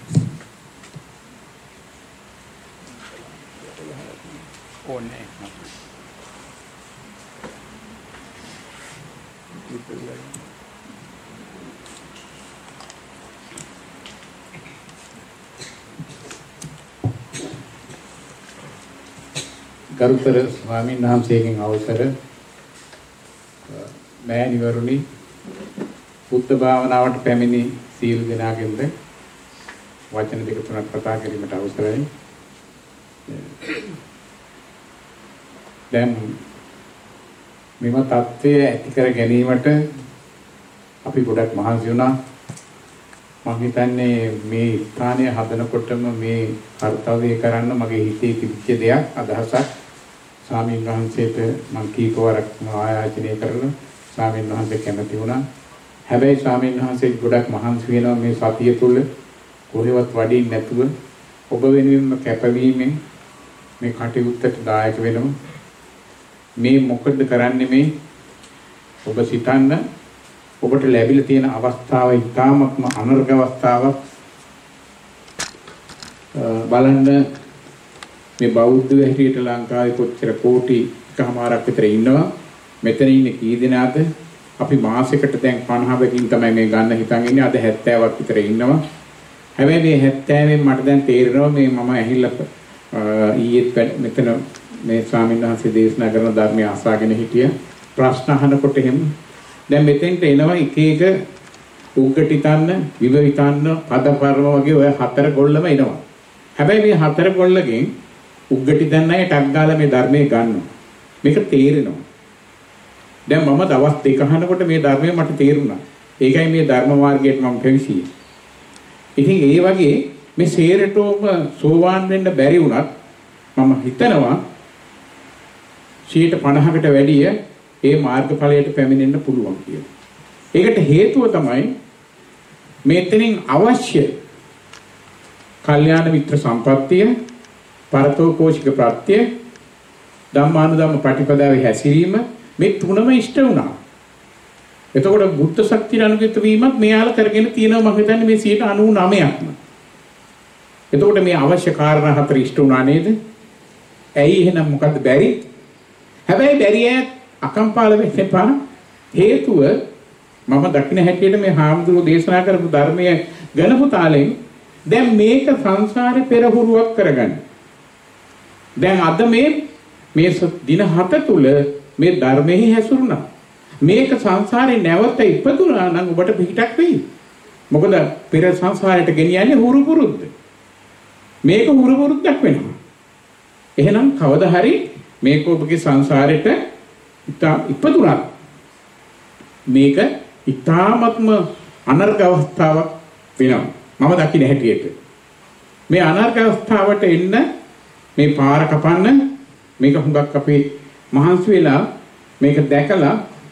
ඕනේ. ගරුතර ස්වාමීන් වහන්සේගෙන් අවසර මෑණිවරුනි බුද්ධ භාවනාවට පැමිණි සීල දෙනාගෙන්ද වචන දෙක තුනක් කතා කිරීමට අවසරයි. දැන් මෙම தත්ත්වය ඇති කර ගැනීමට අපි ගොඩක් මහන්සි වුණා. මම හිතන්නේ මේ ස්ථානය හදනකොටම මේ කාර්යය කරන්න මගේ හිතේ තිබිච්ච දෙයක් අදහසක් ස්වාමීන් වහන්සේට මම කීප වරක් ආයාචනය කරලා ස්වාමීන් වහන්සේ කැමති වුණා. හැබැයි ස්වාමීන් වහන්සේ ගොඩක් මහන්සි වෙනවා මේ සතිය තුල කොහෙවත් වඩින්න නැතුව ඔබ වෙනුවෙන්ම කැපවීමෙන් මේ කටයුත්තට දායක වෙනවා. මේ මොකද කරන්නේ මේ ඔබ සිතන්න ඔබට ලැබිලා තියෙන අවස්ථාව ඉතාමත්ම අනර්ග අවස්ථාවක්. බලන්න මේ බෞද්ධ හැටියට ලංකාවේ කොච්චර කෝටි එකමාරක් විතර ඉන්නවා. මෙතන ඉන්නේ කී දෙනාද? අපි මාසෙකට දැන් 50කින් තමයි මේ ගන්න හිතන් ඉන්නේ. අද 70ක් විතර ඉන්නවා. හැබැයි මේ 70න් මට දැන් තේරෙනවා මේ මම ඇහිලා ඊයේත් මෙතන මේ ස්වාමීන් වහන්සේ දේශනා කරන ධර්මය අසාගෙන හිටිය ප්‍රශ්න අහනකොට එහෙම දැන් මෙතෙන්ට එනවා එක එක උග්ගටිතන්න විවවිතන්න පදපර්ව වගේ ඔය හතර ගොල්ලම එනවා. හැබැයි මේ හතර ගොල්ලගෙන් උග්ගටිතන්න අය ටක් ගාලා මේ ධර්මයේ ගන්නවා. මේක තේරෙනවා. දැන් මම දවස් දෙක අහනකොට මේ ධර්මය මට තේරුණා. ඒකයි මේ ධර්ම මාර්ගයට මම පැවිසියේ. ඉතින් ඒ වගේ මේ සේරටෝම සෝවාන් වෙන්න බැරි වුණත් මම හිතනවා 50%කට වැඩිය ඒ මාර්ගඵලයට පැමිණෙන්න පුළුවන් කියලා. ඒකට හේතුව තමයි මෙතනින් අවශ්‍ය කල්යාණ මිත්‍ර සම්පත්තිය, පරතෝකෝෂික ප්‍රත්‍ය, ධම්මානුධම්ම පටිපදාවේ හැසිරීම මේ තුනම ඉෂ්ට වුණා. එතකොට බුද්ධ ශක්තිය අනුගත වීමත් මෙයාලා කරගෙන තියෙනවා මම හිතන්නේ මේ 99%ක්ම. එතකොට මේ අවශ්‍ය කාරණා හතර ඉෂ්ට වුණා නේද? ඇයි එහෙනම් මොකද්ද බැරි? හැබැයි බැරි අකම්පාල වෙන්න එපා. හේතුව මම දකින්න හැටියට මේ හාමුදුරුවෝ දේශනා කරපු ධර්මයේ ගණපු තාලෙන් දැන් මේක සංසාරේ පෙරහුරුවක් කරගන්න. දැන් අද මේ දින 7 තුල මේ ධර්මෙහි හැසිරුණා. මේක සංසාරේ නැවත ඉපදුනා නම් ඔබට පිටක් වෙයි. මොකද පෙර සංසාරයට ගෙනියන්නේ හුරු පුරුද්ද. මේක හුරු පුරුද්දක් වෙනවා. එහෙනම් කවදා හරි මේක ඔබගේ සංසාරෙට ඉපදුනා. මේක ඊ타ත්ම අනර්ග අවස්ථාවක් වෙනවා. මම දකින්න හැටියට. මේ අනර්ග අවස්ථාවට එන්න මේ පාර කපන්න මේක හුඟක් අපේ මහන්සි වෙලා මේක දැකලා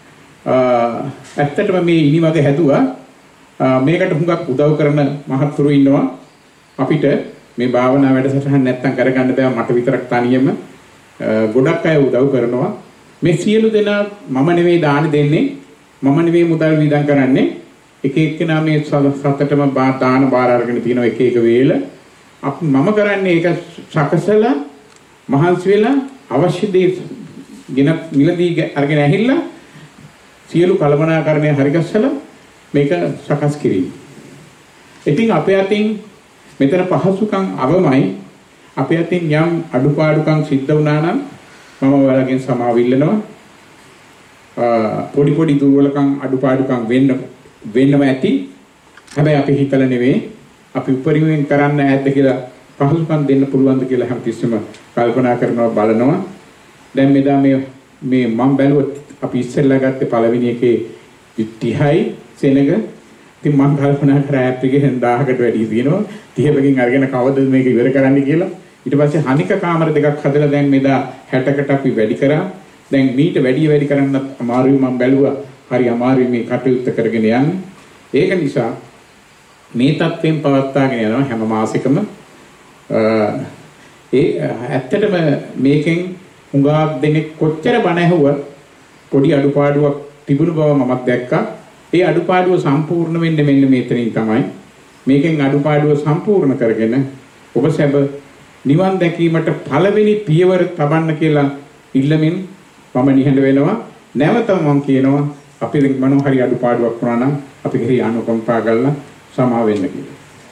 ඇත්තටම මේ ඉනිමග හැදුවා. මේකට හුඟක් උදව් කරන මහත්තුරු ඉන්නවා. අපිට මේ භාවනා වැඩසටහන නැත්තම් කරගන්න බෑ මට විතරක් තනියම. ගොඩක් අය උදව් කරනවා. මේ සියලු දෙනා මම නෙවෙයි දාන දෙන්නේ. මම නෙවෙයි මුදල් වියදම් කරන්නේ. එක එක්කෙනා මේ සතටම දාන බාර අරගෙන තියෙනවා එක එක වේල. මම කරන්නේ ඒක සකසලා මහන්සි වෙලා අවශ්‍ය දේ ගෙන මිලදී අරගෙන ඇහිලා සියලු කලමනාකරණය හරිගස්සලා මේක සකස් කිරීම. ඉතින් අපේ අතින් මෙතන පහසුකම් අවමයි. අපේ අතින් යම් අඩුපාඩුකම් සිද්ධ වුණා නම් මම ඔයාලගෙන් සමාව ඉල්ලනවා. පොඩි පොඩි දුර්වලකම් අඩුපාඩුකම් වෙන්නම ඇති. හැබැයි අපි හිතලා නෙවෙයි අපි උපරිමයෙන් කරන්න ඈත් කියලා පහසුකම් දෙන්න පුළුවන්ද කියලා හැමතිස්සෙම කල්පනා කරනවා බලනවා. දැන් මෙදා මේ මම බැලුවොත් අපි ඉස්සෙල්ලා ගත්තේ පළවෙනි එකේ 30යි සෙනග. ඉතින් මම කල්පනා කරා ඇප් එකේ 1000කට වැඩි තියෙනවා. 30කින් අරගෙන කවදද මේක ඉවර කරන්න කියලා. ඊට පස්සේ හනික කාමර දෙකක් හදලා දැන් මෙදා 60කට අපි වැඩි කරා. දැන් මීට වැඩි කරන්නත් අමාරුයි මම බැලුවා. හරි අමාරුයි මේ කටයුත්ත කරගෙන යන්න. ඒක නිසා මේ තත්ත්වයෙන් පවත්වාගෙන යනවා හැම මාසෙකම. ඇත්තටම මේකෙන් හුඟක් දෙනෙක් කොච්චර බණ ඇහුවත් පොඩි අඩුපාඩුවක් තිබුණු බව මමත් දැක්කා. ඒ අඩුපාඩුව සම්පූර්ණ වෙන්න මෙන්න මෙතනින් තමයි. මේකෙන් අඩුපාඩුව සම්පූර්ණ කරගෙන ඔබ සැබ නිවන් දැකීමට පළවෙනි පියවර තබන්න කියලා ඉල්ලමින් මම නිහඬ වෙනවා. නැවත මම කියනවා අපි මොන හරි අඩුපාඩුවක් වුණා නම් අපි කෙරෙහි අනුකම්පා කරලා සමා වෙන්න කියලා.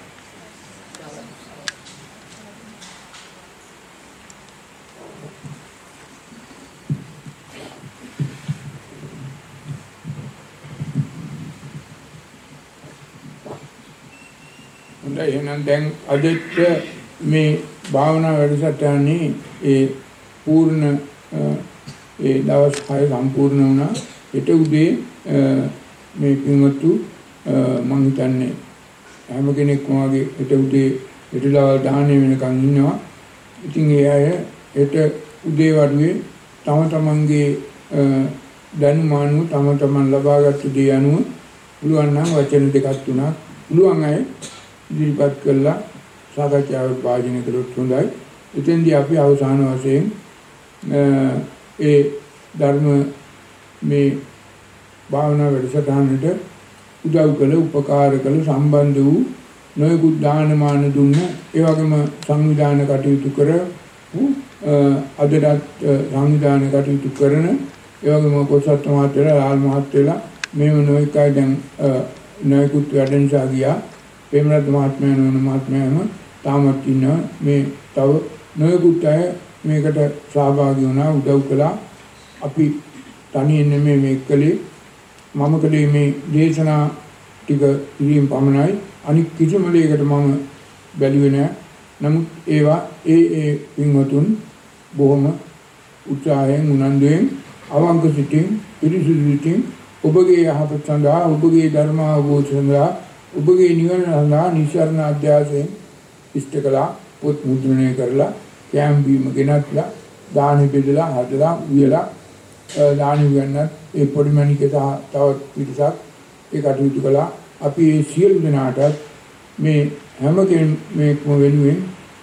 එහෙනම් දැන් අදට මේ භාවනා වැඩසටහනේ ඒ පූර්ණ ඒ දවස් 6 සම්පූර්ණ වුණා. ඊට උදේ මේ පින්වත්තු මම හිතන්නේ හැම කෙනෙක්ම වගේ හෙට උදේ හෙටදවල් දාහනේ වෙනකන් ඉන්නවා. ඉතින් ඒ අය හෙට උදේ වරුවේ තම තමන්ගේ දැනුම අනුව තම තමන් ලබාගත් දේ අනුව පුළුවන් නම් වචන දෙකක් තුනක් පුළුවන් අය ඉදිරිපත් කළා සාකච්ඡාවට භාජනය කළොත් හොඳයි. එතෙන්දී අපි අවසාන වශයෙන් ඒ ධර්ම මේ භාවනා වැඩසටහනට උදව් කළ උපකාර කළ සම්බන්ධ වූ නොයෙකුත් දානමාන දුන්න ඒ වගේම සංවිධාන කටයුතු කර අදටත් සංවිධාන කටයුතු කරන ඒ වගේම කොසත් මහත්තයලා ලාල් මහත්තයලා මේව නොයෙක් අය දැන් නොයෙකුත් වැඩ නිසා ගියා. ප්‍රේමරත්න මහත්මයා නෝන මහත්මයාම තාමත් ඉන්නවා. මේ තව නොයෙකුත් අය මේකට සහභාගී වුණා උදව් කළා. අපි තනියෙන් නෙමෙයි මේක කළේ. මම කළේ මේ දේශනා ටික ඉරින් පමණයි. අනික් කිසිම දෙයකට මම බැලුවේ නැහැ. නමුත් ඒවා ඒ පින්වතුන් බොහොම උත්සාහයෙන් උනන්දුවෙන් අවංක සිටින් පිරිසිදු සිටින් ඔබගේ යහපත සඳහා ඔබගේ ධර්ම අවබෝධ සඳහා ඔබගේ නිවන සඳහා නිසරණ අධ්‍යාසයෙන් ඉෂ්ට කළා. පොත් මුද්‍රණය කරලා කැම් බීම ගෙනත්ලා දාන බෙදලා හදලා උයලා දාන උයන්නත් ඒ පොඩිමණික තවත් පිටසක් ඒ කටයුතු කළා. අපි මේ සියලු දෙනාටත් මේ හැම කෙනෙක්ම වෙනුවෙන්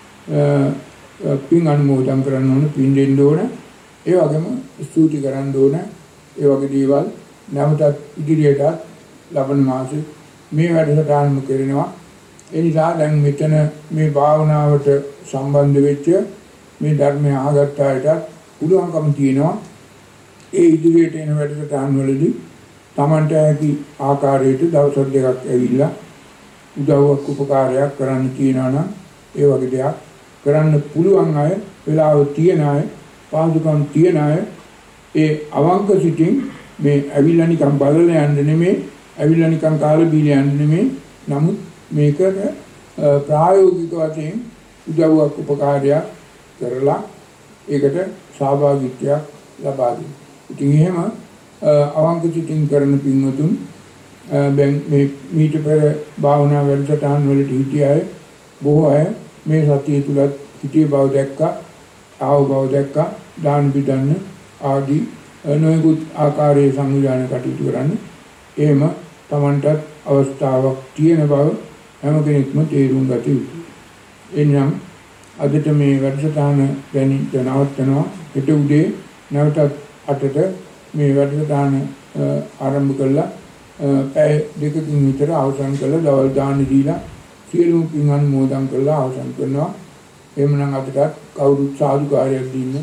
පින් අනුමෝදන් කරන්න ඕන, පින් දෙන්න ඕන. ඒ වගේම ස්තුති කරන්න ඕන. ඒ වගේ දේවල් නැවතත් ඉදිරියටත් ලබන මාසෙ මේ වැඩසටහනම කරනවා. ඒ නිසා දැන් මෙතන මේ භාවනාවට සම්බන්ධ වෙච්ච මේ ධර්මය අහගත්ත අයටත් පුළුවන්කම තියෙනවා ඒ ඉදිරියට එන වැඩසටහන් වලදී Tamanට ඇති ආකාරයට දවස් දෙකක් ඇවිල්ලා උදව්වක් උපකාරයක් කරන්න කියනවා නම් ඒ වගේ දෙයක් කරන්න පුළුවන් අය, වෙලාව තියන අය, පාදුකම් තියන අය ඒ අවංක සිටින් මේ ඇවිල්ලා නිකන් බලලා යන්න නෙමෙයි, ඇවිල්ලා නිකන් කාලා බීලා යන්න නෙමෙයි. නමුත් මේකට ප්‍රායෝගික වශයෙන් උදව්වක් උපකාරයක් කරලා ඒකට සහභාගීත්වයක් ලබා දෙන්න. ඉතින් එහෙම අවංක සිටින් කරන පින්වතුන් දැන් මේ මීට පෙර භාවනා වැඩසටහන් වලට හිටිය අය බොහෝ අය මේ සතිය තුලත් හිටිය බව දැක්කා, ආව බව දැක්කා. දාන බිදන්න ආදී නොයෙකුත් ආකාරයේ සංවිධානය කටයුතු කරන්න. එහෙම Tamanටත් අවස්ථාවක් තියෙන බව හැම කෙනෙක්ම තේරුම් ගත යුතුයි. එනම් අදට මේ වැඩසටහන නවත්වනවා. හෙට උදේ නැවතත් 8ට මේ වැඩසටහන ආරම්භ කළා. පැය දෙකකින් විතර අවසන් කළා. දවල් දාන දීලා සියලුම පින් අනුමෝදන් කළා අවසන් කරනවා. එහෙමනම් අපිට කවුරුත් සාදුකාරයක් දෙන්න.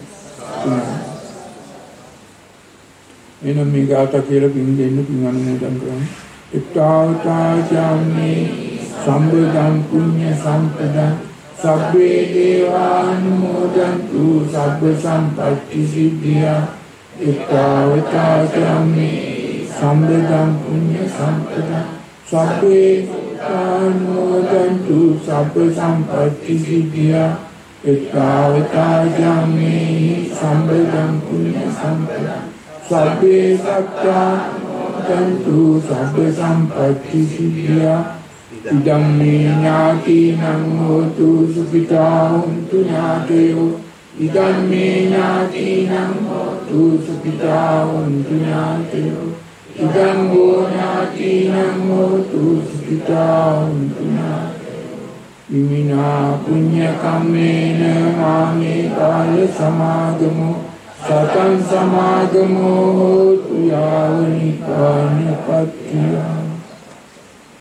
එනම් මේ ගාථා කියලා පින් දෙන්න පින් අනුමෝදන් කරමු. ඉත්තාවතාචාම්මේ සම්බුද්ධං පුඤ්ඤ සම්පදං සබ්බේ දේවානුමෝදන්තු සබ්බ සම්පත්ති සිද්ධියා. ඉත්තාවතාචාම්මේ සම්බුද්ධං පුඤ්ඤ සම්පදං සබ්බේ දේවානුමෝදන්තු සබ්බ සම්පත්ති සිද්ධියා. ඉත්තාවතාචාම්මේ සම්බුද්ධං පුඤ්ඤ සම්පදං සබ්බේ සත්තානුමෝදන්තු සබ්බ සම්පත්ති සිද්ධියා. ඉදම් මේ ඥාතිනං හෝතු සුඛිතා හොන්තු ඥාතයෝ. ඉදම් මේ ඥාතිනං හෝතු සුඛිතා හොන්තු ඥාතයෝ. ඉදම් වූ ඥාතිනං හෝතු සුඛිතා හොන්තු ඥාතයෝ. ඉමිනා පුඤ්ඤ කම්මේන මාමේ කාල සමාගමෝ සතං සමාගමෝ හෝතු යාව නිපාන පත්තිය.